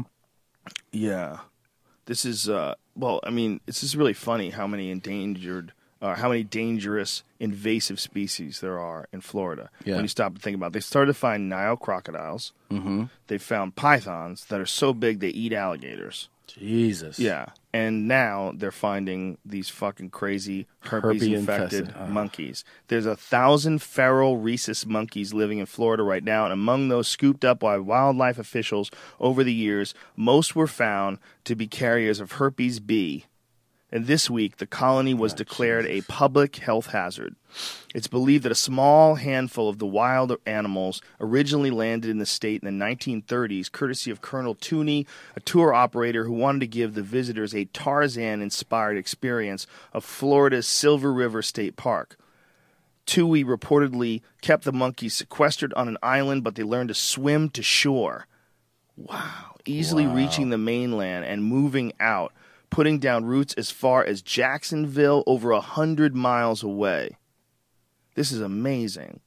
A: Yeah, this is uh, well. I mean, it's just really funny how many endangered, uh, how many dangerous invasive species there are in Florida.
B: Yeah.
A: When you stop and think about it, they started to find Nile crocodiles.
B: Mm-hmm.
A: They found pythons that are so big they eat alligators.
B: Jesus.
A: Yeah, and now they're finding these fucking crazy herpes-infected
B: Herpes-infested. Oh.
A: monkeys. There's a thousand feral rhesus monkeys living in Florida right now, and among those scooped up by wildlife officials over the years, most were found to be carriers of herpes B. And this week, the colony was declared a public health hazard. It's believed that a small handful of the wild animals originally landed in the state in the nineteen thirties, courtesy of Colonel Tooney, a tour operator who wanted to give the visitors a Tarzan-inspired experience of Florida's Silver River State Park. Toohey reportedly kept the monkeys sequestered on an island, but they learned to swim to shore. Wow. Easily
B: Wow.
A: reaching the mainland and moving out, putting down roots as far as Jacksonville, over a hundred miles away. This is amazing.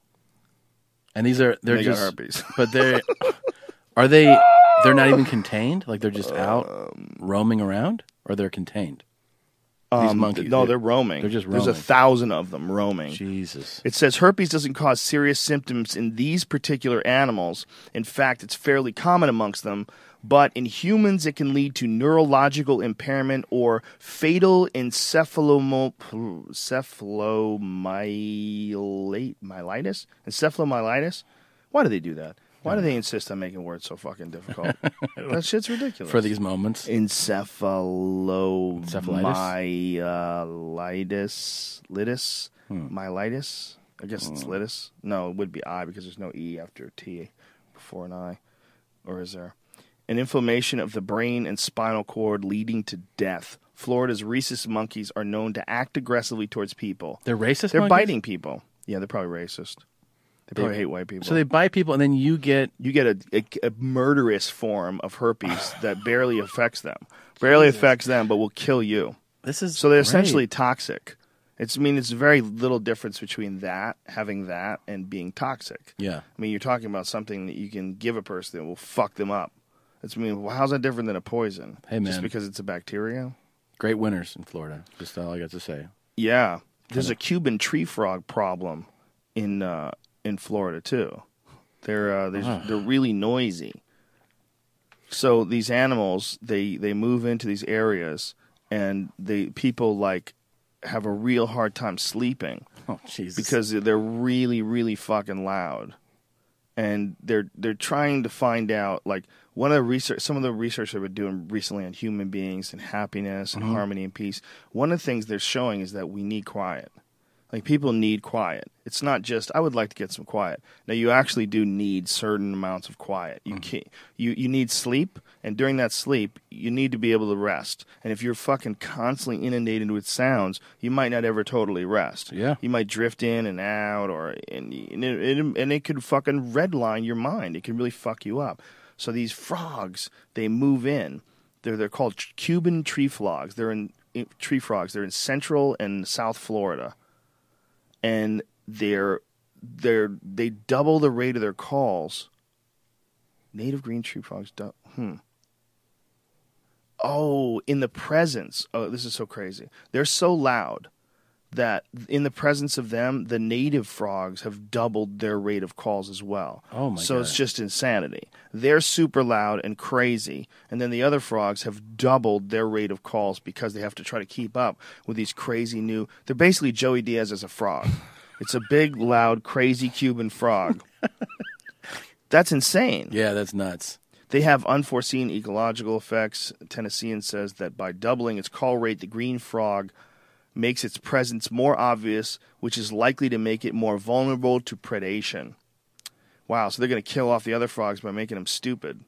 B: And these are they're
A: They got
B: just
A: herpes.
B: but they are they they're not even contained? Like they're just out
A: Um,
B: roaming around, or they're contained? These
A: Um,
B: monkeys.
A: No, they're roaming.
B: They're just
A: There's a
B: roaming.
A: thousand of them roaming.
B: Jesus.
A: It says herpes doesn't cause serious symptoms in these particular animals. In fact, it's fairly common amongst them. But in humans, it can lead to neurological impairment or fatal encephalomyelitis. Encephalomyelitis? Encephalomyelitis? Why do they do that? Why do they insist on making words so fucking difficult? That shit's ridiculous.
B: For these moments.
A: Encephalomyelitis. Litis?
B: Hmm.
A: Myelitis? I guess it's
B: Hmm.
A: litis. No, it would be I because there's no E after a T before an I. Or is there? An inflammation of the brain and spinal cord leading to death. Florida's rhesus monkeys are known to act aggressively towards people.
B: They're racist
A: They're
B: monkeys?
A: biting people. Yeah, they're probably racist. They probably hate white people.
B: So they bite people, and then you get
A: you get a, a, a murderous form of herpes that barely affects them. Barely affects them, but will kill you.
B: This is
A: so they're
B: great.
A: essentially toxic. It's I mean it's very little difference between that having that and being toxic.
B: Yeah.
A: I mean you're talking about something that you can give a person that will fuck them up. It's I mean well, how's that different than a poison?
B: Hey,
A: Just
B: man.
A: because it's a bacteria?
B: Great winners in Florida. Just all I got to say.
A: Yeah. There's a Cuban tree frog problem in uh, in Florida too. They're uh, they're,
B: Ah.
A: they're really noisy. So these animals, they, they move into these areas, and they people like have a real hard time sleeping.
B: Oh, Jesus!
A: Because they're really, really fucking loud, and they're they're trying to find out like one of the research, some of the research they've been doing recently on human beings and happiness and
B: Mhm.
A: harmony and peace. One of the things they're showing is that we need quiet. Like people need quiet. It's not just I would like to get some quiet. Now you actually do need certain amounts of quiet. You can't, you you need sleep, and during that sleep you need to be able to rest. And if you're fucking constantly inundated with sounds, you might not ever totally rest.
B: Yeah.
A: You might drift in and out, or and and it, and it could fucking redline your mind. It can really fuck you up. So these frogs, they move in. They're they're called Cuban tree frogs. They're in, in tree frogs. They're in Central and South Florida. And they're they're they double the rate of their calls. Native green tree frogs. Du- hmm. Oh, in the presence. Oh, this is so crazy. They're so loud that in the presence of them, the native frogs have doubled their rate of calls as well.
B: Oh, my
A: so
B: God.
A: it's just insanity. They're super loud and crazy, and then the other frogs have doubled their rate of calls because they have to try to keep up with these crazy new. They're basically Joey Diaz as a frog. It's a big, loud, crazy Cuban frog. That's insane.
B: Yeah, that's nuts.
A: They have unforeseen ecological effects. Tennessean says that by doubling its call rate, the green frog makes its presence more obvious, which is likely to make it more vulnerable to predation. Wow, so they're going to kill off the other frogs by making them stupid.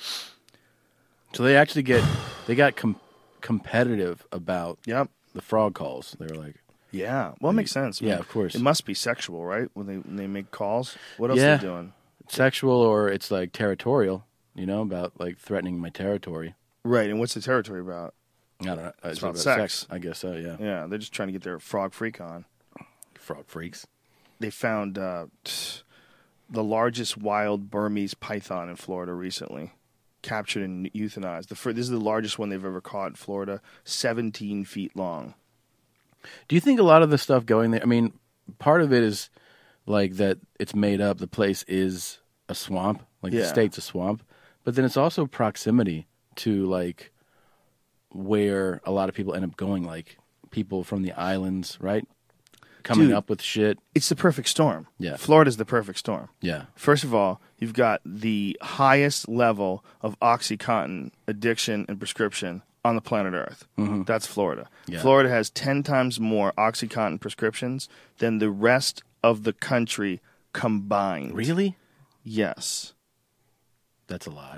B: So they actually get they got com- competitive about
A: yep.
B: the frog calls. They were like,
A: Yeah, well, it makes sense. I
B: Yeah,
A: mean,
B: of course.
A: It must be sexual, right? When they when they make calls. What else
B: yeah,
A: are they doing?
B: sexual or it's like territorial. You know, about like threatening my territory.
A: Right, and what's the territory about?
B: I don't know.
A: It's
B: It's
A: about
B: about
A: sex.
B: sex. I guess so. Yeah.
A: Yeah, they're just trying to get their frog freak on.
B: Frog freaks.
A: They found uh, the largest wild Burmese python in Florida recently, captured and euthanized. The fir- this is the largest one they've ever caught in Florida, seventeen feet long.
B: Do you think a lot of the stuff going there? I mean, part of it is like that it's made up. The place is a swamp, like the
A: Yeah.
B: state's a swamp, but then it's also proximity to like where a lot of people end up going, like people from the islands, right? Coming
A: Dude,
B: up with shit.
A: It's the perfect storm.
B: Yeah.
A: Florida's the perfect storm.
B: Yeah.
A: First of all, you've got the highest level of OxyContin addiction and prescription on the planet Earth.
B: Mhm.
A: That's Florida.
B: Yeah.
A: Florida has ten times more OxyContin prescriptions than the rest of the country combined.
B: Really?
A: Yes.
B: That's a lot.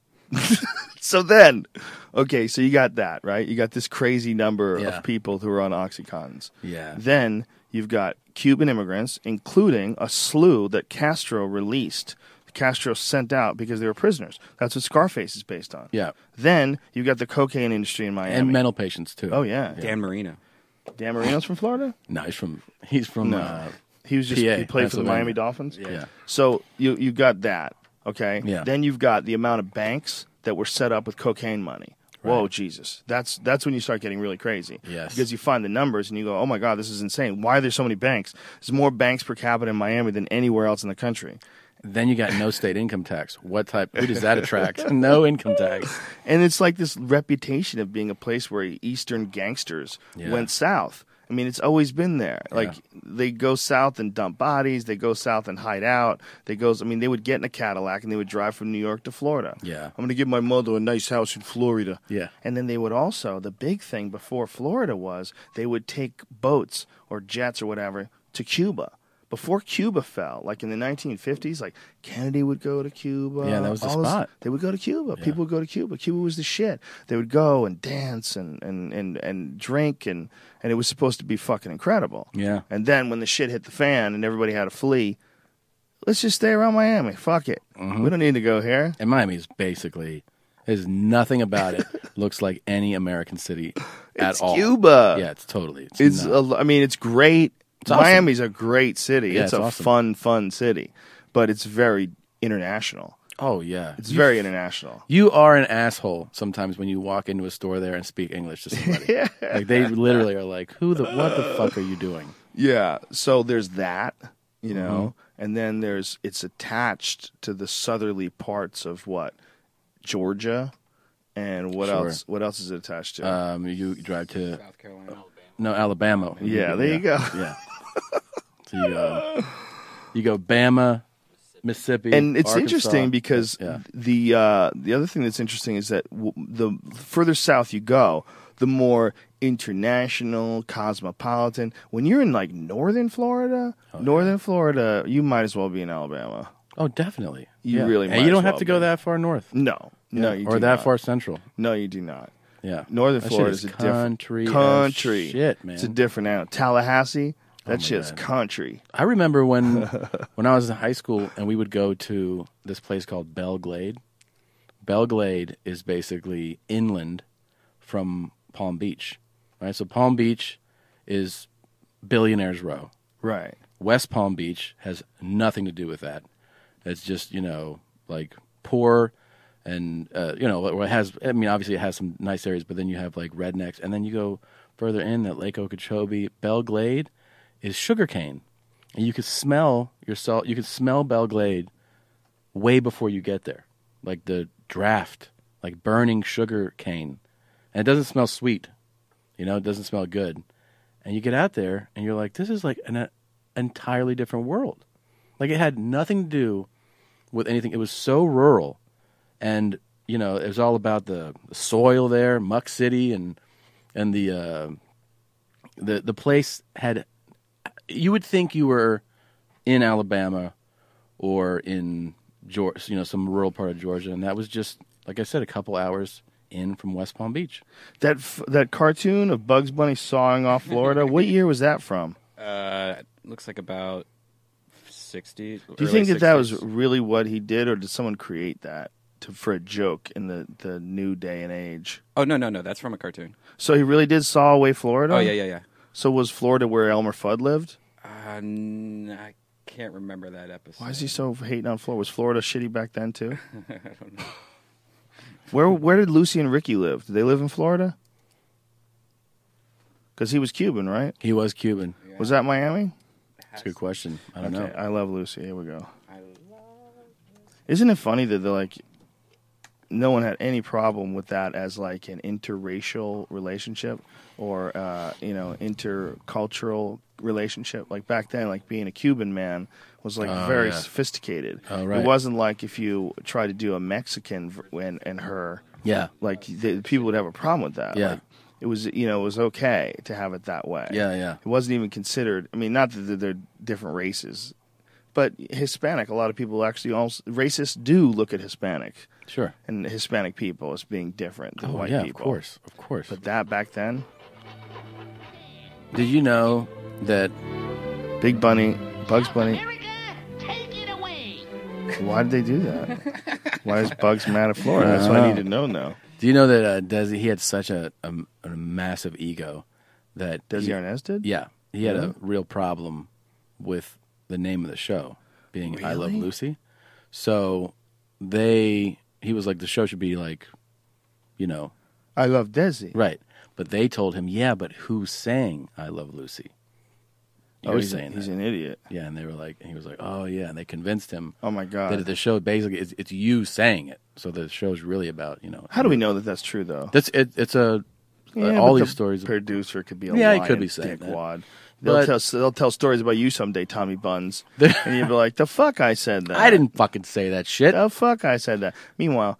A: So then, okay, so you got that, right? You got this crazy number
B: Yeah.
A: of people who are on OxyContins.
B: Yeah.
A: Then you've got Cuban immigrants, including a slew that Castro released. Castro sent out because they were prisoners. That's what Scarface is based on.
B: Yeah.
A: Then you've got the cocaine industry in Miami.
B: And mental patients too.
A: Oh, yeah.
C: Dan Marino.
A: Dan Marino's from Florida?
B: No, he's from he's from
A: No.
B: uh,
A: He was just
B: P A,
A: he played for the
B: Pennsylvania.
A: Miami Dolphins.
B: Yeah.
A: So you you got that, okay?
B: Yeah.
A: Then you've got the amount of banks that were set up with cocaine money Whoa, Jesus. That's that's when you start getting really crazy.
B: Yes.
A: Because you find the numbers and you go, oh, my God, this is insane. Why are there so many banks? There's more banks per capita in Miami than anywhere else in the country.
B: Then you got no state income tax. What type? Who does that attract? No income tax.
A: And it's like this reputation of being a place where Eastern gangsters
B: Yeah.
A: went south. I mean, it's always been there. Like,
B: Yeah.
A: they go south and dump bodies. They go south and hide out. They go. I mean, they would get in a Cadillac and they would drive from New York to Florida.
B: Yeah.
A: I'm going to give my mother a nice house in Florida.
B: Yeah.
A: And then they would also, the big thing before Florida was they would take boats or jets or whatever to Cuba. Before Cuba fell, like in the nineteen fifties, like Kennedy would go to Cuba.
B: Yeah, that was the
A: all this-
B: spot.
A: They would go to Cuba.
B: Yeah.
A: People would go to Cuba. Cuba was the shit. They would go and dance and, and, and, and drink, and, and it was supposed to be fucking incredible.
B: Yeah.
A: And then when the shit hit the fan and everybody had to flee, let's just stay around Miami. Fuck it.
B: Mhm.
A: We don't need to go here.
B: And Miami is basically, there's nothing about it looks like any American city at
A: It's
B: all.
A: Cuba.
B: Yeah, it's totally. It's,
A: It's,
B: nuts.
A: a, I mean, it's great.
B: It's awesome.
A: Miami's a great city.
B: Yeah,
A: it's,
B: it's
A: a
B: awesome.
A: fun, fun city, but it's very international.
B: Oh, yeah.
A: It's
B: You-
A: very international.
B: You are an asshole sometimes when you walk into a store there and speak English to somebody.
A: Yeah.
B: Like they literally are like, "Who the what the fuck are you doing?"
A: Yeah. So there's that, you know,
B: Mm-hmm.
A: and then there's it's attached to the southerly parts of what Georgia, and what
B: Sure.
A: else? What else is it attached to?
B: Um, you drive to South Carolina, no Alabama.
A: Yeah, there you go.
B: Yeah. So you go, you go Bama, Mississippi,
A: And it's
B: Arkansas.
A: interesting because
B: Yeah.
A: the uh, the other thing that's interesting is that w- the further south you go, the more international, cosmopolitan. When you're in like northern Florida, northern Florida, you might as well be in Alabama.
B: Oh, definitely.
A: You
B: Yeah.
A: really
B: and
A: might
B: you
A: as
B: don't have
A: well
B: to go
A: be.
B: that far north.
A: No, no,
B: Yeah.
A: you
B: or
A: do
B: that
A: not.
B: far central.
A: No, you do not.
B: Yeah,
A: Northern
B: That shit
A: Florida
B: is
A: is a different
B: country as
A: country.
B: shit, man.
A: It's a different animal. Tallahassee, that
B: Oh, my
A: shit's
B: God.
A: country.
B: I remember when when I was in high school and we would go to this place called Belle Glade. Belle Glade is basically inland from Palm Beach, right? So Palm Beach is Billionaires Row.
A: Right.
B: West Palm Beach has nothing to do with that. It's just, you know, like poor and, uh, you know, it has, I mean, obviously it has some nice areas, but then you have like rednecks. And then you go further in at Lake Okeechobee. Belle Glade is sugarcane. And you could smell yourself, you could smell Belle Glade way before you get there. Like the draft, like burning sugar cane. And it doesn't smell sweet. You know, it doesn't smell good. And you get out there and you're like, this is like an uh, entirely different world. Like it had nothing to do with anything. It was so rural. And, you know, it was all about the, the soil there, Muck City, and and the uh, the the place had. You would think you were in Alabama or in Georgia, you know, some rural part of Georgia, and that was just, like I said, a couple hours in from West Palm Beach.
A: That f- that cartoon of Bugs Bunny sawing off Florida. What year was that from?
C: Uh, looks like about sixty.
A: Do you think that that was really what he did, or did someone create that to, for a joke in the, the new day and age?
C: Oh no, no, no! That's from a cartoon.
A: So he really did saw away Florida?
C: Oh yeah, yeah, yeah.
A: So was Florida where Elmer Fudd lived?
C: Uh, n- I can't remember that episode.
A: Why is he so hating on Florida? Was Florida shitty back then too?
C: I don't know.
A: Where where did Lucy and Ricky live? Did they live in Florida? Because he was Cuban, right?
B: He was Cuban.
A: Was that Miami?
B: That's a good question. I don't
A: Okay,
B: know.
A: I love Lucy. Here we go. Isn't it funny that they're like, no one had any problem with that as like an interracial relationship or uh, you know intercultural relationship? Like back then, like being a Cuban man was like
B: Oh,
A: very
B: yeah.
A: sophisticated.
B: Oh, right.
A: It wasn't like if you tried to do a Mexican v- and and her.
B: Yeah.
A: Like the, people would have a problem with that.
B: Yeah.
A: Like, it was, you know, it was okay to have it that way.
B: Yeah, yeah.
A: It wasn't even considered. I mean, not that they're- they're different races, but Hispanic. A lot of people actually also racists do look at Hispanic,
B: Sure.
A: and Hispanic people as being different than
B: Oh,
A: white
B: yeah, of
A: people.
B: course, of course.
A: But that back then,
B: Did you know that
A: Big Bunny, Bugs Bunny. Why did they do that? Why is Bugs mad at Florida? That's what I need to know now.
B: Do you know that uh, Desi, he had such a, a, a massive ego that
A: Desi
B: he-
A: Arnaz did?
B: Yeah, he had
A: Really?
B: a real problem with the name of the show being "I Love
A: Really?
B: Lucy." So they, he was like, the show should be like, you know,
A: I love Desi.
B: Right. But they told him, yeah, but who sang I Love Lucy?
A: Oh,
B: You're
A: he's,
B: saying
A: he's
B: that.
A: an idiot.
B: Yeah, and they were like, and he was like, oh, yeah. And they convinced him.
A: Oh, my God.
B: That the show basically, is, it's you saying it. So the show's really about, you know.
A: How do we know that that's true, though?
B: That's it, It's a,
A: Yeah,
B: uh, all
A: but
B: these
A: the
B: stories.
A: Producer could be a
B: Yeah, he
A: lying
B: could be saying that.
A: dickwad. They'll
B: But-
A: tell they'll tell stories about you someday, Tommy Buns, and you'll be like, "The fuck I said that."
B: I didn't fucking say that shit.
A: The fuck I said that. Meanwhile,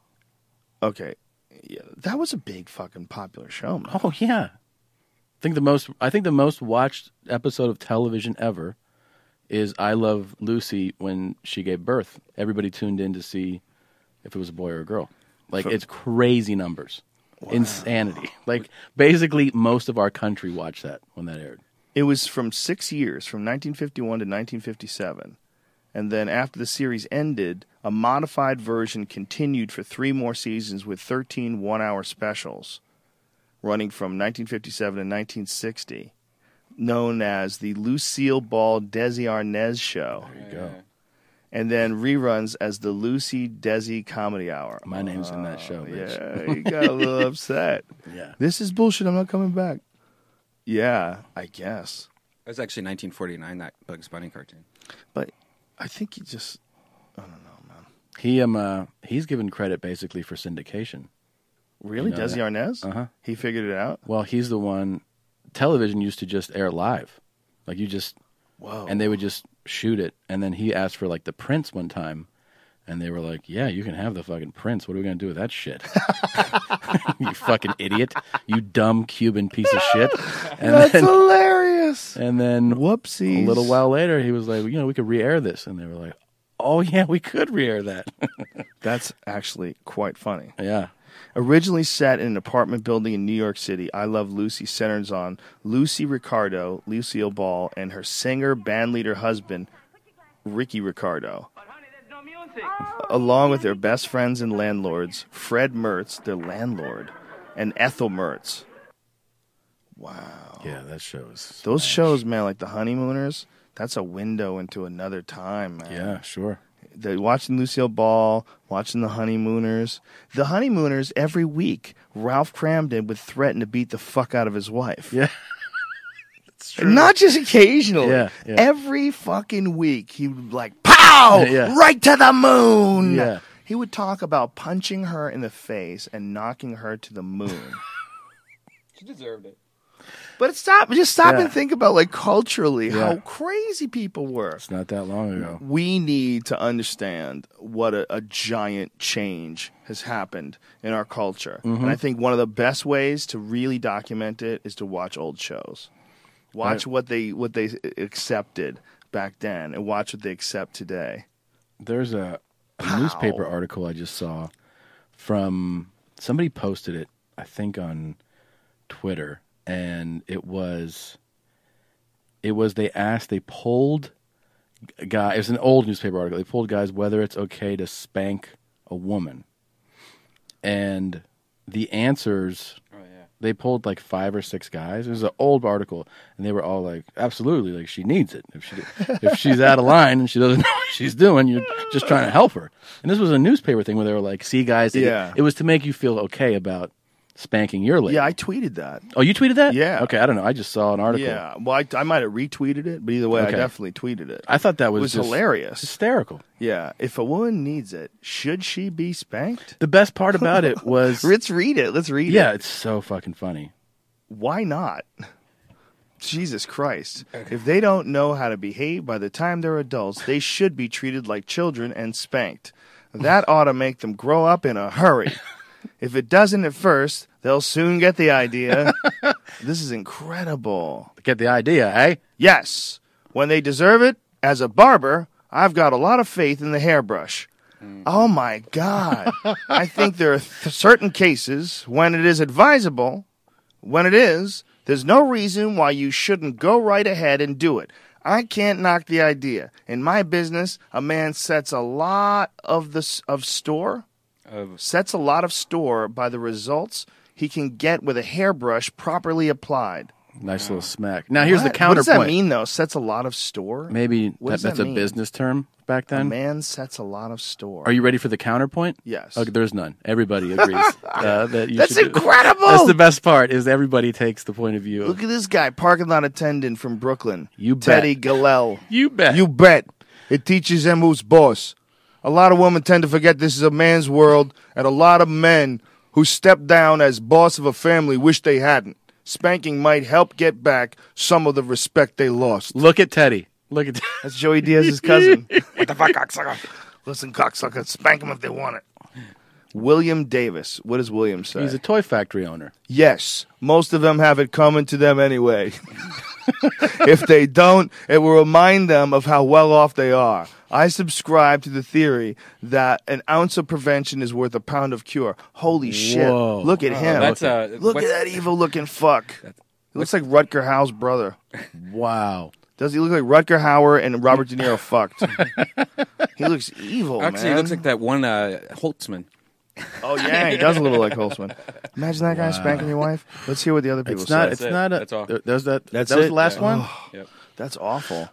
A: okay, yeah, that was a big fucking popular show, man.
B: Oh yeah, I think the most. I think the most watched episode of television ever is I Love Lucy when she gave birth. Everybody tuned in to see if it was a boy or a girl. Like
A: For-
B: it's crazy numbers, insanity. Like basically most of our country watched that when that aired.
A: It was from six years, from nineteen fifty-one to nineteen fifty-seven. And then after the series ended, a modified version continued for three more seasons with thirteen one-hour specials, running from nineteen fifty-seven to nineteen sixty, known as the Lucille Ball Desi Arnaz Show.
B: There you go.
A: And then reruns as the Lucy Desi Comedy Hour.
B: My name's in that show, bitch.
A: Yeah, you got a little upset.
B: Yeah.
A: This is bullshit. I'm not coming back. Yeah, I guess.
C: It was actually nineteen forty-nine, that Bugs Bunny cartoon.
A: But I think he just, I don't know, man.
B: He um uh, he's given credit basically for syndication.
A: Really?
B: You know
A: Desi
B: that?
A: Arnaz?
B: Uh-huh.
A: He figured it out?
B: Well, he's the one. Television used to just air live, like you just,
A: Whoa.
B: and they would just shoot it. And then he asked for like the prints one time, and they were like, "Yeah, you can have the fucking prints. What are we gonna do with that shit? You fucking idiot! You dumb Cuban piece of shit!" And
A: That's
B: then,
A: hilarious.
B: and then
A: Whoopsies.
B: a little while later, he was like, "You know, we could re-air this," and they were like, "Oh yeah, we could re-air that."
A: That's actually quite funny.
B: Yeah.
A: Originally set in an apartment building in New York City, I Love Lucy centers on Lucy Ricardo, Lucille Ball, and her singer, bandleader husband, Ricky Ricardo, along with their best friends and landlords, Fred Mertz, their landlord, and Ethel Mertz. Wow.
B: Yeah, that show is.
A: Those shows, man, like The Honeymooners, that's a window into another time, man.
B: Yeah, sure.
A: The, watching Lucille Ball, watching The Honeymooners. The Honeymooners, every week, Ralph Cramden would threaten to beat the fuck out of his wife.
B: Yeah.
A: Not just occasionally.
B: Yeah, yeah.
A: Every fucking week, he would like, pow!
B: Yeah.
A: Right to the moon!
B: Yeah.
A: He would talk about punching her in the face and knocking her to the moon.
C: She deserved it.
A: But stop, just stop
B: Yeah.
A: and think about, like, culturally,
B: Yeah.
A: how crazy people were.
B: It's not that long ago.
A: We need to understand what a, a giant change has happened in our culture.
B: Mhm.
A: And I think one of the best ways to really document it is to watch old shows. Watch
B: Right.
A: what they what they accepted back then and watch what they accept today.
B: There's a, a newspaper article I just saw from somebody posted it, I think on Twitter, and it was it was they asked they polled guy. It was an old newspaper article. They polled guys whether it's okay to spank a woman, and the answers. They polled like five or six guys. It was an old article, and they were all like, "Absolutely, like she needs it. If she if she's out of line and she doesn't know what she's doing, you're just trying to help her." And this was a newspaper thing where they were like, "See, guys, it-
A: Yeah.
B: it was to make you feel okay about spanking your lady."
A: Yeah, I tweeted that.
B: Oh, you tweeted that?
A: Yeah.
B: Okay, I don't know. I just saw an article.
A: Yeah, well, I, I might have retweeted it, but either way,
B: Okay.
A: I definitely tweeted it.
B: I thought that was
A: it was
B: just
A: hilarious,
B: hysterical.
A: Yeah, if a woman needs it, should she be spanked?
B: The best part about it was
A: let's read it. Let's read
B: yeah,
A: it.
B: it's so fucking funny.
A: Why not? Jesus Christ. If they don't know how to behave by the time they're adults, they should be treated like children and spanked. That ought to make them grow up in a hurry. If it doesn't at first, they'll soon get the idea. This is incredible.
B: Get the idea, eh?
A: Yes. When they deserve it, as a barber, I've got a lot of faith in the hairbrush. Oh my God. I think there are th- certain cases when it is advisable. When it is, there's no reason why you shouldn't go right ahead and do it. I can't knock the idea. In my business, a man sets a lot of the s- of store,
C: Of
A: sets a lot of store by the results he can get with a hairbrush properly applied.
B: Nice little smack. Now here's
A: What?
B: the counterpoint.
A: What does that mean, though? Sets a lot of store?
B: Maybe
A: What
B: that,
A: does
B: that's
A: that
B: a
A: mean?
B: business term back
A: A
B: then.
A: man sets a lot of store.
B: Are you ready for the counterpoint?
A: Yes.
B: Okay, there's none. Everybody agrees. uh, that you
A: That's
B: should do-
A: incredible!
B: That's the best part. Is everybody takes the point of view.
A: Look at this guy, parking lot attendant from Brooklyn.
B: You bet.
A: Teddy Gillel.
B: You bet.
A: You bet. It teaches them who's boss. A lot of women tend to forget this is a man's world, and a lot of men who step down as boss of a family wish they hadn't. Spanking might help get back some of the respect they lost.
B: Look at Teddy. Look at
A: That's Joey Diaz's cousin. What the fuck, cocksucker? Listen, cocksucker, spank them if they want it. William Davis. What does William say?
B: He's a toy factory owner.
A: Yes, most of them have it coming to them anyway. If they don't, it will remind them of how well off they are. I subscribe to the theory that an ounce of prevention is worth a pound of cure. Holy shit.
B: Whoa.
A: Look at
C: Oh,
A: him.
C: that's, uh,
A: Look
C: what's-
A: at that evil-looking fuck. He looks like Rutger Hauer's brother.
B: Wow.
A: Does he look like Rutger Hauer and Robert De Niro fucked? He looks evil,
C: Actually,
A: man.
C: he looks like that one uh, Holtzman.
A: Oh, yeah, he does a little like Holtzman. Imagine that guy spanking your wife. Let's hear what the other people
B: It's
A: say.
B: not. It's
C: That's it.
B: not. A,
C: That's all.
B: there- There's that.
A: That's
B: that was
A: it?
B: the last
A: Yeah.
B: one.
A: Oh,
C: Yep.
A: That's awful.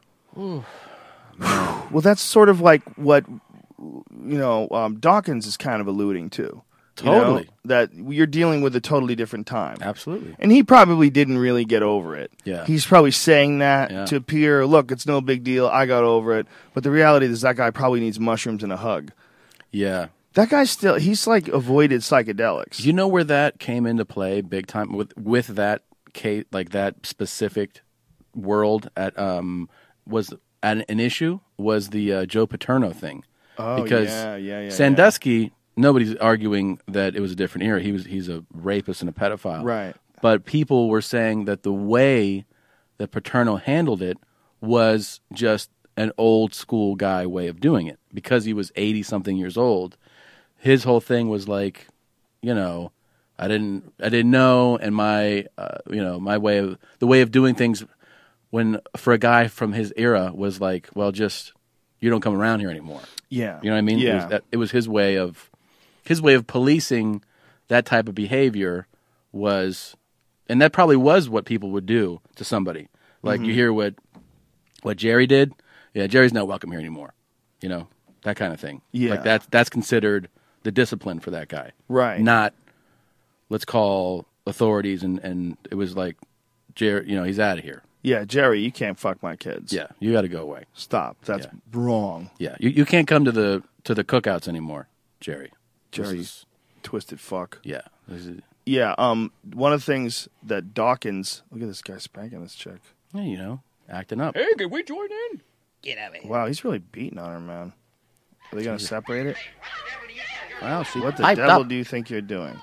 A: Well, that's sort of like what, you know, um, Dawkins is kind of alluding to. You know,
B: Totally.
A: that you're dealing with a totally different time.
B: Absolutely.
A: And he probably didn't really get over it.
B: Yeah.
A: He's probably saying that
B: Yeah.
A: to appear, look, it's no big deal. I got over it. But the reality is that guy probably needs mushrooms and a hug.
B: Yeah.
A: That guy still, he's like avoided psychedelics.
B: You know where that came into play big time with with that case, like that specific world at um was at an, an issue was the uh, Joe Paterno thing.
A: Oh,
B: because
A: yeah, yeah, yeah,
B: Sandusky, nobody's arguing that it was a different era. He was he's a rapist and a pedophile.
A: Right.
B: But people were saying that the way that Paterno handled it was just an old school guy way of doing it because he was eighty something years old. His whole thing was like, you know, I didn't I didn't know, and my uh, you know my way of the way of doing things when for a guy from his era was like, well, just you don't come around here anymore.
A: Yeah.
B: You know what I mean? It
A: Yeah.
B: was, that, it was his way of his way of policing that type of behavior was, and that probably was what people would do to somebody. Like
A: Mhm.
B: you hear what what Jerry did. Yeah, Jerry's not welcome here anymore. You know, that kind of thing.
A: Yeah.
B: Like that's that's considered the discipline for that guy.
A: Right.
B: Not let's call authorities and and it was like Jerry, you know, he's out of here.
A: Yeah, Jerry, you can't fuck my kids.
B: Yeah, you got to go away.
A: Stop. That's
B: Yeah.
A: wrong.
B: Yeah, you you can't come to the to the cookouts anymore, Jerry. This
A: Jerry,
B: is-
A: twisted fuck.
B: yeah. This is-
A: Yeah, um, one of the things that Dawkins, look at this guy spanking this chick.
B: yeah, you know, acting up.
C: Hey, can we join in? Get out of here.
A: Wow, he's really beating on her, man. Are they going to separate it?
B: Wow, she
A: What the
B: piped
A: devil
B: up.
A: do you think you're doing?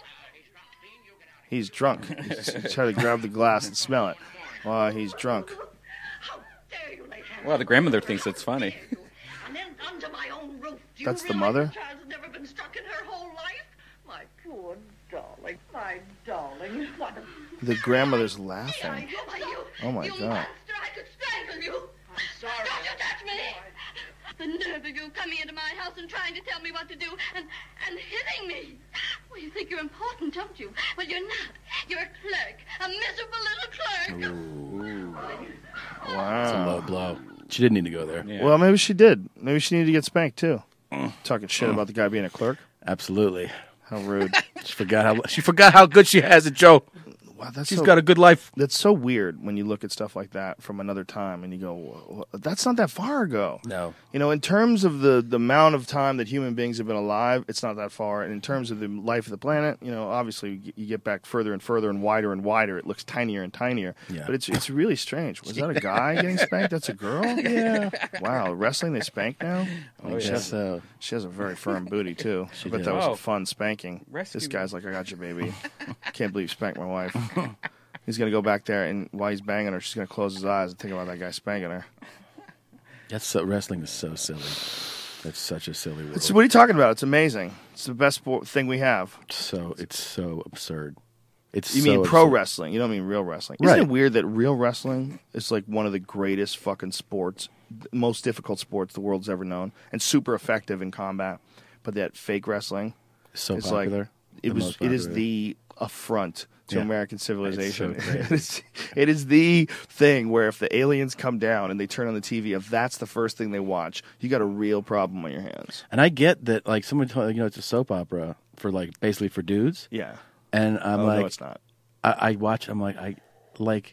A: He's drunk. He's, he's trying to grab the glass and smell it. Wow, he's drunk.
C: Well, the grandmother thinks it's funny.
M: And then under my own roof. Do you
A: That's the
M: realize
A: mother?
M: The child's never been struck in her whole life? My poor darling, my darling. What a...
A: The grandmother's laughing.
M: Why, you,
A: Oh, my
M: you
A: God.
M: monster, I could strangle you. I'm sorry. Don't you touch me. The nerve of you coming into my house and trying to tell me what to do and, and hitting me. Well, you think you're important, don't you? Well, you're not. You're a clerk, a miserable little clerk.
A: Wow.
B: It's a low blow. She didn't need to go there.
A: Well, maybe she did. Maybe she needed to get spanked, too. Talking shit about the guy being a clerk.
B: Absolutely.
A: How rude.
B: She forgot how she forgot how good she has it, Joe.
A: Wow, that's
B: She's
A: so-
B: got a good life.
A: That's so weird when you look at stuff like that from another time and you go, "Wha- that's not that far ago.
B: No.
A: You know, in terms of the, the amount of time that human beings have been alive, it's not that far. And in terms of the life of the planet, you know, obviously you get- you get back further and further and wider and wider. It looks tinier and tinier.
B: Yeah.
A: But it's it's really strange. Was that a guy getting spanked? That's a girl? Yeah. Wow, wrestling, they spank now?
B: Oh,
A: she,
B: yeah.
A: has,
B: So-
A: she has a very firm booty, too. I bet
B: did.
A: that was
C: Oh.
A: a fun spanking.
C: Rescue
A: This guy's like, I got you, baby. Can't believe you spanked my wife. He's going to go back there, and while he's banging her, she's going to close his eyes and think about that guy spanking her.
B: That's so, wrestling is so silly. That's such a silly world.
A: It's, what are you talking about? It's amazing. It's the best sport thing we have.
B: so it's so absurd. It's
A: You
B: so
A: mean pro
B: absurd.
A: wrestling. You don't mean real wrestling. Isn't
B: Right.
A: it weird that real wrestling is like one of the greatest fucking sports, the most difficult sports the world's ever known, and super effective in combat, but that fake wrestling
B: So
A: is
B: popular.
A: like, it
B: The
A: was.
B: most
A: It is
B: popular.
A: the affront to
B: Yeah.
A: American civilization.
B: It's so crazy.
A: it, is, it is the thing where if the aliens come down and they turn on the T V, if that's the first thing they watch, you got a real problem on your hands.
B: And I get that, like, someone told you know, it's a soap opera for, like, basically for dudes.
A: Yeah.
B: And I'm
A: Oh,
B: like,
A: no, it's not.
B: I, I watch, I'm like, I, like,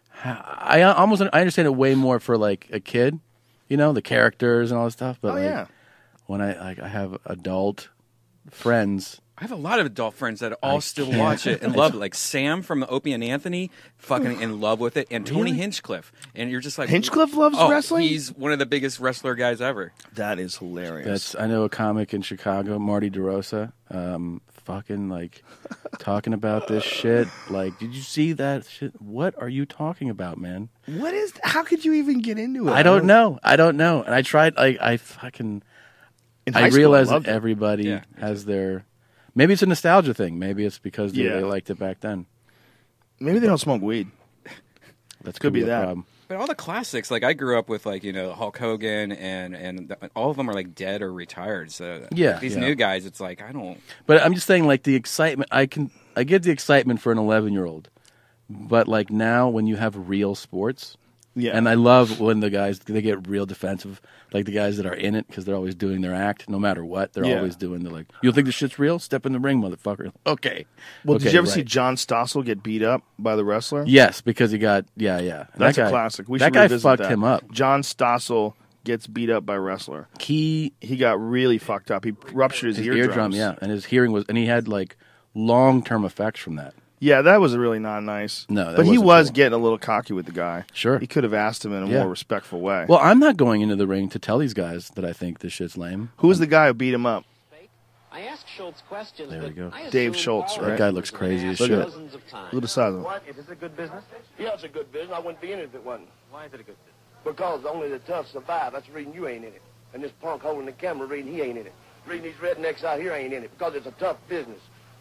B: I almost, I understand it way more for, like, a kid, you know, the characters and all this stuff. But,
A: Oh,
B: like,
A: yeah.
B: when I, like, I have adult friends.
C: I have a lot of adult friends that all
B: I
C: still
B: can't.
C: watch it and love it. Like Sam from the Opie and Anthony, fucking in love with it, and Tony
A: Really?
C: Hinchcliffe. And you're just like,
A: Hinchcliffe loves
C: oh,
A: wrestling?
C: He's one of the biggest wrestler guys ever.
A: That is hilarious.
B: That's I know a comic in Chicago, Marty DeRosa, um, fucking like talking about this shit. Like, did you see that shit? What are you talking about, man?
A: What is? How could you even get into it?
B: I don't know. I don't know. And I tried. Like, I fucking.
A: In
B: I
A: high school, I
B: realize
A: loved
B: that
A: it.
B: everybody
A: Yeah,
B: has their. Maybe it's a nostalgia thing. Maybe it's because they,
A: Yeah.
B: they liked it back then.
A: Maybe they don't smoke weed.
B: That
A: could be
B: a
A: that.
B: problem.
C: But all the classics, like I grew up with, like you know Hulk Hogan, and and the, all of them are like dead or retired. So
B: Yeah,
C: these
B: yeah.
C: new guys, it's like I don't.
B: But I'm just saying, like the excitement. I can. I get the excitement for an eleven year old, but like now when you have real sports.
A: Yeah.
B: And I love when the guys they get real defensive, like the guys that are in it because they're always doing their act, no matter what. They're
A: Yeah.
B: always doing. They're like, "You don't think this shit's real? Step in the ring, motherfucker." Okay.
A: Well,
B: Okay,
A: did you ever
B: right.
A: see John Stossel get beat up by the wrestler?
B: Yes, because he got yeah, yeah.
A: That's
B: that guy,
A: a classic. We
B: that
A: should
B: guy
A: revisit
B: fucked
A: that.
B: him up.
A: John Stossel gets beat up by wrestler.
B: He
A: he got really fucked up. He ruptured his,
B: His
A: eardrums.
B: eardrum, yeah, and his hearing was, and he had like long term effects from that.
A: Yeah, that was really not nice.
B: No, that
A: but he
B: wasn't
A: was
B: cool.
A: getting a little cocky with the guy.
B: Sure,
A: he could have asked him in a
B: Yeah.
A: more respectful way.
B: Well, I'm not going into the ring to tell these guys that I think this shit's lame.
A: Who was the guy who beat him up?
N: I ask Schultz questions.
B: There we go.
A: Dave Schultz, right?
B: That guy looks crazy as
A: Look
B: shit.
A: at it. Look at the size of him.
J: What? Is this a good business? Yeah, it's a good business. I wouldn't be in it if it wasn't. Why is it a good business? Because only the tough survive. That's the reason you ain't in it. And this punk holding the camera reading he ain't in it. Reading these rednecks out here ain't in it. Because it's a tough business.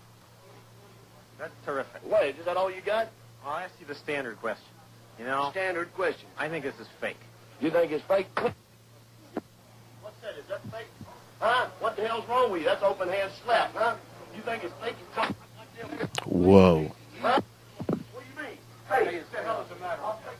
O: That's terrific.
J: What, is that all you got?
O: I'll ask you the standard question. You know,
J: Standard question.
O: I think this is fake.
J: You think it's fake? What's that? Is that fake? Huh? What the hell's wrong with you? That's open hand slap, huh? You think it's fake? You talk like them.
B: Whoa.
J: Huh? What do you mean? Hey, what the hell is the matter? I'll take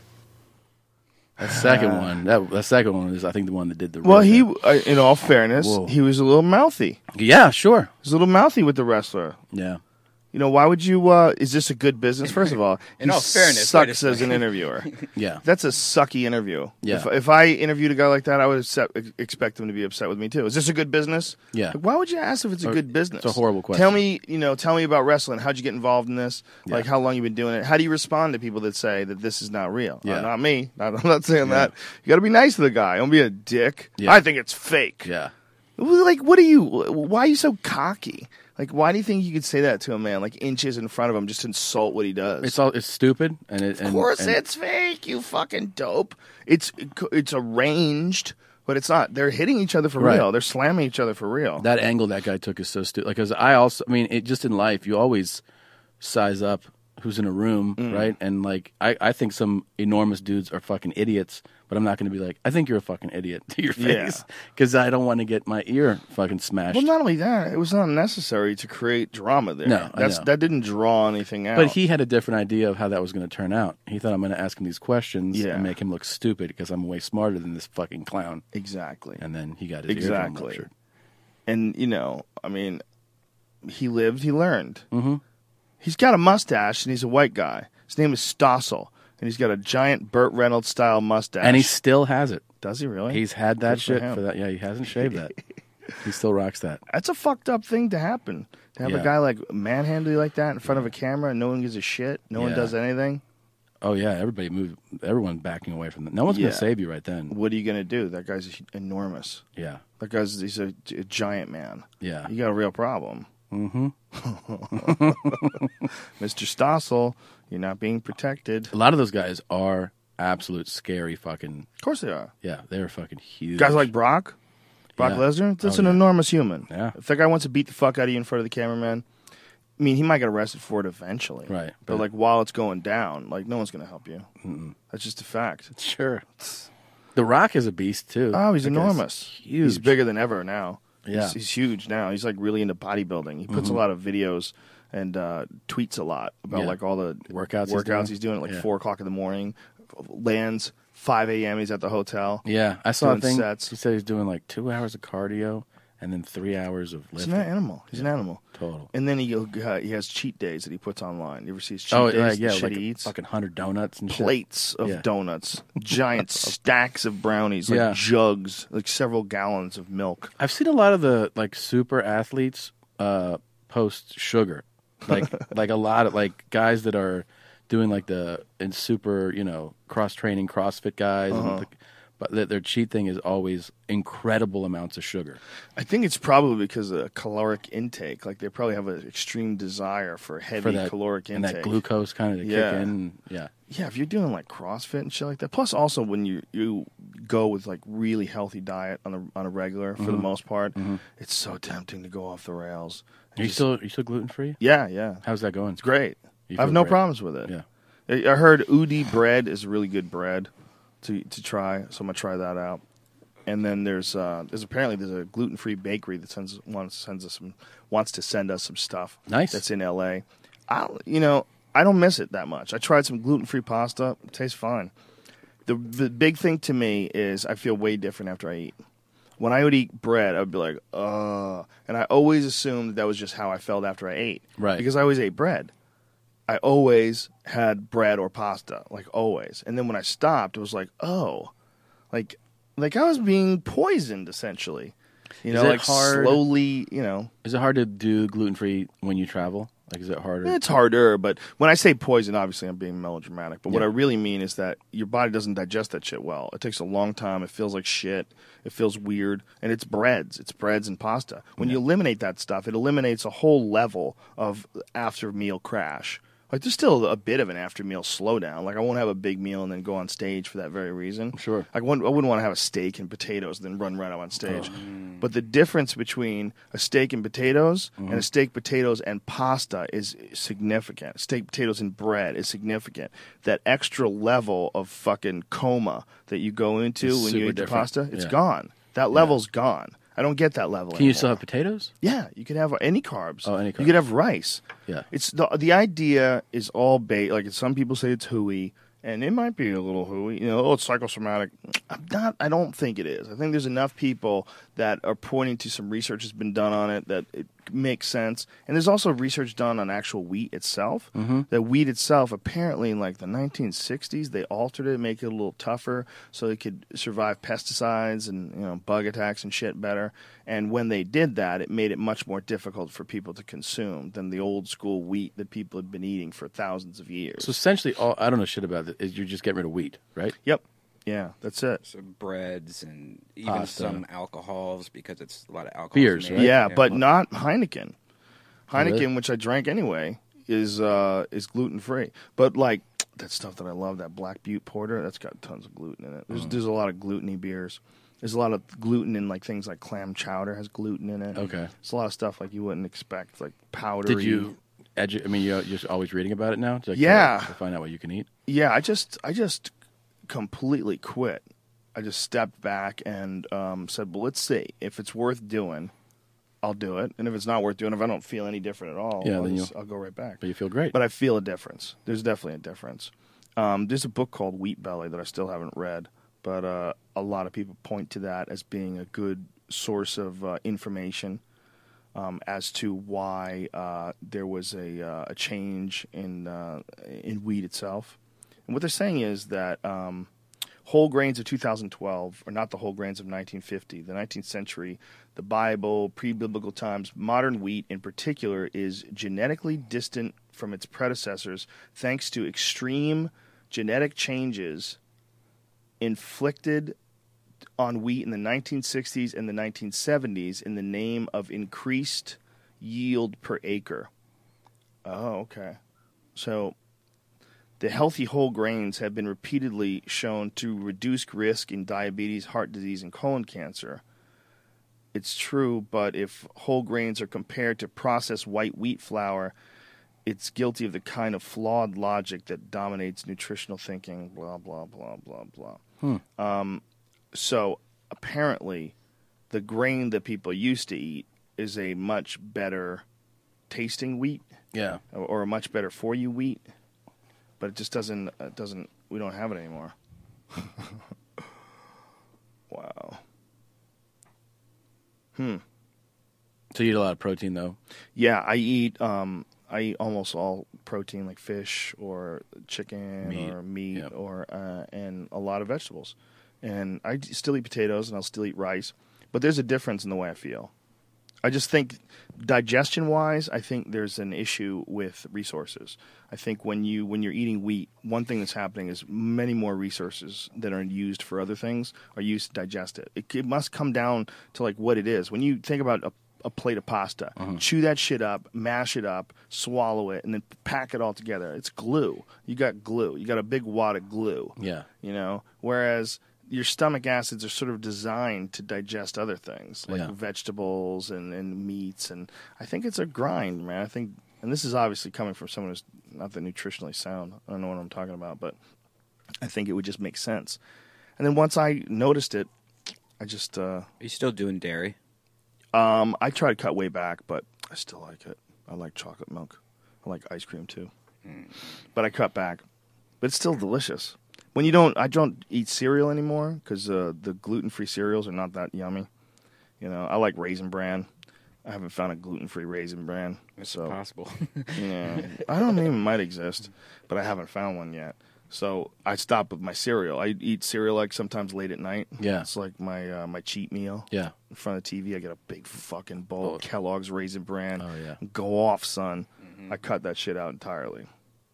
B: That second one, that that second one is I think the one that did the.
A: Well,
B: real
A: he,
B: thing.
A: uh, in all fairness,
B: Whoa.
A: he was a little mouthy.
B: Yeah, sure.
A: He was a little mouthy with the wrestler.
B: Yeah.
A: You know, why would you, uh, is this a good business? First of all,
C: In
A: he
C: all fairness, wait a
A: sucks as an
C: second.
A: interviewer.
B: Yeah.
A: That's a sucky interview.
B: Yeah.
A: If, if I interviewed a guy like that, I would accept, expect him to be upset with me too. Is this a good business?
B: Yeah.
A: Like, why would you ask if it's a
B: Or-
A: good business?
B: it's a horrible question.
A: Tell me, you know, tell me about wrestling. How'd you get involved in this?
B: Yeah.
A: Like, how long you been doing it? How do you respond to people that say that this is not real?
B: Yeah.
A: Uh, not me. Not, I'm not saying
B: Yeah.
A: that. You got to be nice to the guy. Don't be a dick.
B: Yeah.
A: I think it's fake.
B: Yeah.
A: Like, what are you? Why are you so cocky? Like, why do you think you could say that to a man, like inches in front of him, just to insult what he does?
B: It's all it's stupid and it.
A: Of
B: and,
A: course,
B: and,
A: it's fake. You fucking dope. It's it's arranged, but it's not. They're hitting each other for
B: Right.
A: real. They're slamming each other for real.
B: that angle that guy took is so stupid. Like, 'cause I also, I mean, it just in life, you always size up who's in a room,
A: Mm.
B: right? And like, I, I think some enormous dudes are fucking idiots, but I'm not going to be like, I think you're a fucking idiot to your
A: Yeah.
B: face because I don't want to get my ear fucking smashed.
A: Well, not only that, it was not necessary to create drama there.
B: No, I
A: That's
B: know.
A: that didn't draw anything out.
B: But he had a different idea of how that was going to turn out. He thought I'm going to ask him these questions
A: Yeah.
B: and make him look stupid because I'm way smarter than this fucking clown.
A: Exactly.
B: And then he got his eardrum
A: Exactly.
B: ruptured.
A: And you know, I mean, he lived, he learned.
B: Mm-hmm.
A: He's got a mustache, and he's a white guy. His name is Stossel, and he's got a giant Burt Reynolds style mustache.
B: And he still has it.
A: Does he really?
B: He's had that
A: Good for
B: shit
A: him.
B: for that. Yeah, he hasn't shaved that. He still rocks that.
A: That's a fucked up thing to happen. To have
B: Yeah.
A: a guy like manhandle you like that in front of a camera, and no one gives a shit. No one
B: Yeah.
A: does anything.
B: Oh yeah, everybody moved. Everyone backing away from that. No one's
A: Yeah.
B: going to save you right then.
A: What are you gonna do? That guy's enormous.
B: Yeah.
A: That guy's he's a, a giant man.
B: Yeah.
A: You got a real problem.
B: Mm-hmm.
A: Mister Stossel, you're not being protected.
B: A lot of those guys are absolute scary fucking.
A: Of course they are.
B: Yeah, they're fucking huge.
A: Guys like Brock, Brock
B: Yeah.
A: Lesnar, that's
B: Oh,
A: an
B: yeah.
A: enormous human.
B: Yeah.
A: If that guy wants to beat the fuck out of you in front of the cameraman, I mean, he might get arrested for it eventually.
B: Right.
A: But, like, while it's going down, like, no one's going to help you.
B: Mm-mm.
A: That's just a fact.
B: Sure. The Rock is a beast too.
A: Oh, he's
B: That guy's
A: enormous.
B: Huge.
A: He's bigger than ever now.
B: Yeah.
A: He's, he's huge now. He's, like, really into bodybuilding. He puts
B: Mhm.
A: a lot of videos and uh, tweets a lot about
B: Yeah.
A: like all the
B: Workouts he's
A: workouts
B: doing?
A: he's doing at like
B: Yeah.
A: four o'clock in the morning. Lands five a.m. He's at the hotel.
B: Yeah, I saw a
A: doing
B: thing.
A: sets.
B: He said he's doing like two hours of cardio and then three hours of
A: He's
B: lifting.
A: an animal. He's an animal.
B: Total.
A: And then he uh, he has cheat days that he puts online. You ever see his cheat
B: Oh,
A: days?
B: like, yeah,
A: the shit
B: like
A: he eats?
B: fucking hundred donuts and shit.
A: Plates of
B: Yeah.
A: donuts, giant stacks of brownies, like
B: Yeah.
A: jugs, like several gallons of milk.
B: I've seen a lot of the like super athletes uh, post sugar, like like a lot of like guys that are doing like the and super you know cross training CrossFit guys, and
A: Uh-huh.
B: the, but that their cheat thing is always incredible amounts of sugar.
A: I think it's probably because of the caloric intake. Like they probably have an extreme desire for heavy
B: For that-
A: caloric
B: and
A: intake.
B: that glucose kind of to
A: Yeah.
B: kick in. Yeah,
A: Yeah, if you're doing like CrossFit and shit like that. Plus, also when you you go with like really healthy diet on a on a regular for the
B: Mhm.
A: most part,
B: Mhm.
A: it's so tempting to go off the rails.
B: Are you
A: Just-
B: still are you still gluten free?
A: Yeah, yeah.
B: How's that going?
A: It's great.
B: You
A: I have
B: feel
A: no
B: great?
A: problems with it.
B: Yeah.
A: I I heard Udi bread is really good bread to to try, so I'm gonna try that out. And then there's uh, there's apparently there's a gluten free bakery that sends wants sends us some wants to send us some stuff.
B: Nice.
A: That's in L A. I you know I don't miss it that much. I tried some gluten free pasta. It tastes fine. The the big thing to me is I feel way different after I eat. When I would eat bread, I would be like, uh, and I always assumed that, that was just how I felt after I ate.
B: Right.
A: Because I always ate bread. I always had bread or pasta, like always. And then when I stopped, it was like, oh, like, like I was being poisoned essentially. You
B: Is
A: know,
B: it
A: like
B: hard-
A: slowly, you know.
B: Is it hard to do gluten free when you travel? Like, is it harder?
A: It's harder, but when I say poison, obviously I'm being melodramatic. But what
B: Yeah.
A: I really mean is that your body doesn't digest that shit well. It takes a long time. It feels like shit. It feels weird. And it's breads. It's breads and pasta. When you eliminate that stuff, it eliminates a whole level of after meal crash. Like there's still a bit of an after meal slowdown. Like I won't have a big meal and then go on stage for that very reason.
B: Sure.
A: I wouldn't, I wouldn't want to have a steak and potatoes and then run right out on stage.
B: Oh.
A: But the difference between a steak and potatoes
B: Mhm.
A: and a steak, potatoes, and pasta is significant. Steak, potatoes, and bread is significant. That extra level of fucking coma that you go into
B: It's
A: when you
B: super
A: eat the
B: different.
A: pasta, it's
B: Yeah.
A: gone. That level's gone. I don't get that level
B: Can you
A: anymore.
B: still have potatoes?
A: Yeah, you can have any carbs.
B: Oh, any
A: You
B: carbs.
A: could have rice.
B: Yeah.
A: It's the the idea is all bait. Like some people say it's hooey, and it might be a little hooey. You know, oh, it's psychosomatic. I'm not. I don't think it is. I think there's enough people that are pointing to some research that's been done on it that it makes sense. And there's also research done on actual wheat itself.
B: Mhm.
A: That wheat itself, apparently in like the nineteen sixties, they altered it, make it a little tougher so it could survive pesticides and you know bug attacks and shit better. And when they did that, it made it much more difficult for people to consume than the old school wheat that people had been eating for thousands of years.
B: So essentially, all I don't know shit about it. Is you're just getting rid of wheat, right?
A: Yep. Yeah, that's it.
C: So breads and even
B: Pasta.
C: some alcohols because it's a lot of alcohol.
B: Beers, right?
A: Yeah, but not Heineken. Heineken,
B: Really?
A: which I drank anyway, is uh, is gluten free. But like that stuff that I love, that Black Butte Porter, that's got tons of gluten in it. There's
B: Mm.
A: there's a lot of gluten-y beers. There's a lot of gluten in like things like clam chowder has gluten in it.
B: Okay.
A: It's a lot of stuff like you wouldn't expect, like powdery.
B: Did you? Edu- I mean, you're just always reading about it now. To, like,
A: Yeah.
B: To, to find out what you can eat.
A: Yeah, I just I just completely quit. I just stepped back and um, said, "Well, let's see if it's worth doing. I'll do it, and if it's not worth doing, if I don't feel any different at all,
B: Yeah,
A: I'll,
B: then
A: just-
B: you'll-
A: I'll go right back."
B: But you feel great.
A: But I feel a difference. There's definitely a difference. Um, there's a book called Wheat Belly that I still haven't read, but uh, a lot of people point to that as being a good source of uh, information um, as to why uh, there was a, uh, a change in uh, in wheat itself. And what they're saying is that um, whole grains of two thousand twelve are not the whole grains of nineteen fifty. The nineteenth century, the Bible, pre-biblical times, modern wheat in particular is genetically distant from its predecessors thanks to extreme genetic changes inflicted on wheat in the nineteen sixties and the nineteen seventies in the name of increased yield per acre. Oh, okay. So the healthy whole grains have been repeatedly shown to reduce risk in diabetes, heart disease, and colon cancer. It's true, but if whole grains are compared to processed white wheat flour, it's guilty of the kind of flawed logic that dominates nutritional thinking, blah, blah, blah, blah, blah.
B: Hmm.
A: Um, so apparently the grain that people used to eat is a much better tasting wheat.
B: Yeah.
A: or, or a much better for you wheat, but it just doesn't uh, doesn't. We don't have it anymore. Wow. Hmm.
B: So you eat a lot of protein, though.
A: Yeah, I eat. Um, I eat almost all protein, like fish or chicken
B: Meat.
A: or meat,
B: Yep.
A: or uh, and a lot of vegetables. And I d- still eat potatoes, and I'll still eat rice. But there's a difference in the way I feel. I just think, digestion-wise, I think there's an issue with resources. I think when you when you're eating wheat, one thing that's happening is many more resources that are used for other things are used to digest it. It, it must come down to like what it is. When you think about a, a plate of pasta,
B: Uh-huh.
A: chew that shit up, mash it up, swallow it, and then pack it all together. It's glue. You got glue. You got a big wad of glue.
B: Yeah.
A: You know, whereas your stomach acids are sort of designed to digest other things like
B: Yeah.
A: vegetables and, and meats, and I think it's a grind, man. I think, and this is obviously coming from someone who's not that nutritionally sound. I don't know what I'm talking about, but I think it would just make sense. And then once I noticed it, I just uh,
C: Are you still doing dairy?
A: um, I try to cut way back, but I still like it. I like chocolate milk. I like ice cream too, but I cut back. But it's still delicious. When you don't, I don't eat cereal anymore because uh, the gluten-free cereals are not that yummy. You know, I like Raisin Bran. I haven't found a gluten-free Raisin Bran.
C: It's
A: so,
C: possible.
A: yeah, I don't even might exist, but I haven't found one yet. So I stopped with my cereal. I eat cereal like sometimes late at night.
B: Yeah.
A: It's like my uh, my cheat meal.
B: Yeah.
A: In front of the T V, I get a big fucking bowl of Kellogg's Raisin Bran.
B: Oh, yeah.
A: Go off, son. I cut that shit out entirely.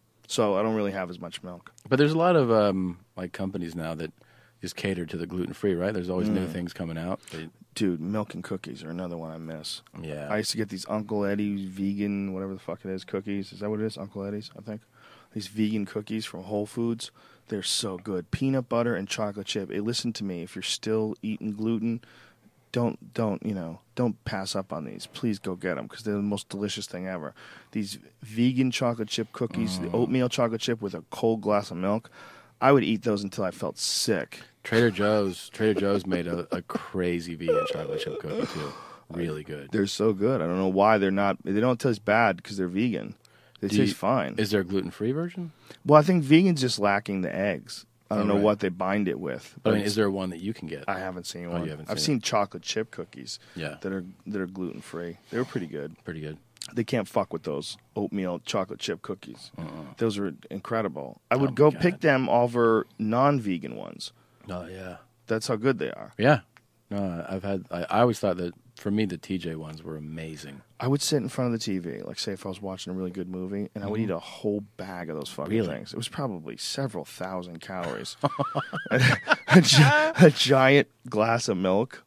A: So I don't really have as much milk.
B: But there's a lot of um, like companies now that just cater to the gluten free, right? There's always new
A: Mm.
B: things coming out. They,
A: Dude, milk and cookies are another one I miss.
B: Yeah.
A: I used to get these Uncle Eddie's vegan, whatever the fuck it is, cookies. Is that what it is? Uncle Eddie's, I think. These vegan cookies from Whole Foods. They're so good. Peanut butter and chocolate chip. Hey, listen to me. If you're still eating gluten, don't, don't, you know, don't pass up on these. Please go get them because they're the most delicious thing ever. These vegan chocolate chip cookies, the oatmeal chocolate chip with a cold glass of milk. I would eat those until I felt sick.
B: Trader Joe's Trader Joe's made a, a crazy vegan chocolate chip cookie too. Really good.
A: They're so good. I don't know why they're not. They don't taste bad because they're vegan. They
B: Do
A: taste
B: you-
A: fine.
B: Is there a gluten free version?
A: Well, I think vegan's just lacking the eggs. I don't
B: Oh,
A: know
B: right.
A: what they bind it with.
B: But I mean,
A: it's-
B: is there one that you can get?
A: I haven't seen
B: Oh,
A: one.
B: you haven't
A: I've
B: seen
A: seen chocolate chip cookies.
B: Yeah.
A: that are that are gluten free. They were pretty good.
B: Pretty good.
A: They can't fuck with those oatmeal chocolate chip cookies.
B: Uh-uh.
A: Those are incredible. I would
B: Oh,
A: go
B: my
A: pick them over non-vegan ones.
B: Oh yeah.
A: That's how good they are.
B: Yeah. No, I've had. I, I always thought that for me the T J ones were amazing.
A: I would sit in front of the T V, like say if I was watching a really good movie, and I would
B: Mhm.
A: eat a whole bag of those fucking
B: Really?
A: things. It was probably several thousand calories. a, a gi- a giant glass of milk.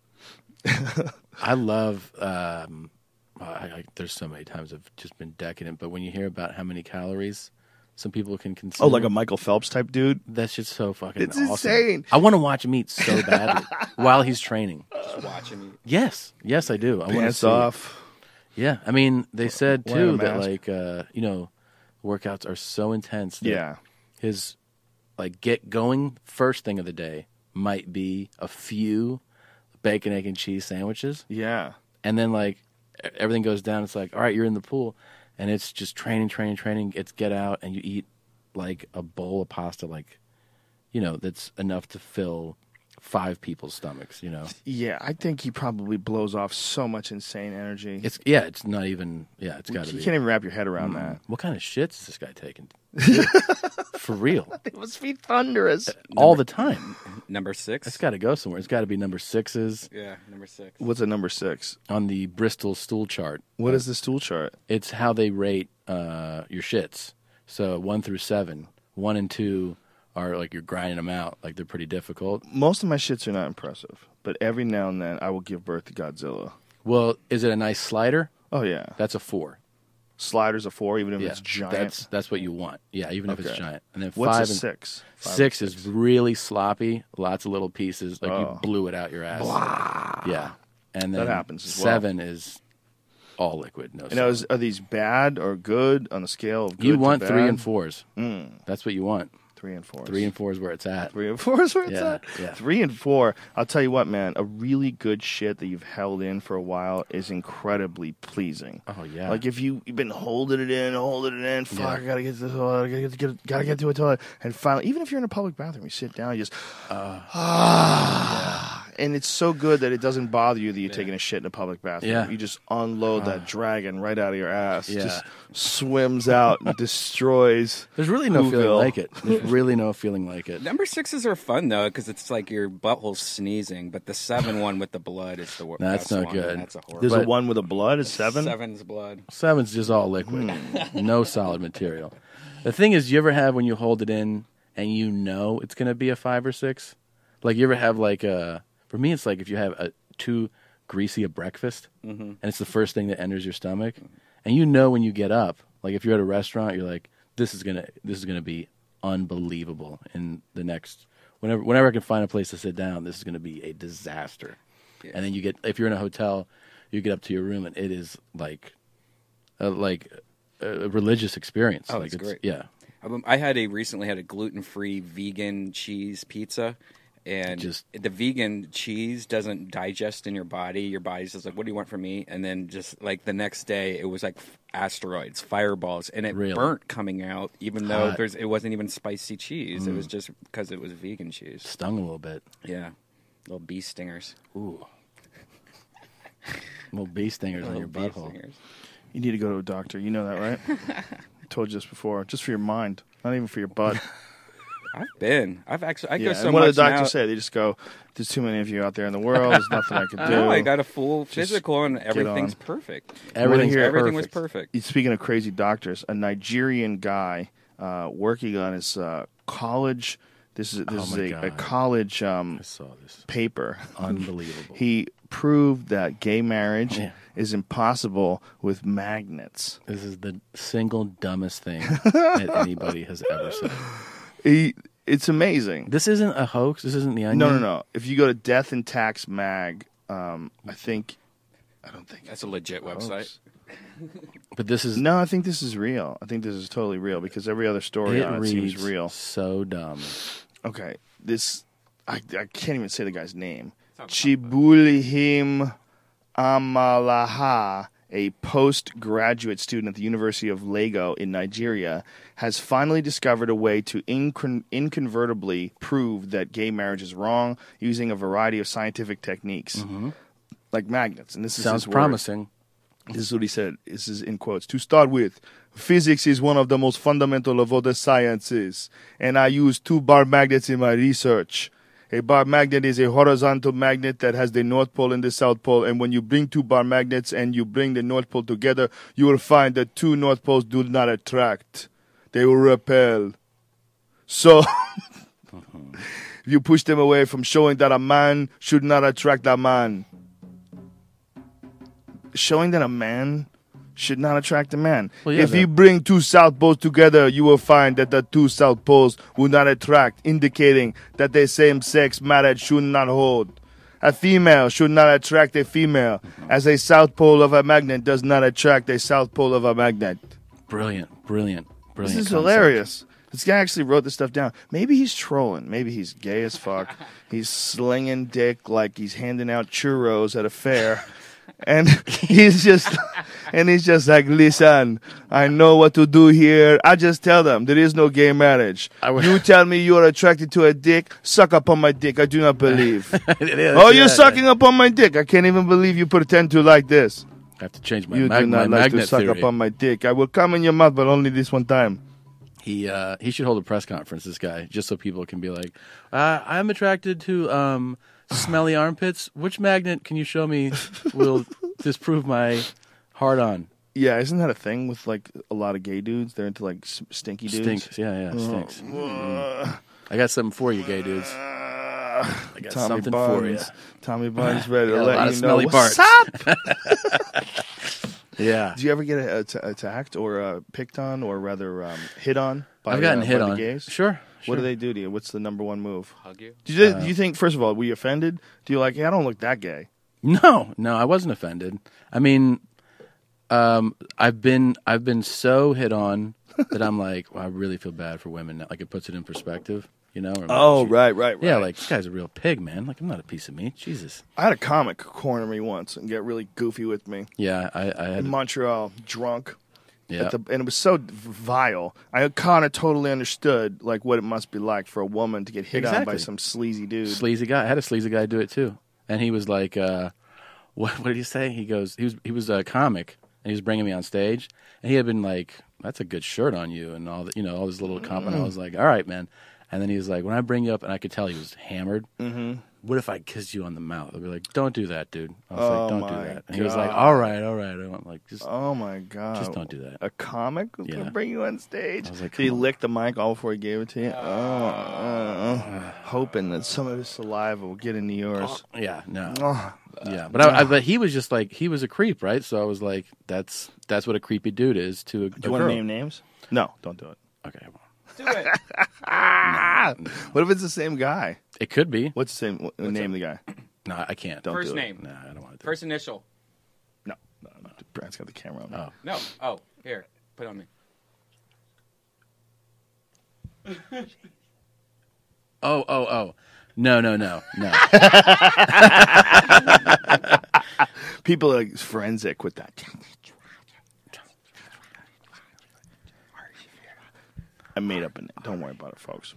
B: I love. Um, I, I, there's so many times I've just been decadent, but when you hear about how many calories some people can consume,
A: Oh, like a Michael Phelps type dude?
B: That's just so fucking
A: It's
B: awesome.
A: insane.
B: I want to watch him eat so badly while he's training.
C: Just watching you.
B: Yes, yes, I do. I want to
A: Pants
B: see it.
A: off.
B: Yeah, I mean, they said
A: Wearing a
B: too that
A: mask.
B: like uh, you know, workouts are so intense. That
A: Yeah.
B: his like get going first thing of the day might be a few bacon, egg, and cheese sandwiches.
A: Yeah,
B: and then like e- everything goes down. It's like, all right, you're in the pool, and it's just training, training, training. It's get out, and you eat like a bowl of pasta, like you know, that's enough to fill five people's stomachs. You know,
A: Yeah, I think he probably blows off so much insane energy.
B: it's yeah, it's not even yeah, it's got to
A: You
B: be.
A: can't even wrap your head around
B: Mm.
A: that.
B: What kind of shits is this guy taking? For real,
A: It must be thunderous.
B: all the time.
C: Number six.
B: It's got to go somewhere. It's got to be number sixes
C: Yeah, number six.
A: What's a number six?
B: on the Bristol stool chart.
A: What is the stool chart?
B: It's how they rate uh, your shits. So one through seven. One and two are like you're grinding them out, like they're pretty difficult.
A: Most of my shits are not impressive, but every now and then I will give birth to Godzilla.
B: Well, is it a nice slider?
A: Oh yeah,
B: That's a four.
A: sliders a four, even if
B: yeah,
A: it's giant.
B: That's that's what you want. Yeah, even if it's
A: Okay.
B: giant. And then
A: What's
B: five
A: a
B: and
A: six? Five
B: six
A: and
B: is really sloppy, lots of little pieces, like
A: Oh.
B: you blew it out your ass. Yeah, and
A: That
B: then
A: happens as well.
B: seven is all liquid. No,
A: And now, is, are these bad or good on the scale of good
B: you
A: to
B: want three
A: bad?
B: and fours.
A: Mm.
B: That's what you want.
A: Three and four.
B: Three and four is where it's at.
A: Three and four is where it's
B: Yeah,
A: at.
B: yeah.
A: Three and four. I'll tell you what, man. A really good shit that you've held in for a while is incredibly pleasing.
B: Oh yeah.
A: Like if you, you've been holding it in, holding it in. Fuck,
B: Yeah.
A: I gotta get to the toilet. I gotta get, get, gotta get to a toilet. And finally, even if you're in a public bathroom, you sit down, you just
B: Uh,
A: ah. And it's so good that it doesn't bother you that you're taking a shit in a public bathroom.
B: Yeah.
A: You just unload that dragon right out of your ass.
B: Yeah.
A: Just swims out and destroys.
B: There's really no feeling
A: Whoville.
B: like it. There's really no feeling like it.
C: Number sixes are fun though, because it's like your butthole's sneezing. But the seven one with the blood is the worst.
B: That's not good.
C: That's a horrible.
A: There's a
B: But-
A: one with a blood. Is seven?
C: Seven's blood.
B: Seven's just all liquid, no solid material. The thing is, you ever have when you hold it in and you know it's going to be a five or six? Like you ever have like a? For me, it's like if you have a too greasy a breakfast,
C: Mhm.
B: and it's the first thing that enters your stomach, and you know when you get up, like if you're at a restaurant, you're like, this is gonna this is gonna be unbelievable in the next whenever whenever I can find a place to sit down, this is gonna be a disaster. And then you get if you're in a hotel, you get up to your room and it is like a, like a religious experience.
C: Oh,
B: like
C: it's great.
B: Yeah.
C: Um, I had a recently had a gluten-free vegan cheese pizza, and
B: Just-
C: the vegan cheese doesn't digest in your body. Your body's just like, "What do you want from me?" And then just like the next day, it was like f- asteroids, fireballs, and it
B: Really?
C: burnt coming out. Even though
B: Hot.
C: there's, it wasn't even spicy cheese. It
B: Mm.
C: was just because it was vegan cheese.
B: Stung a little bit.
C: Yeah, little bee stingers.
B: Ooh, little bee stingers on
C: Little
B: your
C: bee
B: butthole.
C: stingers.
A: You need to go to a doctor. You know that, right? I told you this before. Just for your mind, not even for your butt.
C: I've been. I've actually. I
A: yeah.
C: go so
A: and what do
C: much
A: the doctors
C: now.
A: say? They just go, "There's too many of you out there in the world. There's nothing I can do."
C: No, I got a full
A: Just
C: physical, and
A: get
C: everything's
A: on."
C: perfect.
A: Everything's
C: everything
A: perfect.
C: was perfect.
A: Speaking of crazy doctors, a Nigerian guy uh, working on his uh, college. This is this
B: Oh
A: is
B: my
A: a, a
B: God.
A: college um,
B: I saw this.
A: paper.
B: Unbelievable.
A: He proved that gay marriage
B: Yeah.
A: is impossible with magnets.
B: This is the single dumbest thing that anybody has ever said.
A: He, it's amazing.
B: This isn't a hoax. This isn't the Onion.
A: No, no, no. If you go to Death and Tax Mag, um, I think. I don't think
C: That's a legit website.
B: But this is
A: No, I think this is real. I think this is totally real because every other story
B: it
A: on it
B: reads
A: seems real.
B: so dumb.
A: Okay, this I, I can't even say the guy's name. Chibulihim Amalaha, a postgraduate student at the University of Lagos in Nigeria, has finally discovered a way to incon- inconvertibly prove that gay marriage is wrong using a variety of scientific techniques, like magnets. And this is
B: Sounds
A: his words.
B: promising.
A: This is what he said. This is in quotes. To start with, physics is one of the most fundamental of all the sciences, and I use two bar magnets in my research. A bar magnet is a horizontal magnet that has the North Pole and the South Pole, and when you bring two bar magnets and you bring the North Pole together, you will find that two North Poles do not attract. They will repel. So, if you push them away from showing that a man should not attract a man, showing that a man should not attract a man.
B: Well, yeah,
A: if
B: that-
A: you bring two south poles together, you will find that the two south poles will not attract, indicating that the same-sex marriage should not hold. A female should not attract a female, as a south pole of a magnet does not attract a south pole of a magnet.
B: Brilliant, brilliant, brilliant.
A: This is
B: concept.
A: hilarious. This guy actually wrote this stuff down. Maybe he's trolling. Maybe he's gay as fuck. He's slinging dick like he's handing out churros at a fair. And he's just, and he's just like, listen, I know what to do here. I just tell them there is no gay marriage. You tell me you are attracted to a dick, suck up on my dick. I do not believe.
B: It is,
A: oh, you're
B: yeah.
A: sucking up on my dick. I can't even believe you pretend to like this.
B: I have to change my,
A: you
B: mag-
A: do not
B: my
A: like to
B: magnet
A: suck
B: theory.
A: up on my dick. I will come in your mouth, but only this one time.
B: He uh, he should hold a press conference. This guy, just so people can be like, uh, "I'm attracted to um, smelly armpits. Which magnet can you show me will disprove my hard on?"
A: Yeah, isn't that a thing with like a lot of gay dudes? They're into like s- stinky dudes.
B: Stinks, yeah, yeah, stinks.
A: Oh.
B: Mm. I got something for you, gay dudes. I got
A: Tommy
B: something
A: Buns.
B: for you.
A: Tommy Buns ready
B: Got
A: to
B: a
A: let
B: lot
A: you
B: of
A: know
B: smelly
A: what's
B: parts.
A: up.
B: Yeah.
A: Do you ever get a, a, attacked or uh, picked on, or rather um, hit on? By,
B: I've gotten
A: uh,
B: hit
A: by the
B: on.
A: gays?
B: Sure,
A: What
B: sure.
A: do they do to you? What's the number one move?
C: Hug you?
A: Do you,
B: Uh,
A: do you think, first of all, were you offended? Do you like, hey, I don't look that gay?
B: No, no, I wasn't offended. I mean, um, I've been I've been so hit on that I'm like, well, I really feel bad for women now. Like it puts it in perspective, you know? Or
A: Oh,
B: she-
A: right, right,
B: Yeah,
A: right.
B: like this guy's a real pig, man. Like I'm not a piece of meat. Jesus.
A: I had a comic corner me once and get really goofy with me
B: Yeah, I, I had.
A: in Montreal, drunk.
B: Yeah.
A: At the, and it was so vile. I kind of totally understood like what it must be like for a woman to get hit on by
B: Exactly.
A: some sleazy dude.
B: Sleazy guy. I had a sleazy guy do it too, and he was like, uh, "What? What did he say?" He goes, "He was he was a comic, and he was bringing me on stage, and he had been like, that's a good shirt on you, and all that, you know, all this little compliment." I was like, "All right, man." And then he was like, "When I bring you up," and I could tell he was hammered.
A: Mm-hmm.
B: What if I kissed you on the mouth? I'd be like, "Don't do that, dude." I was
A: Oh,
B: like, "Don't do
A: my
B: that." And he was like,
A: God.
B: "All right, all right." I'm like, "Just
A: Oh my god!
B: Just don't do that."
A: A comic was
B: Yeah.
A: gonna bring you on stage.
B: I was like,
A: so he
B: come on.
A: licked the mic all before he gave it to you. Oh, uh, hoping that some of his saliva will get into yours.
B: Yeah, no.
A: Oh.
B: Yeah, but I, I, but he was just like he was a creep, right? So I was like, that's that's what a creepy dude is to a,
A: Do
B: a
A: you want to
B: girl.
A: name names? No, don't do it.
B: Okay.
C: Do it.
A: What if it's the same guy?
B: It could be.
A: What's the same? What, name the guy.
B: No, I can't.
A: Don't
C: First
A: do it.
C: name.
B: No, I don't want to.
C: First initial.
A: No, no, no. Brad's got the camera on.
B: Oh.
C: No. Oh, here. Put it on me.
B: Oh, oh, oh. No, no, no, no.
A: People are like forensic with that. I made up a name. Don't worry about it, folks.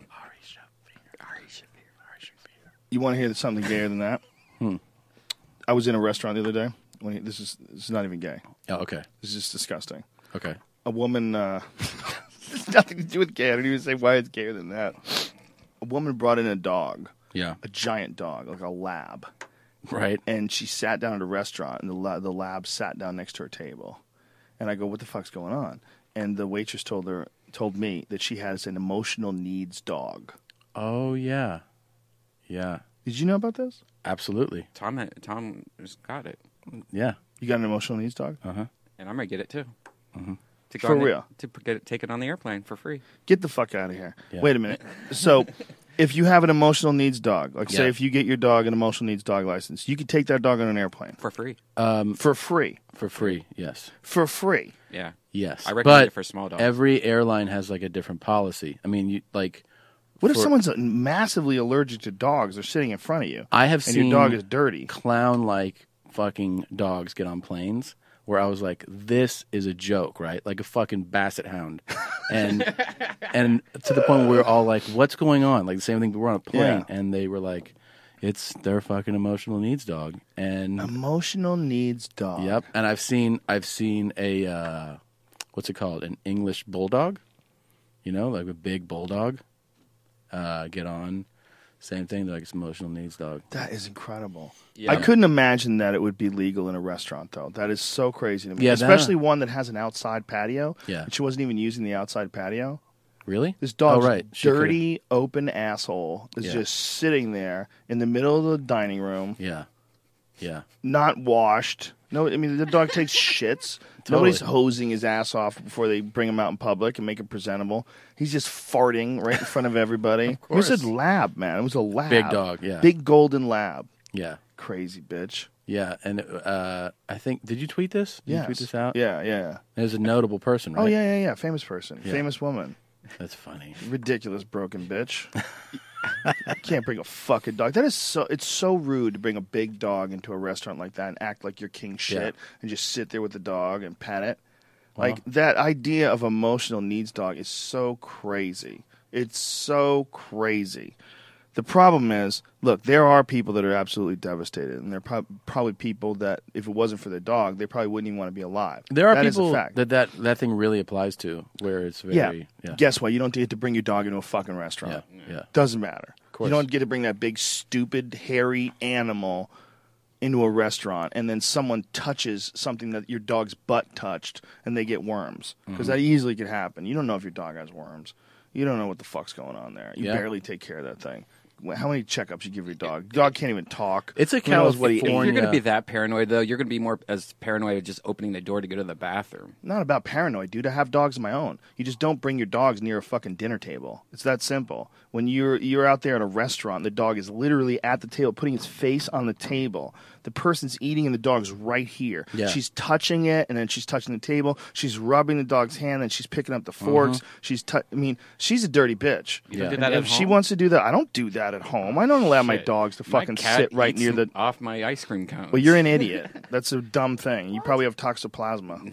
A: You want to hear something gayer than that?
B: Hmm.
A: I was in a restaurant the other day. When he, this is this is not even gay.
B: Oh, okay.
A: This is just disgusting.
B: Okay.
A: A woman. Uh, it's nothing to do with gay. I don't even say why it's gayer than that. A woman brought in a dog.
B: Yeah.
A: A giant dog, like a lab.
B: Right.
A: And she sat down at a restaurant, and the la- the lab sat down next to her table. And I go, "What the fuck's going on?" And the waitress told her, told me that she has an emotional needs dog.
B: Oh yeah, yeah.
A: Did you know about this?
B: Absolutely.
C: Tom, had- Tom just got it.
B: Yeah.
A: You got an emotional needs dog?
B: Uh huh.
C: And I'm gonna get it too.
B: Mm-hmm.
C: To go
A: For
C: on the-
A: real?
C: to p- get it, take it on the airplane for free.
A: Get the fuck out of here.
B: Yeah.
A: Wait a minute. So, if you have an emotional needs dog, like say
B: Yeah.
A: if you get your dog an emotional needs dog license, you could take that dog on an airplane
C: For free.
B: Um,
A: for free.
B: for free. Yes.
A: For free.
C: Yeah.
B: Yes.
C: I recommend
B: but
C: it for small dogs.
B: Every airline has like a different policy. I mean, you like.
A: What if
B: for-
A: someone's massively allergic to dogs? They're sitting in front of you.
B: I have
A: and
B: seen
A: your dog is dirty.
B: clown-like fucking dogs get on planes where I was like, this is a joke, right? Like a fucking basset hound. And and to the point where we were all like, what's going on? Like the same thing, we were on a plane, and they were like, it's their fucking emotional needs dog. And
A: Emotional needs dog.
B: yep, and I've seen I've seen a uh, what's it called? An English bulldog. You know, like a big bulldog. Uh, get on. Same thing, like it's emotional needs dog.
A: That is incredible.
C: Yeah.
A: I couldn't imagine that it would be legal in a restaurant, though. That is so crazy to me.
B: Yeah,
A: Especially
B: that-
A: one that has an outside patio.
B: Yeah.
A: And she wasn't even using the outside patio.
B: Really?
A: This dog's
B: oh, right. She could've-
A: dirty, open asshole is
B: Yeah.
A: just sitting there in the middle of the dining room,
B: Yeah. Yeah.
A: not washed. No, I mean, the dog takes shits.
B: Totally.
A: Nobody's hosing his ass off before they bring him out in public and make him presentable. He's just farting right in front of everybody. It was
B: course.
A: a lab, man. It was a lab.
B: Big dog, yeah.
A: Big golden lab.
B: Yeah.
A: Crazy bitch.
B: Yeah, and uh, I think did you tweet this? Did you tweet
A: Yes.
B: this out?
A: Yeah, yeah.
B: It was a notable person, right?
A: Oh, yeah, yeah, yeah. Famous person.
B: Yeah.
A: Famous woman.
B: That's funny.
A: Ridiculous broken bitch. You can't bring a fucking dog. That is so. It's so rude to bring a big dog into a restaurant like that and act like you're king shit
B: Yeah.
A: and just sit there with the dog and pat it.
B: Well.
A: Like that idea of emotional needs dog is so crazy. It's so crazy. The problem is, look, there are people that are absolutely devastated, and there are prob- probably people that, if it wasn't for their dog, they probably wouldn't even want to be alive.
B: There are
A: That is a
B: people
A: fact.
B: that, that that thing really applies to, where it's
A: Yeah.
B: very yeah.
A: Guess what? You don't get to bring your dog into a fucking restaurant.
B: Yeah, yeah.
A: Doesn't matter.
B: course.
A: You don't get to bring that big, stupid, hairy animal into a restaurant, and then someone touches something that your dog's butt touched, and they get worms. Because
B: Mhm.
A: that easily could happen. You don't know if your dog has worms. You don't know what the fuck's going on there. You
B: Yeah.
A: barely take care of that thing. how many checkups you give your dog? Dog can't even talk.
B: It's a
A: Who knows what he
B: California-
A: ate?
C: If you're going to be that paranoid, though, you're going to be more as paranoid just opening the door to go to the bathroom.
A: Not about paranoid, dude. I have dogs of my own. You just don't bring your dogs near a fucking dinner table. It's that simple. When you're you're out there at a restaurant, the dog is literally at the table, putting its face on the table. The person's eating and the dog's right here.
B: Yeah.
A: She's touching it, and then she's touching the table. She's rubbing the dog's hand, and she's picking up the forks.
B: Uh-huh.
A: She's, tu- I mean, she's a dirty bitch.
C: You don't do
A: And
C: that at
A: if she
C: home?
A: wants to do that, I don't do that at home. I don't allow my
C: Shit.
A: dogs to
C: My
A: fucking
C: cat
A: sit right
C: eats
A: near
C: them
A: the.
C: off my ice cream cones.
A: Well, you're an idiot. That's a dumb thing. You probably have toxoplasma.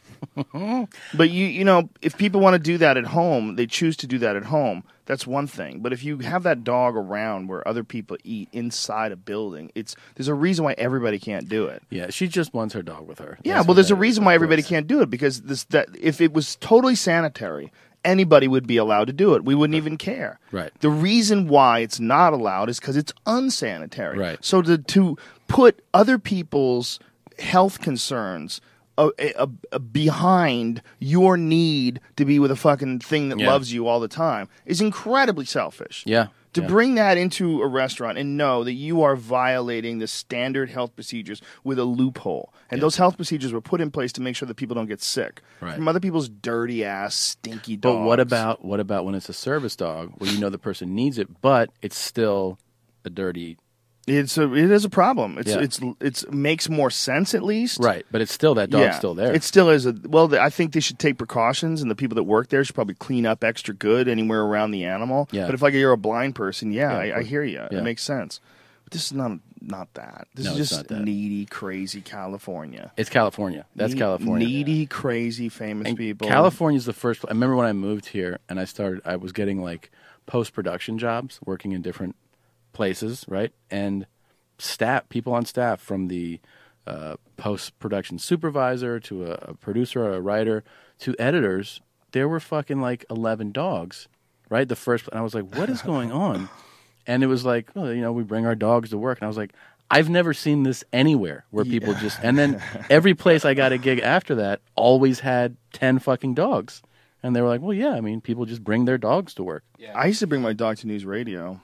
A: But you, you know, if people want to do that at home, they choose to do that at home. That's one thing. But if you have that dog around where other people eat inside a building, it's there's a reason why everybody can't do it.
B: Yeah, she just wants her dog with her.
A: Yeah,
B: That's
A: well,
B: what
A: there's a
B: that is,
A: reason
B: of
A: why everybody
B: course.
A: can't do it because this that if it was totally sanitary, anybody would be allowed to do it. We wouldn't even care.
B: Right.
A: The reason why it's not allowed is because it's unsanitary.
B: Right.
A: So to to put other people's health concerns uh, uh, uh, behind your need to be with a fucking thing that
B: Yeah.
A: loves you all the time is incredibly selfish.
B: Yeah.
A: To
B: yeah.
A: bring that into a restaurant and know that you are violating the standard health procedures with a loophole. And those health procedures were put in place to make sure that people don't get sick
B: Right.
A: from other people's dirty ass, stinky
B: But
A: dogs.
B: what about what about when it's a service dog where you know the person needs it, but it's still a dirty
A: It's a it is a problem. It's
B: Yeah.
A: it's it's makes more sense at least.
B: right? But it's still that dog's
A: Yeah,
B: still there.
A: It still is a well. I think they should take precautions, and the people that work there should probably clean up extra good anywhere around the animal.
B: Yeah.
A: But if like you're a blind person, yeah,
B: Yeah, of
A: I, I
B: course.
A: hear you.
B: Yeah.
A: It makes sense. But this is not not that. This
B: No,
A: is
B: it's
A: just
B: not that.
A: needy, crazy California.
B: It's California. That's
A: Ne-
B: California.
A: Needy, crazy, famous
B: And
A: people.
B: California's the first. I remember when I moved here and I started. I was getting like post production jobs, working in different places, right? And staff, people on staff, from the uh, post production supervisor to a, a producer or a writer to editors. There were fucking like eleven dogs, right? The first, and I was like, what is going on? And it was like, well, you know, we bring our dogs to work, and I was like, I've never seen this anywhere where people
A: Yeah.
B: just. And then every place I got a gig after that always had ten fucking dogs, and they were like, well, yeah, I mean, people just bring their dogs to work.
A: I used to bring my dog to news radio.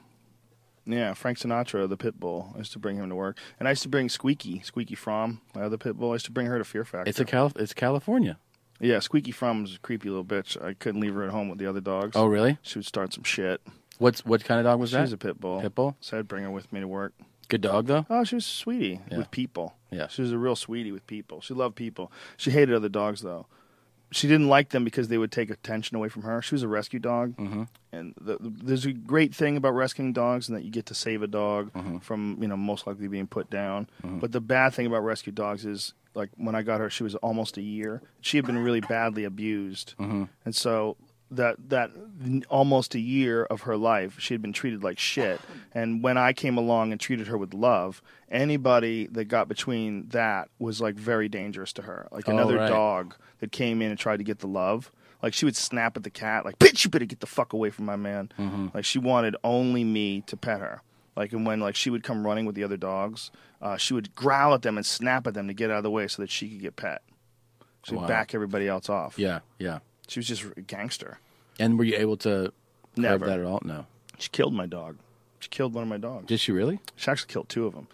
A: Yeah, Frank Sinatra, the pit bull. I used to bring him to work, and I used to bring Squeaky, Squeaky Fromm, my other pit bull. I used to bring her to Fear Factor.
B: It's a Cal- It's California.
A: Yeah, Squeaky Fromm was a creepy little bitch. I couldn't leave her at home with the other dogs.
B: Oh, really?
A: She would start some shit.
B: What's what kind of dog was
A: she
B: that?
A: was a pit bull.
B: Pit bull.
A: So I'd bring her with me to work.
B: Good dog though.
A: Oh, she was a sweetie
B: Yeah.
A: with people.
B: Yeah.
A: She was a real sweetie with people. She loved people. She hated other dogs though. She didn't like them because they would take attention away from her. She was a rescue dog,
B: Mhm.
A: and the, the, there's a great thing about rescuing dogs, and that you get to save a dog
B: Mhm.
A: from you know most likely being put down.
B: Mhm.
A: But the bad thing about rescue dogs is, like when I got her, she was almost a year. She had been really badly abused,
B: Mhm.
A: and so that that almost a year of her life, she had been treated like shit. And when I came along and treated her with love, anybody that got between that was like very dangerous to her. Like
B: Oh,
A: another
B: right.
A: dog that came in and tried to get the love. Like she would snap at the cat, like, bitch, you better get the fuck away from my man.
B: Mhm.
A: Like she wanted only me to pet her. Like, and when like she would come running with the other dogs, uh, she would growl at them and snap at them to get out of the way so that she could get pet. She would
B: Wow.
A: back everybody else off.
B: Yeah, yeah.
A: She was just a gangster.
B: And were you able to curb
A: Never.
B: that at all? No.
A: She killed my dog. She killed one of my dogs.
B: Did she really?
A: She actually killed two of them.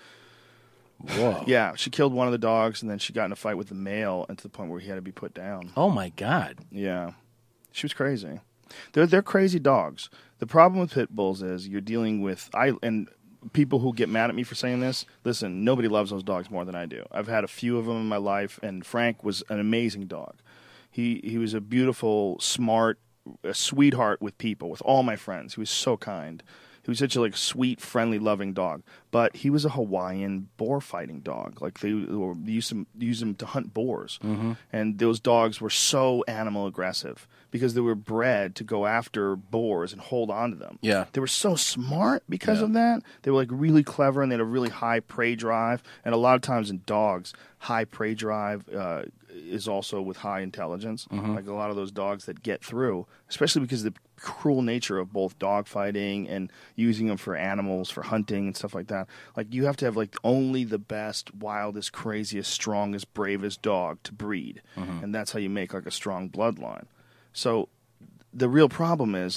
B: Whoa.
A: Yeah, she killed one of the dogs, and then she got in a fight with the male, and to the point where he had to be put down.
B: Oh my God.
A: Yeah, she was crazy. They're they're crazy dogs. The problem with pit bulls is you're dealing with I and people who get mad at me for saying this. Listen, nobody loves those dogs more than I do. I've had a few of them in my life, and Frank was an amazing dog. He he was a beautiful, smart, a sweetheart with people, with all my friends. He was so kind. He was such a like sweet, friendly, loving dog. But he was a Hawaiian boar fighting dog. Like they, were, they used him use him to hunt boars,
B: Mhm.
A: and those dogs were so animal aggressive because they were bred to go after boars and hold on to them.
B: Yeah.
A: They were so smart because
B: Yeah.
A: of that. They were like really clever, and they had a really high prey drive. And a lot of times in dogs, high prey drive uh, is also with high intelligence.
B: Mhm.
A: Like a lot of those dogs that get through, especially because of the cruel nature of both dog fighting and using them for animals, for hunting and stuff like that. Like you have to have like only the best, wildest, craziest, strongest, bravest dog to breed.
B: Mhm.
A: And that's how you make like a strong bloodline. So the real problem is like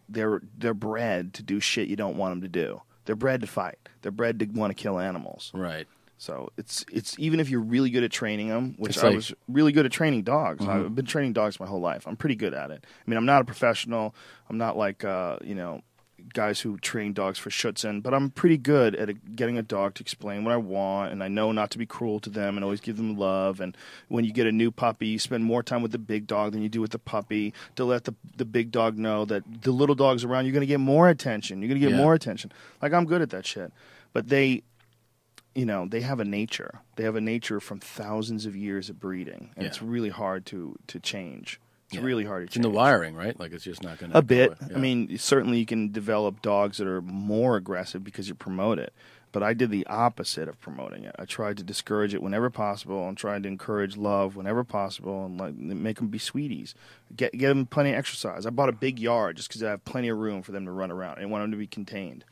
A: they're they're bred to do shit you don't want them to do. They're bred to fight. They're bred to want to kill animals.
B: Right.
A: So it's it's even if you're really good at training them, which
B: It's
A: I
B: like-
A: was really good at training dogs.
B: Mhm.
A: I've been training dogs my whole life. I'm pretty good at it. I mean, I'm not a professional. I'm not like uh, you know guys who train dogs for schutzen, but I'm pretty good at a, getting a dog to explain what I want, and I know not to be cruel to them and always give them love. And when you get a new puppy, you spend more time with the big dog than you do with the puppy to let the the big dog know that the little dog's around. You're going to get more attention. You're going to get
B: Yeah.
A: more attention. Like I'm good at that shit, but they. You know, they have a nature. They have a nature from thousands of years of breeding, and
B: Yeah.
A: it's really hard to, to change. It's
B: Yeah.
A: really hard to
B: It's
A: change.
B: in the wiring, right? Like it's just not going to
A: A bit. I mean, certainly you can develop dogs that are more aggressive because you promote it. But I did the opposite of promoting it. I tried to discourage it whenever possible, and tried to encourage love whenever possible, and like make them be sweeties. Get get them plenty of exercise. I bought a big yard just because I have plenty of room for them to run around. I want them to be contained.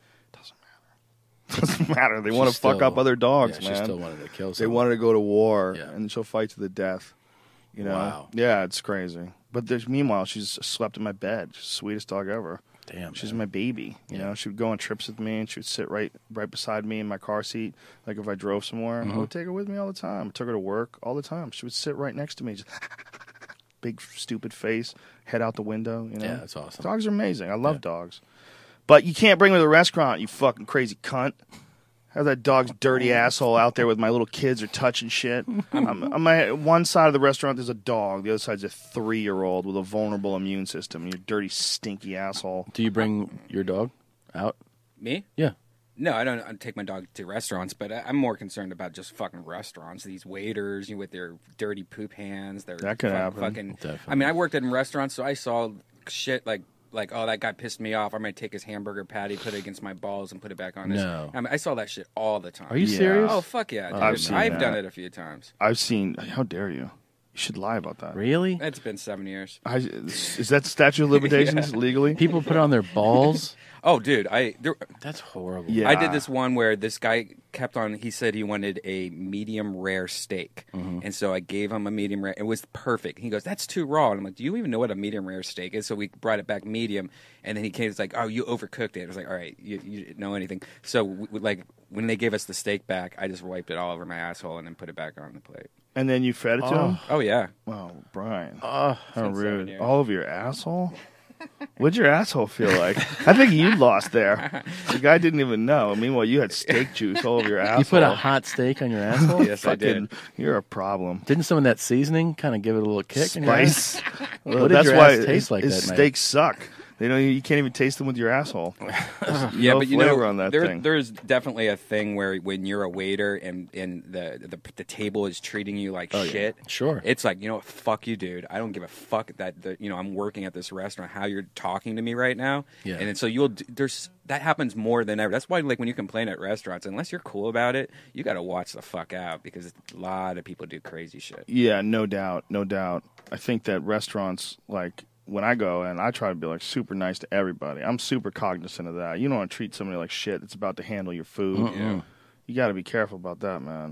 A: Doesn't matter. They
B: She
A: want to fuck
B: still-
A: up other dogs,
B: yeah, she
A: man.
B: still wanted to kill
A: They
B: someone.
A: wanted to go to war,
B: Yeah.
A: and she'll fight to the death. You know?
B: Wow.
A: Yeah, it's crazy. But there's meanwhile, she's slept in my bed. She's the sweetest dog ever.
B: Damn,
A: she's my baby. You know, she would go on trips with me, and she would sit right right beside me in my car seat. Like if I drove somewhere, I
B: Mhm.
A: would take her with me all the time. I took her to work all the time. She would sit right next to me, just big stupid face, head out the window. You know,
B: Yeah, that's awesome.
A: Dogs are amazing. I love dogs, but you can't bring them to the restaurant. You fucking crazy cunt. Have that dog's dirty asshole out there with my little kids are touching shit. I'm, on my one side of the restaurant, there's a dog. The other side's a three-year-old with a vulnerable immune system. You dirty, stinky asshole.
B: Do you bring your dog out?
C: Me?
B: Yeah.
C: No, I don't I don't take my dog to restaurants, but I- I'm more concerned about just fucking restaurants. These waiters, you know, with their dirty poop hands. Their
A: That could
C: fuck-
A: happen.
C: Fucking,
A: Definitely.
C: I mean, I worked in restaurants, so I saw shit like, like, oh, that guy pissed me off. I'm going to take his hamburger patty, put it against my balls, and put it back on his.
A: No.
C: I mean, I saw that shit all the time.
A: Are you Yeah. serious?
C: Oh, fuck yeah. Dude.
A: I've seen
C: I've
A: that.
C: done it a few times.
A: I've seen. How dare you? You should lie about that.
B: Really?
C: It's been seven years.
A: I, is that statute of limitations
C: Yeah.
A: legally?
B: People put on their balls.
C: Oh, dude, I there,
B: that's horrible.
A: Yeah.
C: I did this one where this guy kept on. He said he wanted a medium rare steak,
B: Mhm.
C: and so I gave him a medium rare. It was perfect. He goes, "That's too raw." And I'm like, "Do you even know what a medium rare steak is?" So we brought it back medium, and then he came. It's like, "Oh, you overcooked it." I was like, "All right, you, you didn't know anything." So we, we- like when they gave us the steak back, I just wiped it all over my asshole and then put it back on the plate.
A: And then you fed it to
C: Oh.
A: him?
C: Oh, yeah.
A: Wow, Brian.
B: Oh,
A: how
C: been seven
A: rude.
C: years.
A: All of your asshole? What'd your asshole feel like? I think you lost there. The guy didn't even know. Meanwhile, you had steak juice all over your asshole.
B: You put a hot steak on your asshole?
C: Yes, I did.
A: Fucking- You're a problem.
B: Didn't some of that seasoning kind of give it a little kick? in your
A: Spice.
B: ass?
A: Well,
B: What did
A: that's
B: your
A: why
B: ass taste
A: his,
B: like
A: his
B: that night?
A: steaks suck. They don't. You can't even taste them with your asshole. There's
C: Yeah,
A: no
C: but you
A: flavor
C: know,
A: on that
C: there,
A: thing.
C: there's definitely a thing where when you're a waiter and, and the, the the table is treating you like
B: Oh, yeah.
C: shit.
B: Sure.
C: It's like, you know what, fuck you, dude. I don't give a fuck that the, you know I'm working at this restaurant. How you're talking to me right now.
B: Yeah.
C: And then so you'll d- there's that happens more than ever. That's why like when you complain at restaurants, unless you're cool about it, you got to watch the fuck out because a lot of people do crazy shit.
A: Yeah, no doubt, no doubt. I think that restaurants, like when I go and I try to be like super nice to everybody. I'm super cognizant of that. You don't want to treat somebody like shit that's about to handle your food.
B: Mm-mm. Yeah.
A: You got to be careful about that, man.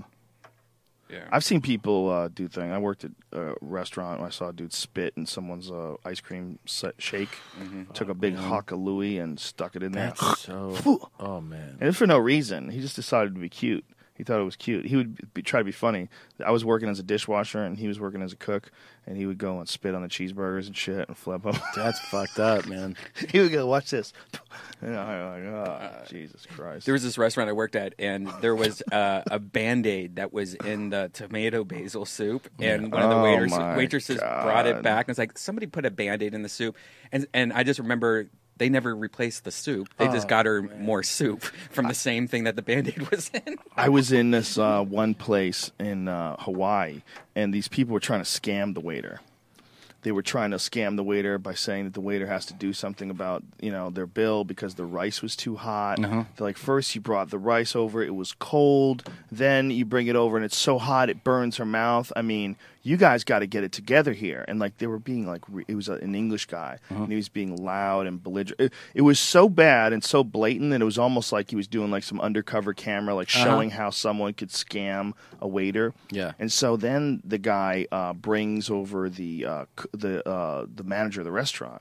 C: Yeah.
A: I've seen people uh, do things. I worked at a restaurant. And I saw a dude spit in someone's uh, ice cream set shake.
C: Mhm.
A: Took a big
B: man.
A: hunk of Louis and stuck it in there.
B: That's so. Oh man.
A: And for no reason. He just decided to be cute. He thought it was cute. He would be, try to be funny. I was working as a dishwasher, and he was working as a cook, and he would go and spit on the cheeseburgers and shit and flip them.
B: That's fucked up, man.
A: He would go, watch this. And I'm like, oh, Jesus Christ.
C: There was this restaurant I worked at, and there was uh, a Band-Aid that was in the tomato basil soup, and one of the
A: Oh,
C: waiters,
A: my
C: waitresses brought it
A: God.
C: back, and it's like, somebody put a Band-Aid in the soup, and and I just remember they never replaced the soup. They just
A: Oh,
C: got her more soup from the same thing that the Band-Aid was in.
A: I was in this uh, one place in uh, Hawaii, and these people were trying to scam the waiter. They were trying to scam the waiter by saying that the waiter has to do something about, you know, their bill because the rice was too hot.
B: Uh-huh.
A: They're like, first you brought the rice over, it was cold. Then you bring it over and it's so hot it burns her mouth. I mean, you guys got to get it together here. And like they were being like, re- it was a, an English guy,
B: Uh-huh.
A: and he was being loud and belligerent. It, it was so bad and so blatant that it was almost like he was doing like some undercover camera, like
B: Uh-huh.
A: showing how someone could scam a waiter.
B: Yeah.
A: And so then the guy uh, brings over the uh, c- the uh, the manager of the restaurant.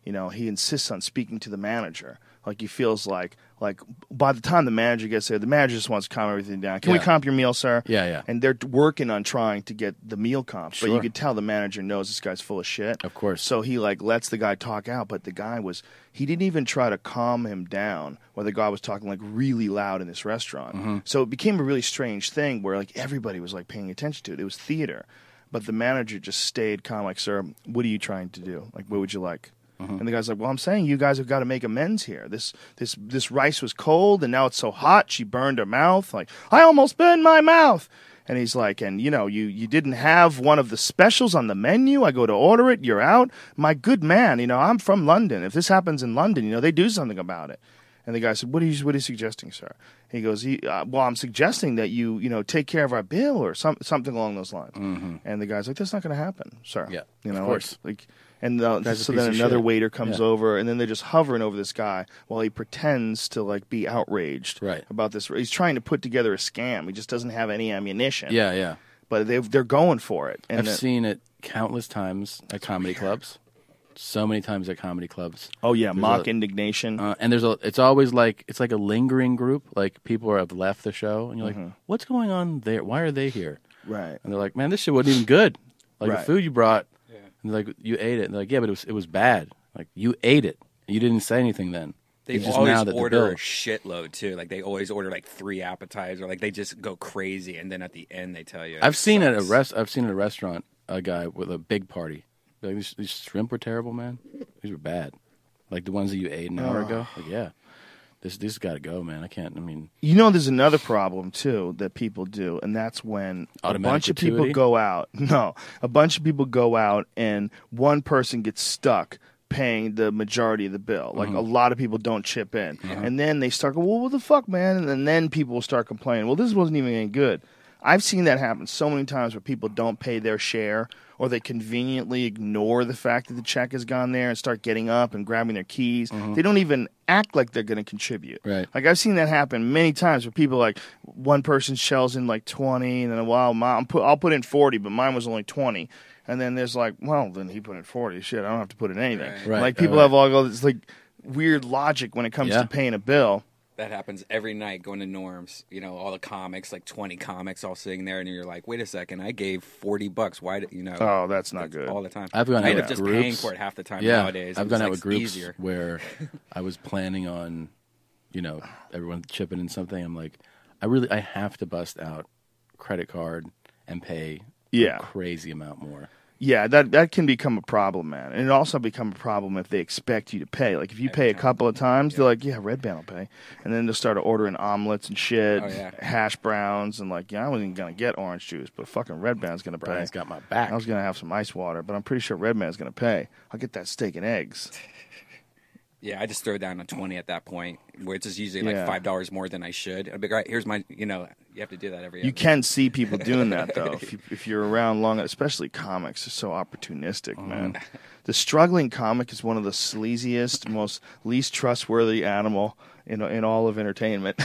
A: you know, he insists on speaking to the manager. Like he feels like, like by the time the manager gets there, the manager just wants to calm everything down. Can we
B: Yeah.
A: comp your meal, sir?
B: Yeah, yeah.
A: And they're working on trying to get the meal comp, but you
B: Sure.
A: could tell the manager knows this guy's full of shit.
B: Of course.
A: So he like lets the guy talk out, but the guy was he didn't even try to calm him down. Where the guy was talking like really loud in this restaurant.
B: Mhm.
A: So it became a really strange thing where like everybody was like paying attention to it. It was theater, but the manager just stayed calm. Like, sir, what are you trying to do? Like, what would you like?
B: Mhm.
A: And the guy's like, well, I'm saying you guys have got to make amends here. This this this rice was cold and now it's so hot she burned her mouth. Like, I almost burned my mouth. And he's like, and you know, you, you didn't have one of the specials on the menu. I go to order it. You're out. My good man, you know, I'm from London. If this happens in London, you know, they do something about it. And the guy said, what are you, what are you suggesting, sir? He goes, he, uh, well, I'm suggesting that you, you know, take care of our bill or some, something along those lines.
B: Mm-hmm.
A: And the guy's like, that's not going to happen, sir.
B: Yeah,
A: you
B: of
A: know,
B: course.
A: Like, like and the,
B: Guy's a
A: so
B: piece
A: then
B: of
A: another
B: shit.
A: waiter comes
B: Yeah.
A: over, and then they're just hovering over this guy while he pretends to like be outraged
B: Right.
A: about this. He's trying to put together a scam. He just doesn't have any ammunition.
B: Yeah, yeah.
A: But they they're going for it. And
B: I've
A: then-
B: seen it countless times at comedy clubs. So many times at comedy clubs.
A: Oh yeah,
B: There's
A: mock
B: a-
A: indignation.
B: Uh, and there's a. It's always like it's like a lingering group. Like people are, have left the show, and you're like,
A: Mhm.
B: "What's going on there? Why are they here?"
A: Right.
B: And they're like, "Man, this shit wasn't even good. Like
A: Right.
B: the food you brought." And they're like, "You ate it." And they're like, "Yeah, but it was it was bad. Like you ate it. You didn't say anything then."
C: They
B: It's just
C: always
B: now that the
C: order
B: bill-
C: a shitload too. Like they always order like three appetizers. Like they just go crazy, and then at the end they tell you.
B: I've
C: it
B: seen at a
C: sucks.
B: rest. I've seen at a restaurant a guy with a big party. Like these, these shrimp were terrible, man. These were bad. Like the ones that you ate an hour
A: Oh.
B: ago. Like yeah, this this got to go, man. I can't. I mean,
A: You know, there's another problem too that people do, and that's when a
B: Automatic
A: bunch of people
B: gratuity?
A: go out. No, a bunch of people go out, and one person gets stuck paying the majority of the bill. Like
B: Mhm.
A: a lot of people don't chip in, and then they start going, "Well, what the fuck, man?" And then, then people will start complaining. Well, this wasn't even any good. I've seen that happen so many times where people don't pay their share, or they conveniently ignore the fact that the check has gone there and start getting up and grabbing their keys. They don't even act like they're going to contribute.
B: Right.
A: Like I've seen that happen many times where people like one person shells in like twenty, and then well, mom, put, I'll put in forty, but mine was only twenty. And then there's like, well, then he put in forty. Shit, I don't have to put in anything.
C: Right.
B: Right,
A: Like people
B: right,
A: have all this like weird logic when it comes
B: Yeah.
A: to paying a bill.
C: That happens every night going to Norms. You know, all the comics, like twenty comics, all sitting there, and you're like, "Wait a second, I gave forty bucks. Why did you know?"
A: Oh, that's not good.
C: All the time.
B: I've gone
C: I
B: out
C: end
B: with
C: up just
B: groups.
C: paying for it half the time
B: yeah,
C: nowadays.
B: I've
C: It's,
B: gone out
C: like,
B: with groups
C: easier.
B: where I was planning on, you know, everyone chipping in something. I'm like, I really, I have to bust out credit card and pay
A: Yeah.
B: a crazy amount more.
A: Yeah, that that can become a problem, man. And it also become a problem if they expect you to pay. Like if you pay a couple of times, they're like, "Yeah, Red Band will pay," and then they'll start ordering omelets and shit,
C: Oh, yeah.
A: hash browns, and like, yeah, I wasn't gonna get orange juice, but fucking Red Band's gonna pay.
B: Brian's got my back.
A: I was gonna have some ice water, but I'm pretty sure Red Band's gonna pay. I'll get that steak and eggs.
C: Yeah, I just throw down a twenty at that point, which is usually like
A: Yeah.
C: five dollars more than I should. I'd be like, all right, here's my, you know, you have to do that every.
A: You
C: episode.
A: can see people doing that though. If, you, if you're around long, especially comics, are so opportunistic, man. The struggling comic is one of the sleaziest, most least trustworthy animal in in all of entertainment,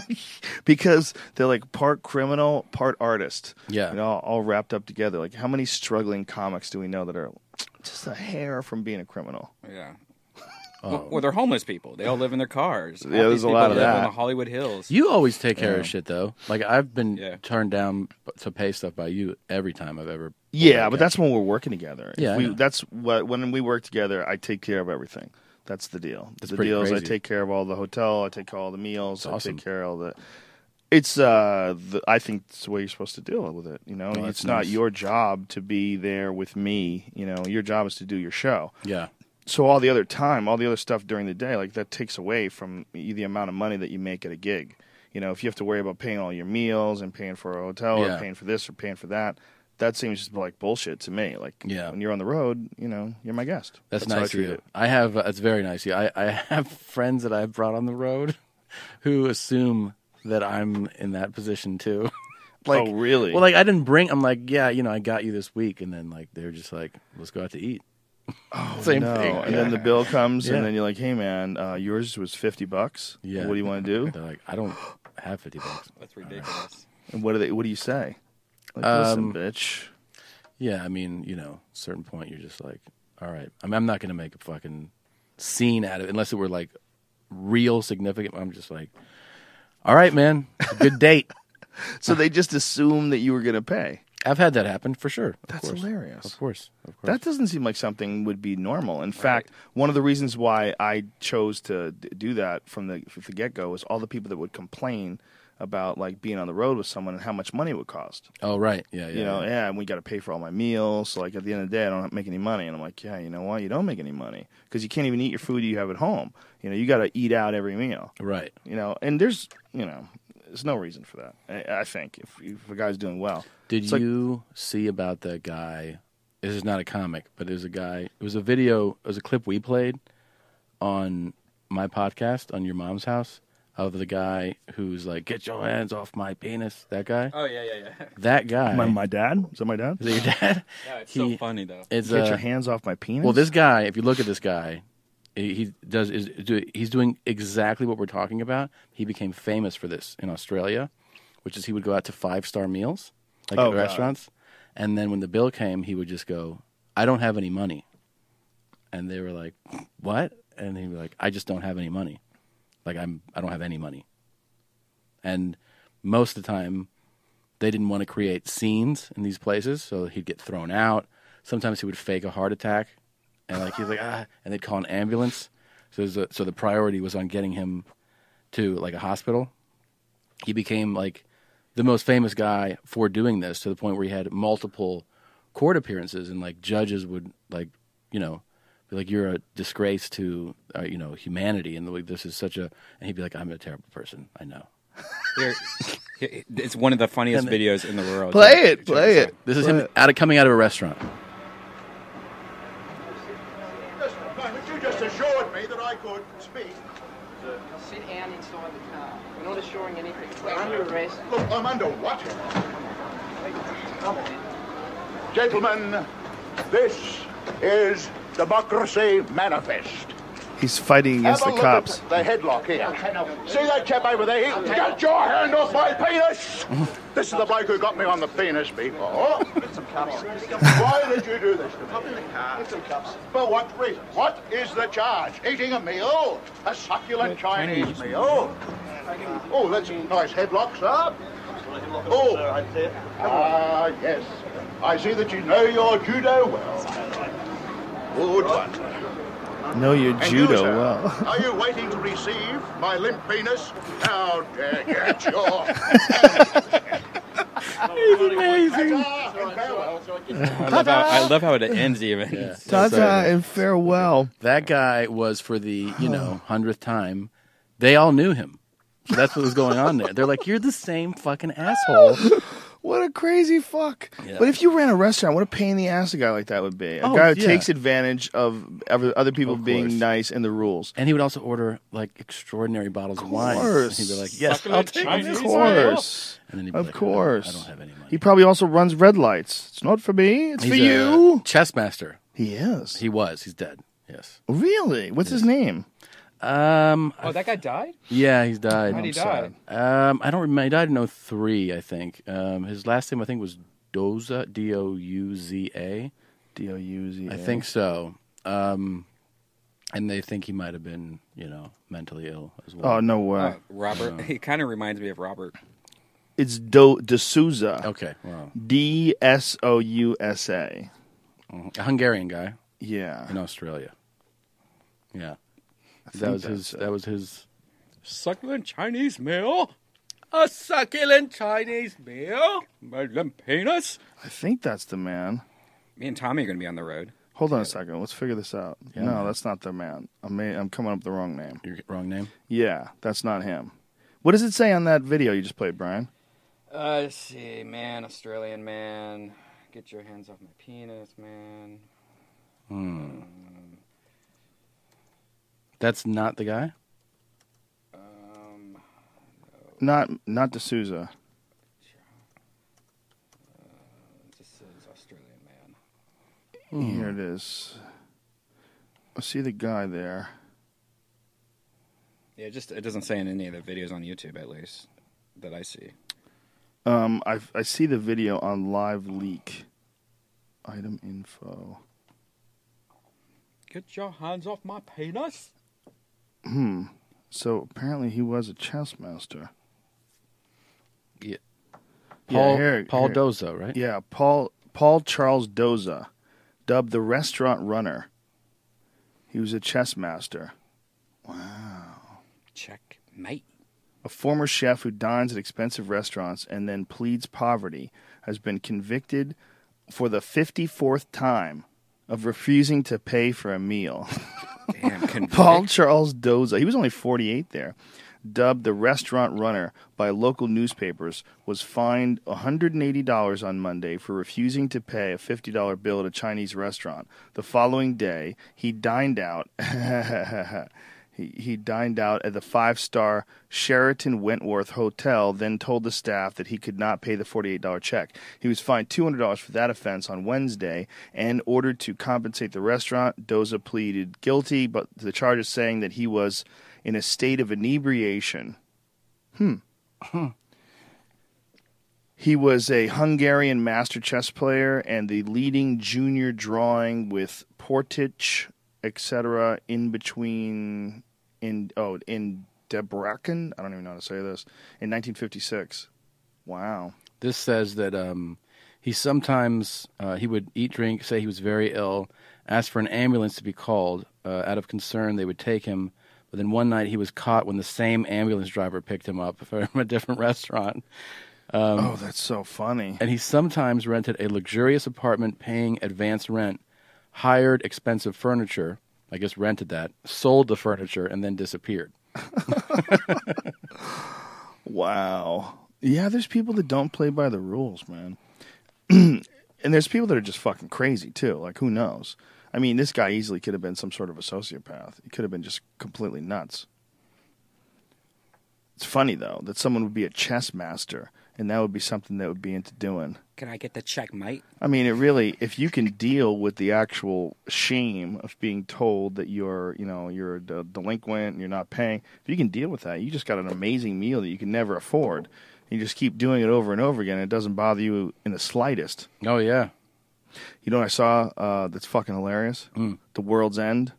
A: because they're like part criminal, part artist.
B: Yeah.
A: you know, all, all wrapped up together. Like, how many struggling comics do we know that are just a hair from being a criminal?
C: Yeah.
B: Oh.
C: Well, well, they're homeless people. They all live in their cars.
A: Yeah,
C: Half
A: there's
C: these
A: a
C: people
A: lot of
C: live
A: that.
C: in the Hollywood Hills.
B: You always take care
A: Yeah.
B: of shit though. Like I've been
C: Yeah.
B: turned down to pay stuff by you every time I've ever.
A: Yeah, but that's when we're working together. If
B: Yeah, I
A: we,
B: know.
A: that's what when we work together. I take care of everything. That's the deal.
B: That's
A: the
B: pretty
A: deal is I
B: crazy.
A: take care of all the hotel. I take care of all the meals.
B: That's
A: I
B: awesome.
A: take care of all the. It's uh, the, I think it's the way you're supposed to deal with it. You know,
B: Oh,
A: it's
B: that's
A: not
B: nice.
A: your job to be there with me. You know, your job is to do your show.
B: Yeah.
A: So all the other time, all the other stuff during the day, like that takes away from the amount of money that you make at a gig. You know, if you have to worry about paying all your meals and paying for a hotel
B: Yeah.
A: or paying for this or paying for that, that seems just like bullshit to me. Like,
B: Yeah.
A: when you're on the road, you know, you're my guest.
B: That's,
A: how I
B: nice of
A: treat
B: you.
A: it.
B: I have. Uh, it's very nice of you. I, I have friends that I've brought on the road who assume that I'm in that position too. like,
A: Oh, really?
B: Well, like I didn't bring. I'm like, yeah, you know, I got you this week, and then like they're just like, let's go out to eat.
A: Oh,
B: Same
A: no.
B: thing.
A: And
B: Yeah.
A: then the bill comes,
B: Yeah.
A: and then you're like, "Hey, man, uh, yours was fifty bucks.
B: Yeah.
A: What do you want to do?"
B: They're like, I don't have fifty bucks.
C: That's ridiculous.
A: And what do they? What do you say? Like,
B: Um,
A: listen, bitch.
B: Yeah, I mean, you know, certain point you're just like, all right. I mean, I'm not gonna make a fucking scene out of it unless it were like real significant. I'm just like, all right, man, it's a good date.
A: So they just assumed that you were going to pay.
B: I've had that happen for sure. Of
A: That's
B: course.
A: hilarious.
B: Of course. Of course.
A: That doesn't seem like something would be normal. In fact, one of the reasons why I chose to d- do that from the, from the get-go was all the people that would complain about like being on the road with someone and how much money it would cost.
B: Oh, right. Yeah, yeah.
A: You know,
B: yeah.
A: yeah, and we got to pay for all my meals. So like at the end of the day, I don't make any money. And I'm like, yeah, you know what? You don't make any money because you can't even eat your food you have at home. You know, you got to eat out every meal.
B: Right.
A: You know, and there's, you know, there's no reason for that. I, I think if, if a guy's doing well.
B: Did
A: It's like-
B: you see about the guy? This is not a comic, but it was a guy. It was a video. It was a clip we played on my podcast on Your Mom's House of the guy who's like, "Get your hands off my penis." That guy.
C: Oh yeah, yeah, yeah.
B: That guy.
A: My, my dad? Is that my dad?
B: Is that your dad?
C: No, it's
B: He-
C: so funny though.
B: It's,
A: Get
B: uh,
A: your hands off my penis?
B: Well, this guy, if you look at this guy, he, he does is do, he's doing exactly what we're talking about. He became famous for this in Australia, which is he would go out to five star meals, like
A: Oh,
B: at
A: God.
B: restaurants, and then when the bill came, he would just go, "I don't have any money," and they were like, "What?" And he'd be like, "I just don't have any money. Like I'm, I don't have any money." And most of the time, they didn't want to create scenes in these places, so he'd get thrown out. Sometimes he would fake a heart attack, and like he's like ah, and they'd call an ambulance. So there's a, so the priority was on getting him to like a hospital. He became like the most famous guy for doing this to the point where he had multiple court appearances, and like judges would like you know be like, "You're a disgrace to uh, you know humanity," and like, this is such a, and he'd be like, "I'm a terrible person. I know."
C: Here, here- it's one of the funniest
B: And the-
C: videos in the world.
A: Play it, play it.
B: This is
A: Play
B: him
A: it.
B: out of coming out of a restaurant.
J: Mister Clement, you just assured me that I could speak.
N: Sit down inside the car. We're not assuring anything. We're under arrest.
J: Look, I'm under what? Gentlemen, this is Democracy Manifest.
A: He's fighting against
J: Have
A: the
J: a look
A: cops.
J: at the headlock here. See that chap over there? He- Get your hand off my penis! This is the bloke who got me on the penis before. Get some cups. Why did you do this to me? Hop in the car. Get some cups. For what reason? What is the charge? Eating a meal? A succulent Chinese meal? Oh, that's a nice headlock, sir. Oh, ah, yes. I see that you know your judo well. Good one.
A: Know your
J: And you,
A: judo
J: sir,
A: well.
J: Are you waiting to receive my limp penis? How dare you get your...
A: He's amazing.
C: I love how I love how it ends even.
B: Yeah.
A: Ta-ta and farewell.
B: That guy was for the you know hundredth time. They all knew him. So that's what was going on there. They're like, "You're the same fucking asshole."
A: What a crazy fuck.
B: Yeah.
A: But if you ran a restaurant, what a pain in the ass a guy like that would be. A
B: Oh,
A: guy who
B: yeah.
A: takes advantage of other other people
B: Of
A: being
B: course.
A: nice and the rules.
B: And he would also order like extraordinary bottles of, wine.
A: course.
B: And he'd be like, "Yes,
C: Succulent
B: I'll take
C: Chinese
A: Of
B: this."
A: course.
B: And then he'd be
A: Of
B: like,
A: course.
B: I don't have any money.
A: He probably also runs red lights. It's not for me. It's
B: He's
A: for
B: a
A: you.
B: chess master.
A: He is.
B: He was. He's dead. Yes.
A: Really? What's his name?
B: Um.
C: Oh, that guy died?
B: Yeah, he's died.
C: How'd he
B: I'm
C: die?
B: sad. Um. I don't remember. He died in oh three, I think. Um. His last name, I think, was Douza. D O U Z A.
A: D O U Z A.
B: I think so. Um. And they think he might have been, you know, mentally ill as well.
A: Oh, no way.
C: Uh, Robert. He kind of reminds me of Robert.
A: It's Do D'Souza.
B: Okay. Wow.
A: D S O U S A.
B: Mhm. A Hungarian guy
A: Yeah.
B: in Australia. Yeah. That
A: think
B: was his.
A: that's it.
B: That was his.
C: Succulent Chinese meal. A succulent Chinese meal. My limp penis.
A: I think that's the man.
C: Me and Tommy are going to be on the road.
A: Hold on a second. Let's figure this out.
B: Yeah,
A: no,
B: man.
A: that's not the man. I'm, ma- I'm coming up with the wrong name.
B: Your wrong name.
A: Yeah, that's not him. What does it say on that video you just played, Brian?
C: Uh, let's see, man, Australian man. Get your hands off my penis, man.
B: Hmm. That's not the guy.
C: Um,
A: Not not D'Souza.
C: this is Australian man.
A: Here it is. I see the guy there.
C: Yeah, just it doesn't say in any of the videos on YouTube, at least that I see.
A: Um, I I see the video on Live Leak. Item info.
C: Get your hands off my penis.
A: Hmm. So apparently he was a chess master.
B: Yeah.
A: Yeah,
B: Paul
A: here-
B: Paul
A: here-
B: Dozo, right?
A: Yeah, Paul Paul Charles Doza, dubbed the restaurant runner. He was a chess master. Wow.
C: Checkmate.
A: A former chef who dines at expensive restaurants and then pleads poverty has been convicted for the fifty-fourth time of refusing to pay for a meal.
C: Damn,
A: Paul Charles Doza, he was only forty-eight there, dubbed the restaurant runner by local newspapers, was fined one hundred eighty dollars on Monday for refusing to pay a fifty dollars bill at a Chinese restaurant. The following day, he dined out. he, he dined out at the five-star Sheraton Wentworth Hotel, then told the staff that he could not pay the forty-eight dollars check. He was fined two hundred dollars for that offense on Wednesday and ordered to compensate the restaurant. Doza pleaded guilty, but the charges saying that he was in a state of inebriation. Hmm. Huh. He was a Hungarian master chess player and the leading junior drawing with Portich, et cetera, in between in oh in Debrecen. I don't even know how to say this. In nineteen fifty-six. Wow.
B: This says that um, he sometimes uh, he would eat, drink, say he was very ill, ask for an ambulance to be called. Uh, out of concern, they would take him. But then one night he was caught when the same ambulance driver picked him up from a different restaurant. Um,
A: oh, that's so funny.
B: And he sometimes rented a luxurious apartment paying advance rent, hired expensive furniture, I guess rented that, sold the furniture, and then disappeared.
A: Wow. Yeah, there's people that don't play by the rules, man. And there's people that are just fucking crazy, too. Like, who knows? I mean, this guy easily could have been some sort of a sociopath. He could have been just completely nuts. It's funny, though, that someone would be a chess master, and that would be something that would be into doing.
C: Can I get the checkmate?
A: I mean, it really, if you can deal with the actual shame of being told that you're, you know, you're a de- delinquent and you're not paying, if you can deal with that, you just got an amazing meal that you can never afford. You just keep doing it over and over again, and it doesn't bother you in the slightest.
B: Oh, yeah.
A: You know what I saw uh, that's fucking hilarious?
B: Mm.
A: The World's End.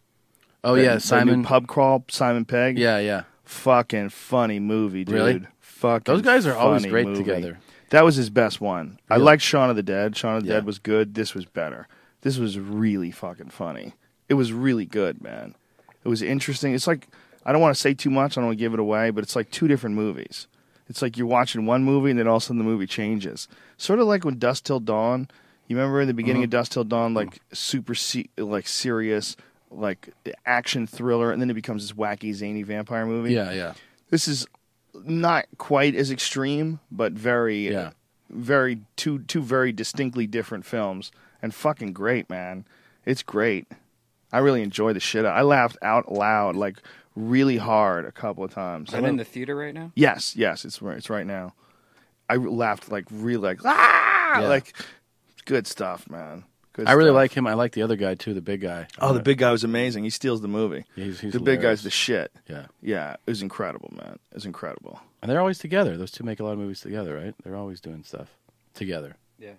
B: Oh,
A: That-
B: yeah,
A: that
B: Simon-
A: new pub crawl, Simon Pegg.
B: Yeah, yeah.
A: Fucking funny movie, dude.
B: Really?
A: Fucking
B: Those guys are always
A: funny
B: great
A: movie.
B: together.
A: That was his best one. I
B: Really?
A: liked Shaun of the Dead. Shaun of the
B: Yeah.
A: Dead was good. This was better. This was really fucking funny. It was really good, man. It was interesting. It's like, I don't want to say too much. I don't want to give it away, but it's like two different movies. It's like you're watching one movie and then all of a sudden the movie changes. Sort of like when Dusk Till Dawn. You remember in the beginning
B: Mhm.
A: of Dusk Till Dawn, like super se- like serious, like action thriller, and then it becomes this wacky, zany vampire movie.
B: Yeah, yeah.
A: This is not quite as extreme, but very,
B: Yeah.
A: uh, very two two very distinctly different films, and fucking great, man. It's great. I really enjoy the shit out. I laughed out loud, like really hard, a couple of times.
C: Is it in the theater right now?
A: Yes, yes, it's where it's right now. I laughed like really like ah,
B: Yeah.
A: like good stuff, man. Good
B: I really
A: stuff.
B: like him. I like the other guy, too, the big guy.
A: Oh, the big guy was amazing. He steals the movie.
B: Yeah, he's- he's
A: the big
B: hilarious.
A: guy's the shit.
B: Yeah.
A: Yeah, it was incredible, man. It was incredible.
B: And they're always together. Those two make a lot of movies together, right? They're always doing stuff together.
C: Yeah.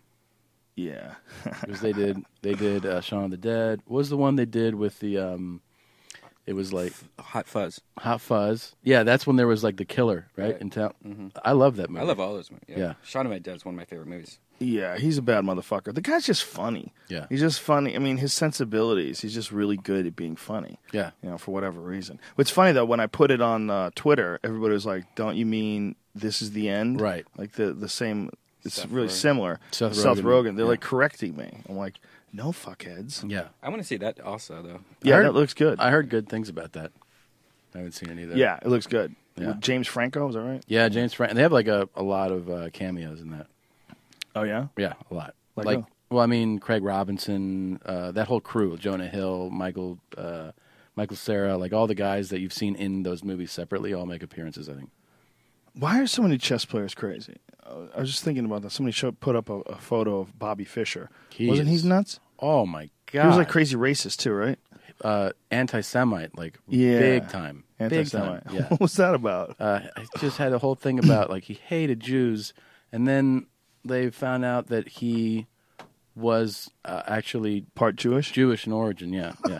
A: Yeah.
B: Because they did, they did uh, Shaun of the Dead. What was the one they did with the, um, it was like...
C: Hot Fuzz.
B: Hot Fuzz. Yeah, that's when there was like the killer, right?
C: Right.
B: In town.
C: Mhm.
B: I love that movie.
C: I love all those movies. Yeah.
B: Yeah.
C: Shaun of the Dead is one of my favorite movies.
A: Yeah, he's a bad motherfucker. The guy's just funny.
B: Yeah.
A: He's just funny. I mean, his sensibilities, he's just really good at being funny.
B: Yeah.
A: You know, for whatever reason. What's funny, though, when I put it on uh, Twitter, everybody was like, don't you mean this is the end?
B: Right.
A: Like the, the same, it's
C: Seth
A: really
C: Rogen.
A: similar.
B: Seth
A: Seth
B: Rogen.
A: Rogen. They're
B: Yeah.
A: like correcting me. I'm like, no, fuckheads.
B: Yeah.
C: I want to see that also, though.
A: Yeah,
B: I heard-
A: that looks good.
B: I heard good things about that. I haven't seen any of that.
A: Yeah, it looks good.
B: Yeah.
A: With James Franco, is that right?
B: Yeah, James Franco. They have like a, a lot of uh, cameos in that.
A: Oh, yeah?
B: Yeah, a lot.
A: Like
B: Like,
A: who?
B: well, I mean, Craig Robinson, uh, that whole crew, Jonah Hill, Michael, uh, Michael Cera, like all the guys that you've seen in those movies separately, all make appearances. I think.
A: Why are so many chess players crazy? Uh, I was just thinking about that. Somebody showed, put up a, a photo of Bobby Fischer.
B: He
A: Wasn't
B: is-
A: he nuts?
B: Oh my god,
A: He was like crazy racist too, right?
B: uh, anti-Semite, like
A: Yeah.
B: big time, big
A: Anti-Semite.
B: time. Yeah.
A: What was that about?
B: Uh, I just had a whole thing about like he hated Jews, and then they found out that he was uh, actually
A: part Jewish.
B: Jewish in origin. Yeah, yeah.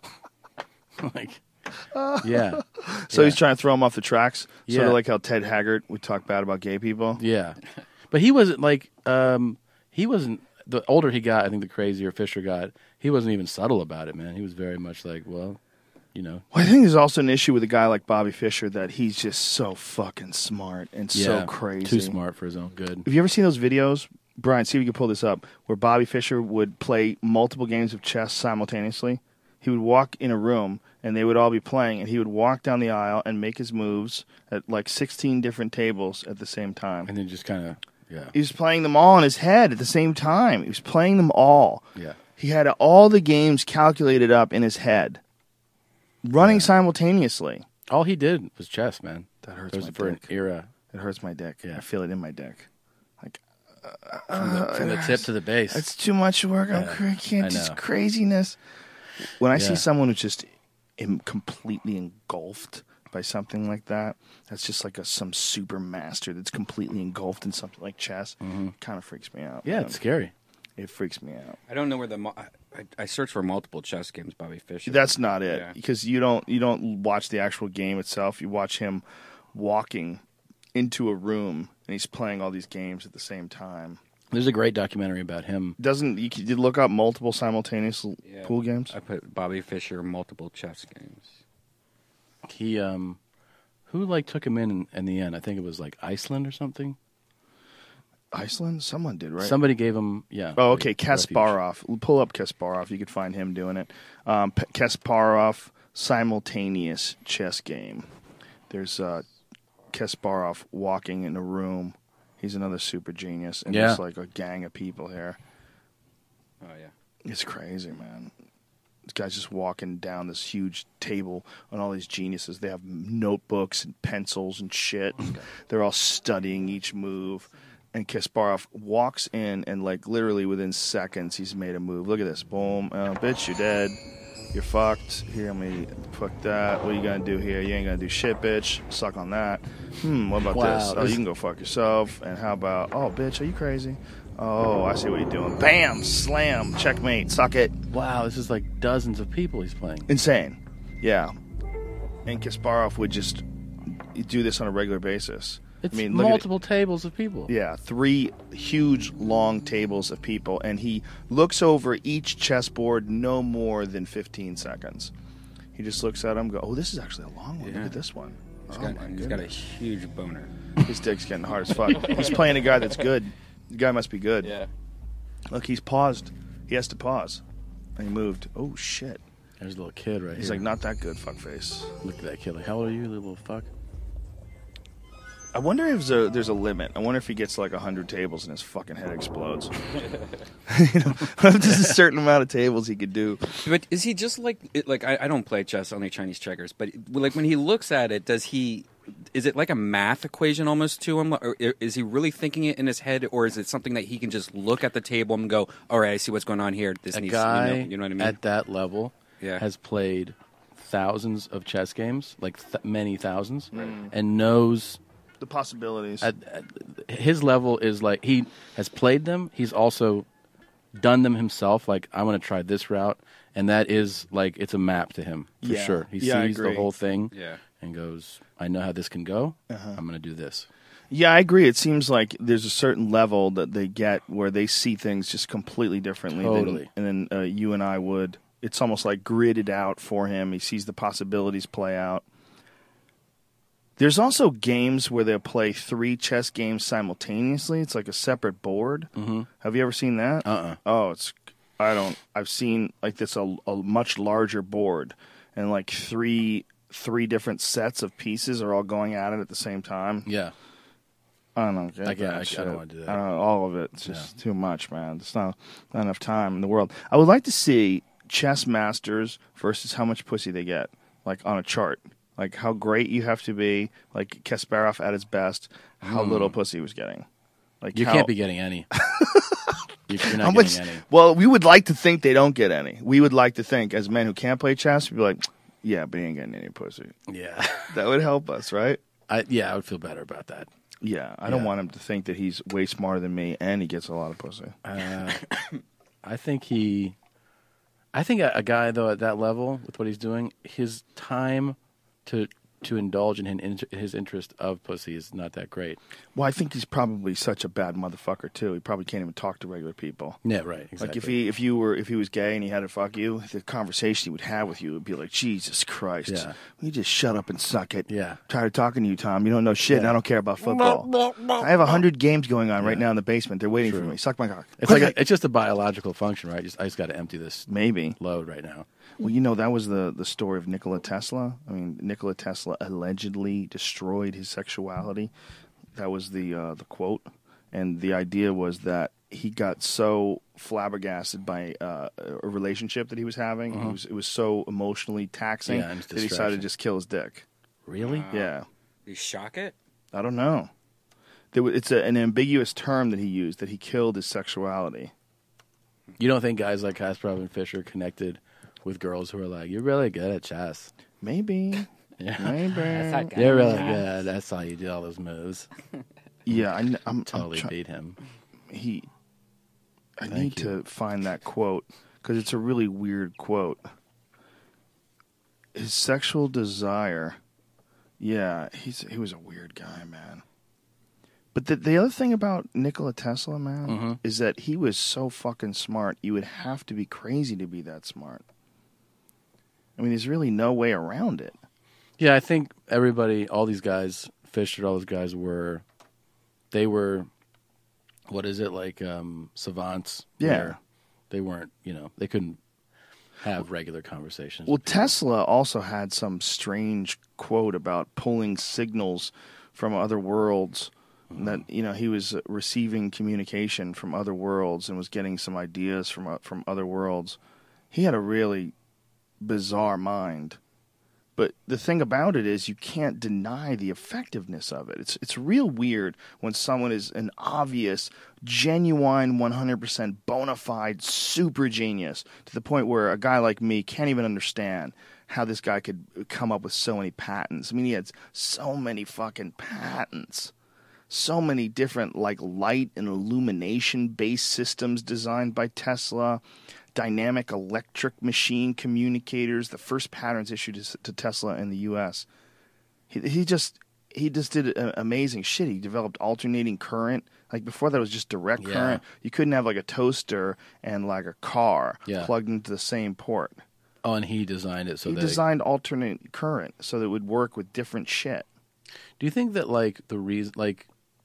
B: like, yeah.
A: So
B: yeah.
A: he's trying to throw him off the tracks, sort
B: Yeah.
A: of like how Ted Haggart would talk bad about gay people.
B: Yeah, but he wasn't like um, he wasn't. The older he got, I think the crazier Fisher got. He wasn't even subtle about it, man. He was very much like, well, you know.
A: Well, I think there's also an issue with a guy like Bobby Fischer that he's just so fucking smart and so
B: Yeah,
A: crazy.
B: too smart for his own good.
A: Have you ever seen those videos, Brian? See if you can pull this up, where Bobby Fischer would play multiple games of chess simultaneously. He would walk in a room, and they would all be playing, and he would walk down the aisle and make his moves at like sixteen different tables at the same time.
B: And then just kind of, yeah.
A: He was playing them all in his head at the same time. He was playing them all.
B: Yeah.
A: He had all the games calculated up in his head, running simultaneously.
B: All he did was chess, man.
A: That hurts
B: It was
A: my
B: for
A: dick.
B: an era.
A: It hurts my dick.
B: Yeah.
A: I feel it in my dick. Like uh,
B: From the, from the
A: it
B: tip
A: hurts.
B: to the base.
A: It's too much work. I'm
B: Yeah,
A: cra- I can't.
B: I
A: Just
B: know.
A: craziness. When I
B: Yeah.
A: see someone who's just im- completely engulfed by something like that, that's just like a some super master that's completely engulfed in something like chess. Kind of freaks me out.
B: Yeah,
A: man.
B: it's scary.
A: It freaks me out.
C: I don't know where the. Mo- I, I searched for multiple chess games, Bobby Fischer.
A: That's not it
C: Yeah.
A: because you don't you don't watch the actual game itself. You watch him walking into a room and he's playing all these games at the same time.
B: There's a great documentary about him.
A: Doesn't you, you look up multiple simultaneous l-
C: Yeah.
A: pool games?
C: I put Bobby Fischer multiple chess games.
B: He, um, who like took him in, in in the end? I think it was like Iceland or something.
A: Iceland? Someone did, right?
B: Somebody gave him, yeah.
A: Oh,
B: like,
A: okay.
B: refuge.
A: Kasparov. Pull up Kasparov. You could find him doing it. Um, P- Kasparov simultaneous chess game. There's uh, Kasparov walking in a room. He's another super genius, and
B: Yeah.
A: there's like a gang of people here.
C: Oh yeah.
A: It's crazy, man. This guy's just walking down this huge table on all these geniuses. They have notebooks and pencils and shit. They're all studying each move. And Kasparov walks in, and like literally within seconds, he's made a move. Look at this. Boom. Oh, bitch, you're dead. You're fucked. Here, let me fuck that. What are you going to do here? You ain't going to do shit, bitch. Suck on that. Hmm, what about
B: Wow,
A: this? Oh,
B: this-
A: you can go fuck yourself. And how about, oh, bitch, are you crazy? Oh, I see what you're doing. Bam! Slam! Checkmate. Suck it.
B: Wow, this is like dozens of people he's playing.
A: Insane. Yeah. And Kasparov would just do this on a regular basis.
B: It's
A: I mean, look at it.
B: multiple tables of people.
A: Yeah, three huge, long tables of people, and he looks over each chessboard no more than fifteen seconds. He just looks at them, go, "Oh, this is actually a long one.
C: Yeah.
A: Look at this one.
C: He's
A: Oh
C: got,
A: my
C: he's got a
A: goodness."
C: huge boner.
A: His dick's getting hard as fuck. He's playing a guy that's good. The guy must be good.
C: Yeah.
A: Look, he's paused. He has to pause, and he moved. Oh shit!
B: There's a little kid right
A: He's
B: here.
A: like, "Not that good, fuckface."
B: Look at that kid. Like, how old are you, little fuck?
A: I wonder if there's a, there's a limit. I wonder if he gets like a hundred tables and his fucking head explodes. You know, there's a certain amount of tables he could do.
C: But is he just like it- like I, I don't play chess, only Chinese checkers. But like when he looks at it, does he? Is it like a math equation almost to him, or is he really thinking it in his head, or is it something that he can just look at the table and go, "All right, I see what's going on here. This
B: A
C: needs
B: guy
C: you know, you know what I mean?"
B: at that level
C: Yeah.
B: has played thousands of chess games, like th- many thousands,
A: Mm.
B: and knows
A: The possibilities.
B: at, at his level is like he has played them. He's also done them himself. Like, I want to try this route, and that is like it's a map to him for
A: Yeah.
B: sure. He
A: Yeah, I
B: sees the
A: agree.
B: whole thing,
C: Yeah.
B: and goes, "I know how this can go.
A: Uh-huh.
B: I'm going to do this."
A: Yeah, I agree. It seems like there's a certain level that they get where they see things just completely differently
B: Totally.
A: than, than uh, you and I would. It's almost like gridded out for him. He sees the possibilities play out. There's also games where they'll play three chess games simultaneously. It's like a separate board.
B: Mm-hmm.
A: Have you ever seen that?
B: Uh-uh.
A: Oh, it's I don't. I've seen like this a, a much larger board, and like three three different sets of pieces are all going at it at the same time.
B: Yeah.
A: I don't know.
B: I can't-
A: that
B: I
A: shit.
B: don't wanna do that.
A: I don't know, all of it. It's just too much, man. It's not, not enough time in the world. I would like to see chess masters versus how much pussy they get, like on a chart. Like how great you have to be, like Kasparov at his best, how
B: Hmm.
A: little pussy he was getting. Like
B: You
A: how,
B: can't be getting any. You- You're not
A: how
B: getting
A: much,
B: any.
A: Well, we would like to think they don't get any. We would like to think, as men who can't play chess, we'd be like, yeah, but he ain't getting any pussy.
B: Yeah.
A: That would help us, right?
B: I, yeah, I would feel better about that.
A: Yeah, I don't
B: Yeah.
A: want him to think that he's way smarter than me and he gets a lot of pussy.
B: Uh, I think he, I think a, a guy though at that level with what he's doing, his time to to indulge in his, his interest of pussy is not that great.
A: Well, I think he's probably such a bad motherfucker too. He probably can't even talk to regular people.
B: Yeah, right. Exactly.
A: Like if he if you were if he was gay and he had to fuck you, the conversation he would have with you would be like, Jesus Christ,
B: Yeah.
A: you just shut up and suck it.
B: Yeah.
A: Tired of talking to you, Tom. You don't know shit. And
B: Yeah.
A: I don't care about football. I have a hundred games going on right now in the basement. They're waiting
B: True.
A: for me. Suck my cock.
B: It's like a, it's just a biological function, right? Just I just got to empty this
A: maybe
B: load right now.
A: Well, you know, that was the, the story of Nikola Tesla. I mean, Nikola Tesla allegedly destroyed his sexuality. That was the uh, the quote. And the idea was that he got so flabbergasted by uh, a relationship that he was having.
B: Uh-huh.
A: It, was, it was so emotionally taxing
B: Yeah, and
A: that he decided
B: distraction.
A: to just kill his dick.
B: Really?
A: Yeah.
C: You shock it?
A: I don't know. There was, it's a, an ambiguous term that he used, that he killed his sexuality.
B: You don't think guys like Kasparov and Fischer connected with girls who are like, you're really good at chess?
A: Maybe.
B: Yeah.
A: Maybe.
B: You're really good. That's how you do all those moves.
A: Yeah, I, kn- I'm
B: totally
A: I'm try-
B: beat him.
A: He. I
B: Thank
A: need
B: you.
A: to find that quote because it's a really weird quote. His sexual desire. Yeah, he's he was a weird guy, man. But the the other thing about Nikola Tesla, man,
B: Mm-hmm.
A: is that he was so fucking smart. You would have to be crazy to be that smart. I mean, there's really no way around it.
B: Yeah, I think everybody, all these guys, Fischer, all those guys were, they were, what is it, like um, savants?
A: Yeah.
B: where They weren't, you know, they couldn't have regular conversations.
A: Well, Tesla also had some strange quote about pulling signals from other worlds.
B: Mm-hmm.
A: That you know he was receiving communication from other worlds and was getting some ideas from uh, from other worlds. He had a really bizarre mind. But the thing about it is you can't deny the effectiveness of it. It's it's real weird when someone is an obvious, genuine, one hundred percent bona fide super genius to the point where a guy like me can't even understand how this guy could come up with so many patents. I mean, he had so many fucking patents. So many different like light and illumination based systems designed by Tesla. Dynamic electric machine communicators, the first patents issued to, to Tesla in the U S He, he just he just did a, amazing shit. He developed alternating current. Like before that it was just direct
B: Yeah.
A: current. You couldn't have like a toaster and like a car
B: Yeah.
A: plugged into the same port.
B: Oh, and he designed it so
A: he
B: that
A: designed alternate current so that it would work with different shit.
B: Do you think that like the reason, like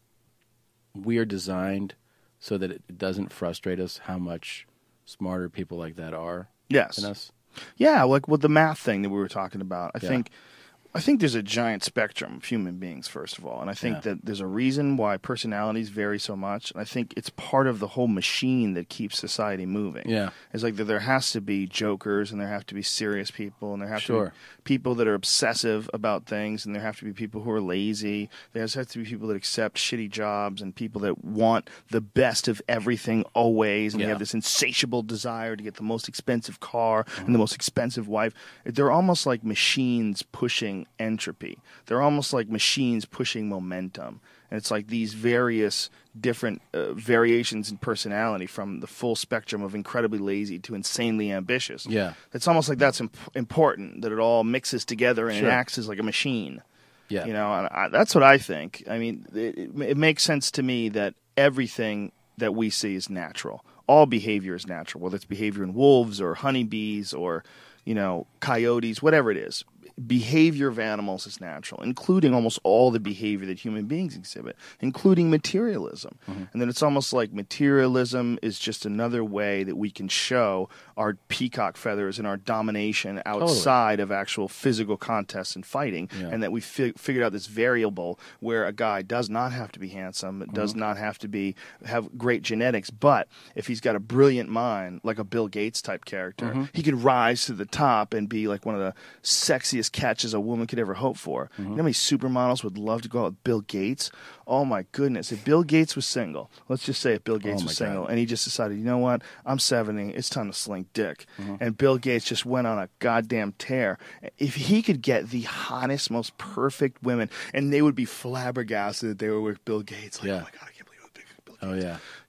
B: we are designed so that it doesn't frustrate us how much smarter people like that are
A: Yes.
B: than us?
A: Yeah, like with the math thing that we were talking about. I
B: Yeah.
A: think I think there's a giant spectrum of human beings, first of all. And I think
B: Yeah.
A: that there's a reason why personalities vary so much. And I think it's part of the whole machine that keeps society moving.
B: Yeah.
A: It's like that there has to be jokers and there have to be serious people and there have
B: Sure.
A: to be people that are obsessive about things and there have to be people who are lazy. There has to be people that accept shitty jobs and people that want the best of everything always. And they
B: Yeah.
A: have this insatiable desire to get the most expensive car and the most expensive wife. They're almost like machines pushing entropy. They're almost like machines pushing momentum. And it's like these various different uh, variations in personality from the full spectrum of incredibly lazy to insanely ambitious.
B: Yeah.
A: It's almost like that's imp- important, that it all mixes together and
B: Sure.
A: it acts as like a machine.
B: Yeah.
A: You know, and I, that's what I think. I mean, it, it, it makes sense to me that everything that we see is natural. All behavior is natural, whether it's behavior in wolves or honeybees or, you know, coyotes, whatever it is. Behavior of animals is natural, including almost all the behavior that human beings exhibit, including materialism.
B: Mm-hmm.
A: And then it's almost like materialism is just another way that we can show our peacock feathers and our domination outside of actual physical contests and fighting,
B: Yeah.
A: and that we fi- figured out this variable where a guy does not have to be handsome, does
B: Mm-hmm.
A: not have to be have great genetics, but if he's got a brilliant mind, like a Bill Gates type character,
B: Mm-hmm.
A: he could rise to the top and be like one of the sexiest catches a woman could ever hope for.
B: Mm-hmm.
A: You know how many supermodels would love to go out with Bill Gates? Oh my goodness. If Bill Gates was single, let's just say if Bill Gates
B: Oh,
A: was
B: my
A: single
B: God.
A: and he just decided, you know what, I'm seventy, it's time to slink dick.
B: Mm-hmm.
A: And Bill Gates just went on a goddamn tear. If he could get the hottest, most perfect women, and they would be flabbergasted that they were with Bill Gates, like,
B: Yeah.
A: oh my God, I can't believe it was Bill Gates.
B: Oh, yeah.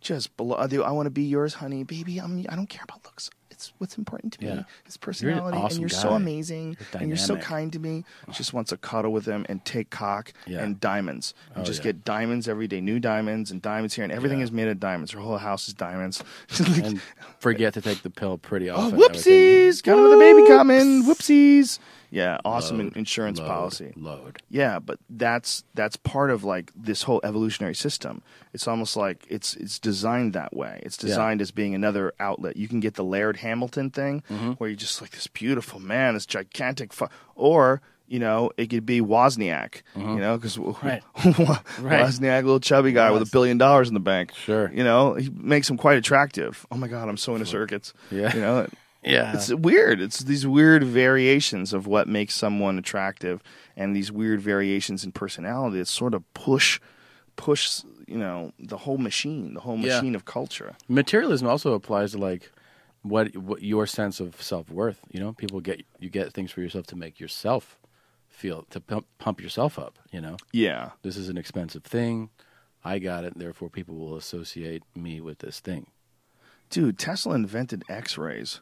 A: just below. I want to be yours, honey, baby. I'm. I don't care about looks. It's what's important to me.
B: Yeah.
A: His personality,
B: You're an awesome
A: and you're
B: guy.
A: so amazing,
B: You're
A: and you're so
B: dynamic.
A: kind to me. Just wants to cuddle with him and take cock
B: Yeah.
A: and diamonds, and
B: Oh,
A: just
B: yeah.
A: get diamonds every day, new diamonds and diamonds here, and everything
B: Yeah.
A: is made of diamonds. Her whole house is diamonds.
B: And forget to take the pill pretty
A: Oh,
B: often.
A: whoopsies! Got another baby coming. Whoopsies! Yeah, awesome
B: Load,
A: in- insurance
B: load,
A: policy.
B: Load.
A: Yeah, but that's that's part of like this whole evolutionary system. It's almost like it's it's designed that way. It's
B: Yeah.
A: designed as being another outlet. You can get the Laird Hamilton thing,
B: Mm-hmm.
A: where you're just like this beautiful man, this gigantic, fu- or you know, it could be Wozniak. You know, because
B: Mm-hmm. Right.
A: Wozniak, little chubby guy with a billion dollars in the bank.
B: Sure.
A: You know, he makes him quite attractive. Oh my God, I'm so into circuits.
B: Yeah.
A: You know.
B: Yeah.
A: It's weird. It's these weird variations of what makes someone attractive, and these weird variations in personality that sort of push, push, you know, the whole machine, the whole
B: Yeah.
A: machine of culture.
B: Materialism also applies to like what, what your sense of self worth. You know, people get you get things for yourself to make yourself feel to pump, pump yourself up. You know,
A: Yeah.
B: this is an expensive thing. I got it, and therefore people will associate me with this thing.
A: Dude, Tesla invented X-rays.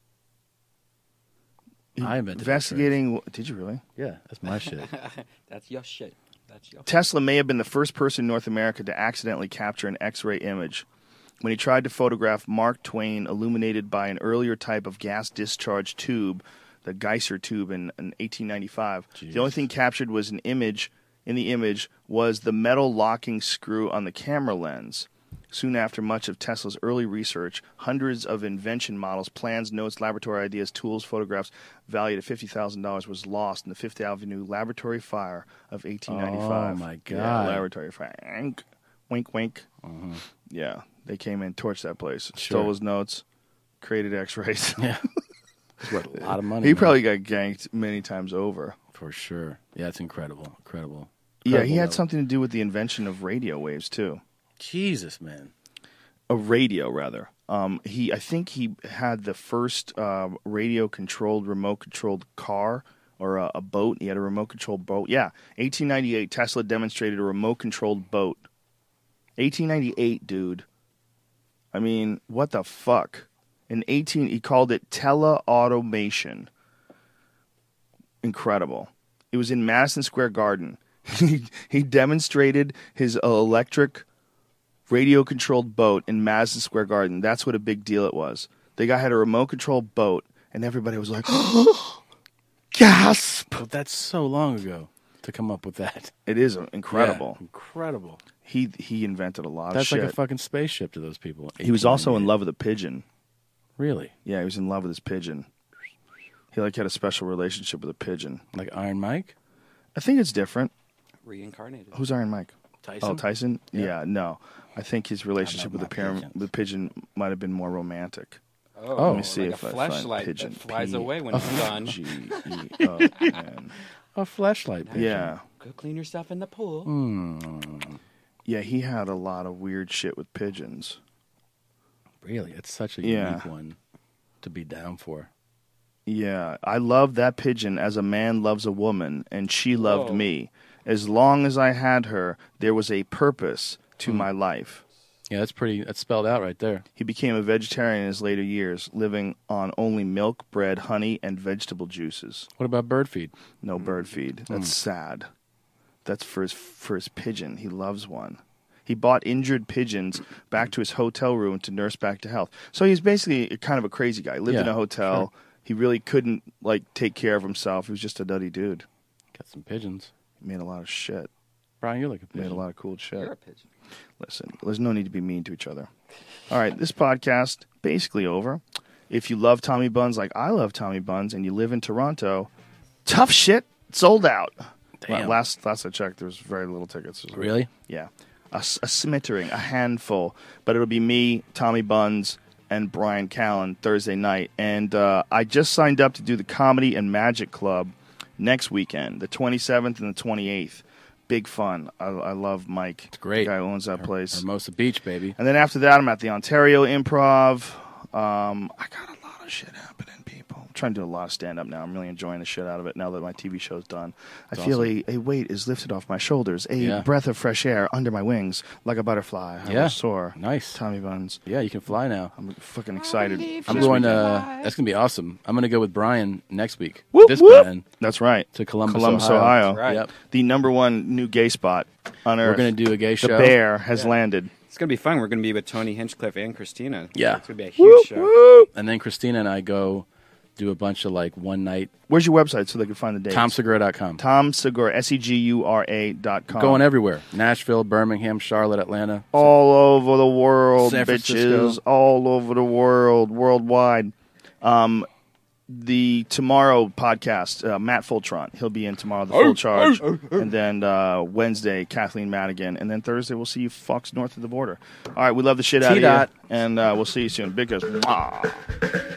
B: I invented
A: Investigating. Did you really?
B: Yeah, that's my shit.
C: That's your shit. That's your
A: Tesla may have been the first person in North America to accidentally capture an X-ray image. When he tried to photograph Mark Twain illuminated by an earlier type of gas discharge tube, the Geyser tube, in, in eighteen ninety-five, the only thing captured was an image. In the image was the metal locking screw on the camera lens. Soon after much of Tesla's early research, hundreds of invention models, plans, notes, laboratory ideas, tools, photographs valued at fifty thousand dollars was lost in the Fifth Avenue laboratory fire of eighteen ninety-five.
B: Oh, my
A: Yeah,
B: God.
A: laboratory fire. Wink, wink, wink.
B: Mhm.
A: Yeah, they came in, torched that place,
B: Sure.
A: stole his notes, created X-rays.
B: Yeah. It's worth a lot of money.
A: He
B: man.
A: probably got ganked many times over.
B: For sure. Yeah, it's incredible. Incredible.
A: Yeah, he
B: Incredible
A: had
B: level.
A: something to do with the invention of radio waves, too.
B: Jesus, man.
A: A radio, rather. Um, he, I think he had the first uh, radio-controlled, remote-controlled car or a, a boat. He had a remote-controlled boat. Yeah, eighteen ninety-eight, Tesla demonstrated a remote-controlled boat. eighteen ninety-eight, dude. I mean, what the fuck? In eighteen, he called it teleautomation. Incredible. It was in Madison Square Garden. he, he demonstrated his electric radio-controlled boat in Madison Square Garden. That's what a big deal it was. The guy had a remote-controlled boat, and everybody was like, gasp!
B: But that's so long ago to come up with that.
A: It is incredible.
B: Yeah, incredible.
A: He he invented a lot
B: That's
A: of shit.
B: like a fucking spaceship to those people.
A: He was also in love with a pigeon.
B: Really?
A: Yeah, he was in love with his pigeon. He like had a special relationship with a pigeon.
B: Like Iron Mike?
A: I think it's different.
C: Reincarnated.
A: Who's Iron Mike?
B: Tyson?
A: Oh, Tyson? Yeah,
B: Yeah.
A: no. I think his relationship
B: How
A: with the,
B: about
A: pyram-
B: my pigeons?
A: with the pigeon might have been more romantic.
C: Oh,
A: Let me see
C: like
A: if
C: a
A: I find
C: flashlight
A: pigeon.
C: that flies
A: P-
C: away when it's done.
A: G E O N.
B: A flashlight pigeon.
A: Yeah.
C: Go clean yourself in the pool.
B: Mm.
A: Yeah, he had a lot of weird shit with pigeons.
B: Really? It's such a
A: Yeah.
B: unique one to be down for.
A: Yeah, I loved that pigeon as a man loves a woman, and she loved
B: Whoa.
A: me. As long as I had her, there was a purpose to
B: Hmm.
A: my life.
B: Yeah, that's pretty. That's spelled out right there.
A: He became a vegetarian in his later years, living on only milk, bread, honey, and vegetable juices.
B: What about bird feed?
A: No bird feed. That's
B: Mm.
A: sad. That's for his for his pigeon. He loves one. He bought injured pigeons back to his hotel room to nurse back to health. So he's basically a, kind of a crazy guy. Lived in
B: Yeah,
A: a hotel.
B: sure.
A: He really couldn't like take care of himself. He was just a nutty dude.
B: Got some pigeons.
A: He made a lot of shit.
B: Brian, you're like a pigeon.
A: Made a lot of cool shit.
C: You're a pigeon.
A: Listen, there's no need to be mean to each other. All right, this podcast basically over. If you love Tommy Buns like I love Tommy Buns and you live in Toronto, tough shit, sold out.
B: Damn.
A: Last last I checked, there was very little tickets.
B: Really?
A: Yeah. A, s- a smattering, a handful. But it'll be me, Tommy Buns, and Brian Callen Thursday night. And uh, I just signed up to do the Comedy and Magic Club next weekend, the twenty-seventh and the twenty-eighth. Big fun. I, I love Mike. It's
B: great.
A: The guy who owns that place.
B: Hermosa Beach, baby.
A: And then after that, I'm at the Ontario Improv. Um, I got a lot of shit happening, people. I'm trying to do a lot of stand-up now. I'm really enjoying the shit out of it now that my T V show's done. I
B: That's
A: feel
B: awesome.
A: a, a weight is lifted off my shoulders, a
B: Yeah.
A: breath of fresh air under my wings, like a butterfly. I
B: Yeah.
A: will soar.
B: Nice.
A: Tommy Buns.
B: Yeah, you can fly now.
A: I'm fucking excited.
B: I'm
A: This
B: going.
A: weekend.
B: Uh, that's gonna be awesome. I'm gonna go with Brian next week.
A: Whoop,
B: this
A: whoop.
B: man
A: That's right.
B: to Columbus,
A: Columbus,
B: Ohio.
A: Ohio.
C: That's right.
B: Yep.
A: The number one new gay spot on
B: We're
A: earth.
B: gonna do a gay
A: The
B: show.
A: Bear has landed.
C: It's gonna be fun. We're gonna be with Tony Hinchcliffe and Christina.
B: Yeah.
C: It's gonna be a huge show.
B: And then Christina and I go do a bunch of like one night.
A: Where's your website so they can find the dates?
B: Tom Segura dot com.
A: Tom Segura, S E G U R A dot com.
B: Going everywhere. Nashville, Birmingham, Charlotte, Atlanta.
A: all over the world,
B: San
A: bitches.
B: Francisco.
A: All over the world, worldwide. Um, the Tomorrow podcast, uh, Matt Fultron. He'll be in tomorrow, the full charge. And then uh, Wednesday, Kathleen Madigan. And then Thursday, we'll see you fucks north of the border. All right, we love the shit out of
B: T-dot.
A: you. And uh, we'll see you soon. Big guys. Mwah.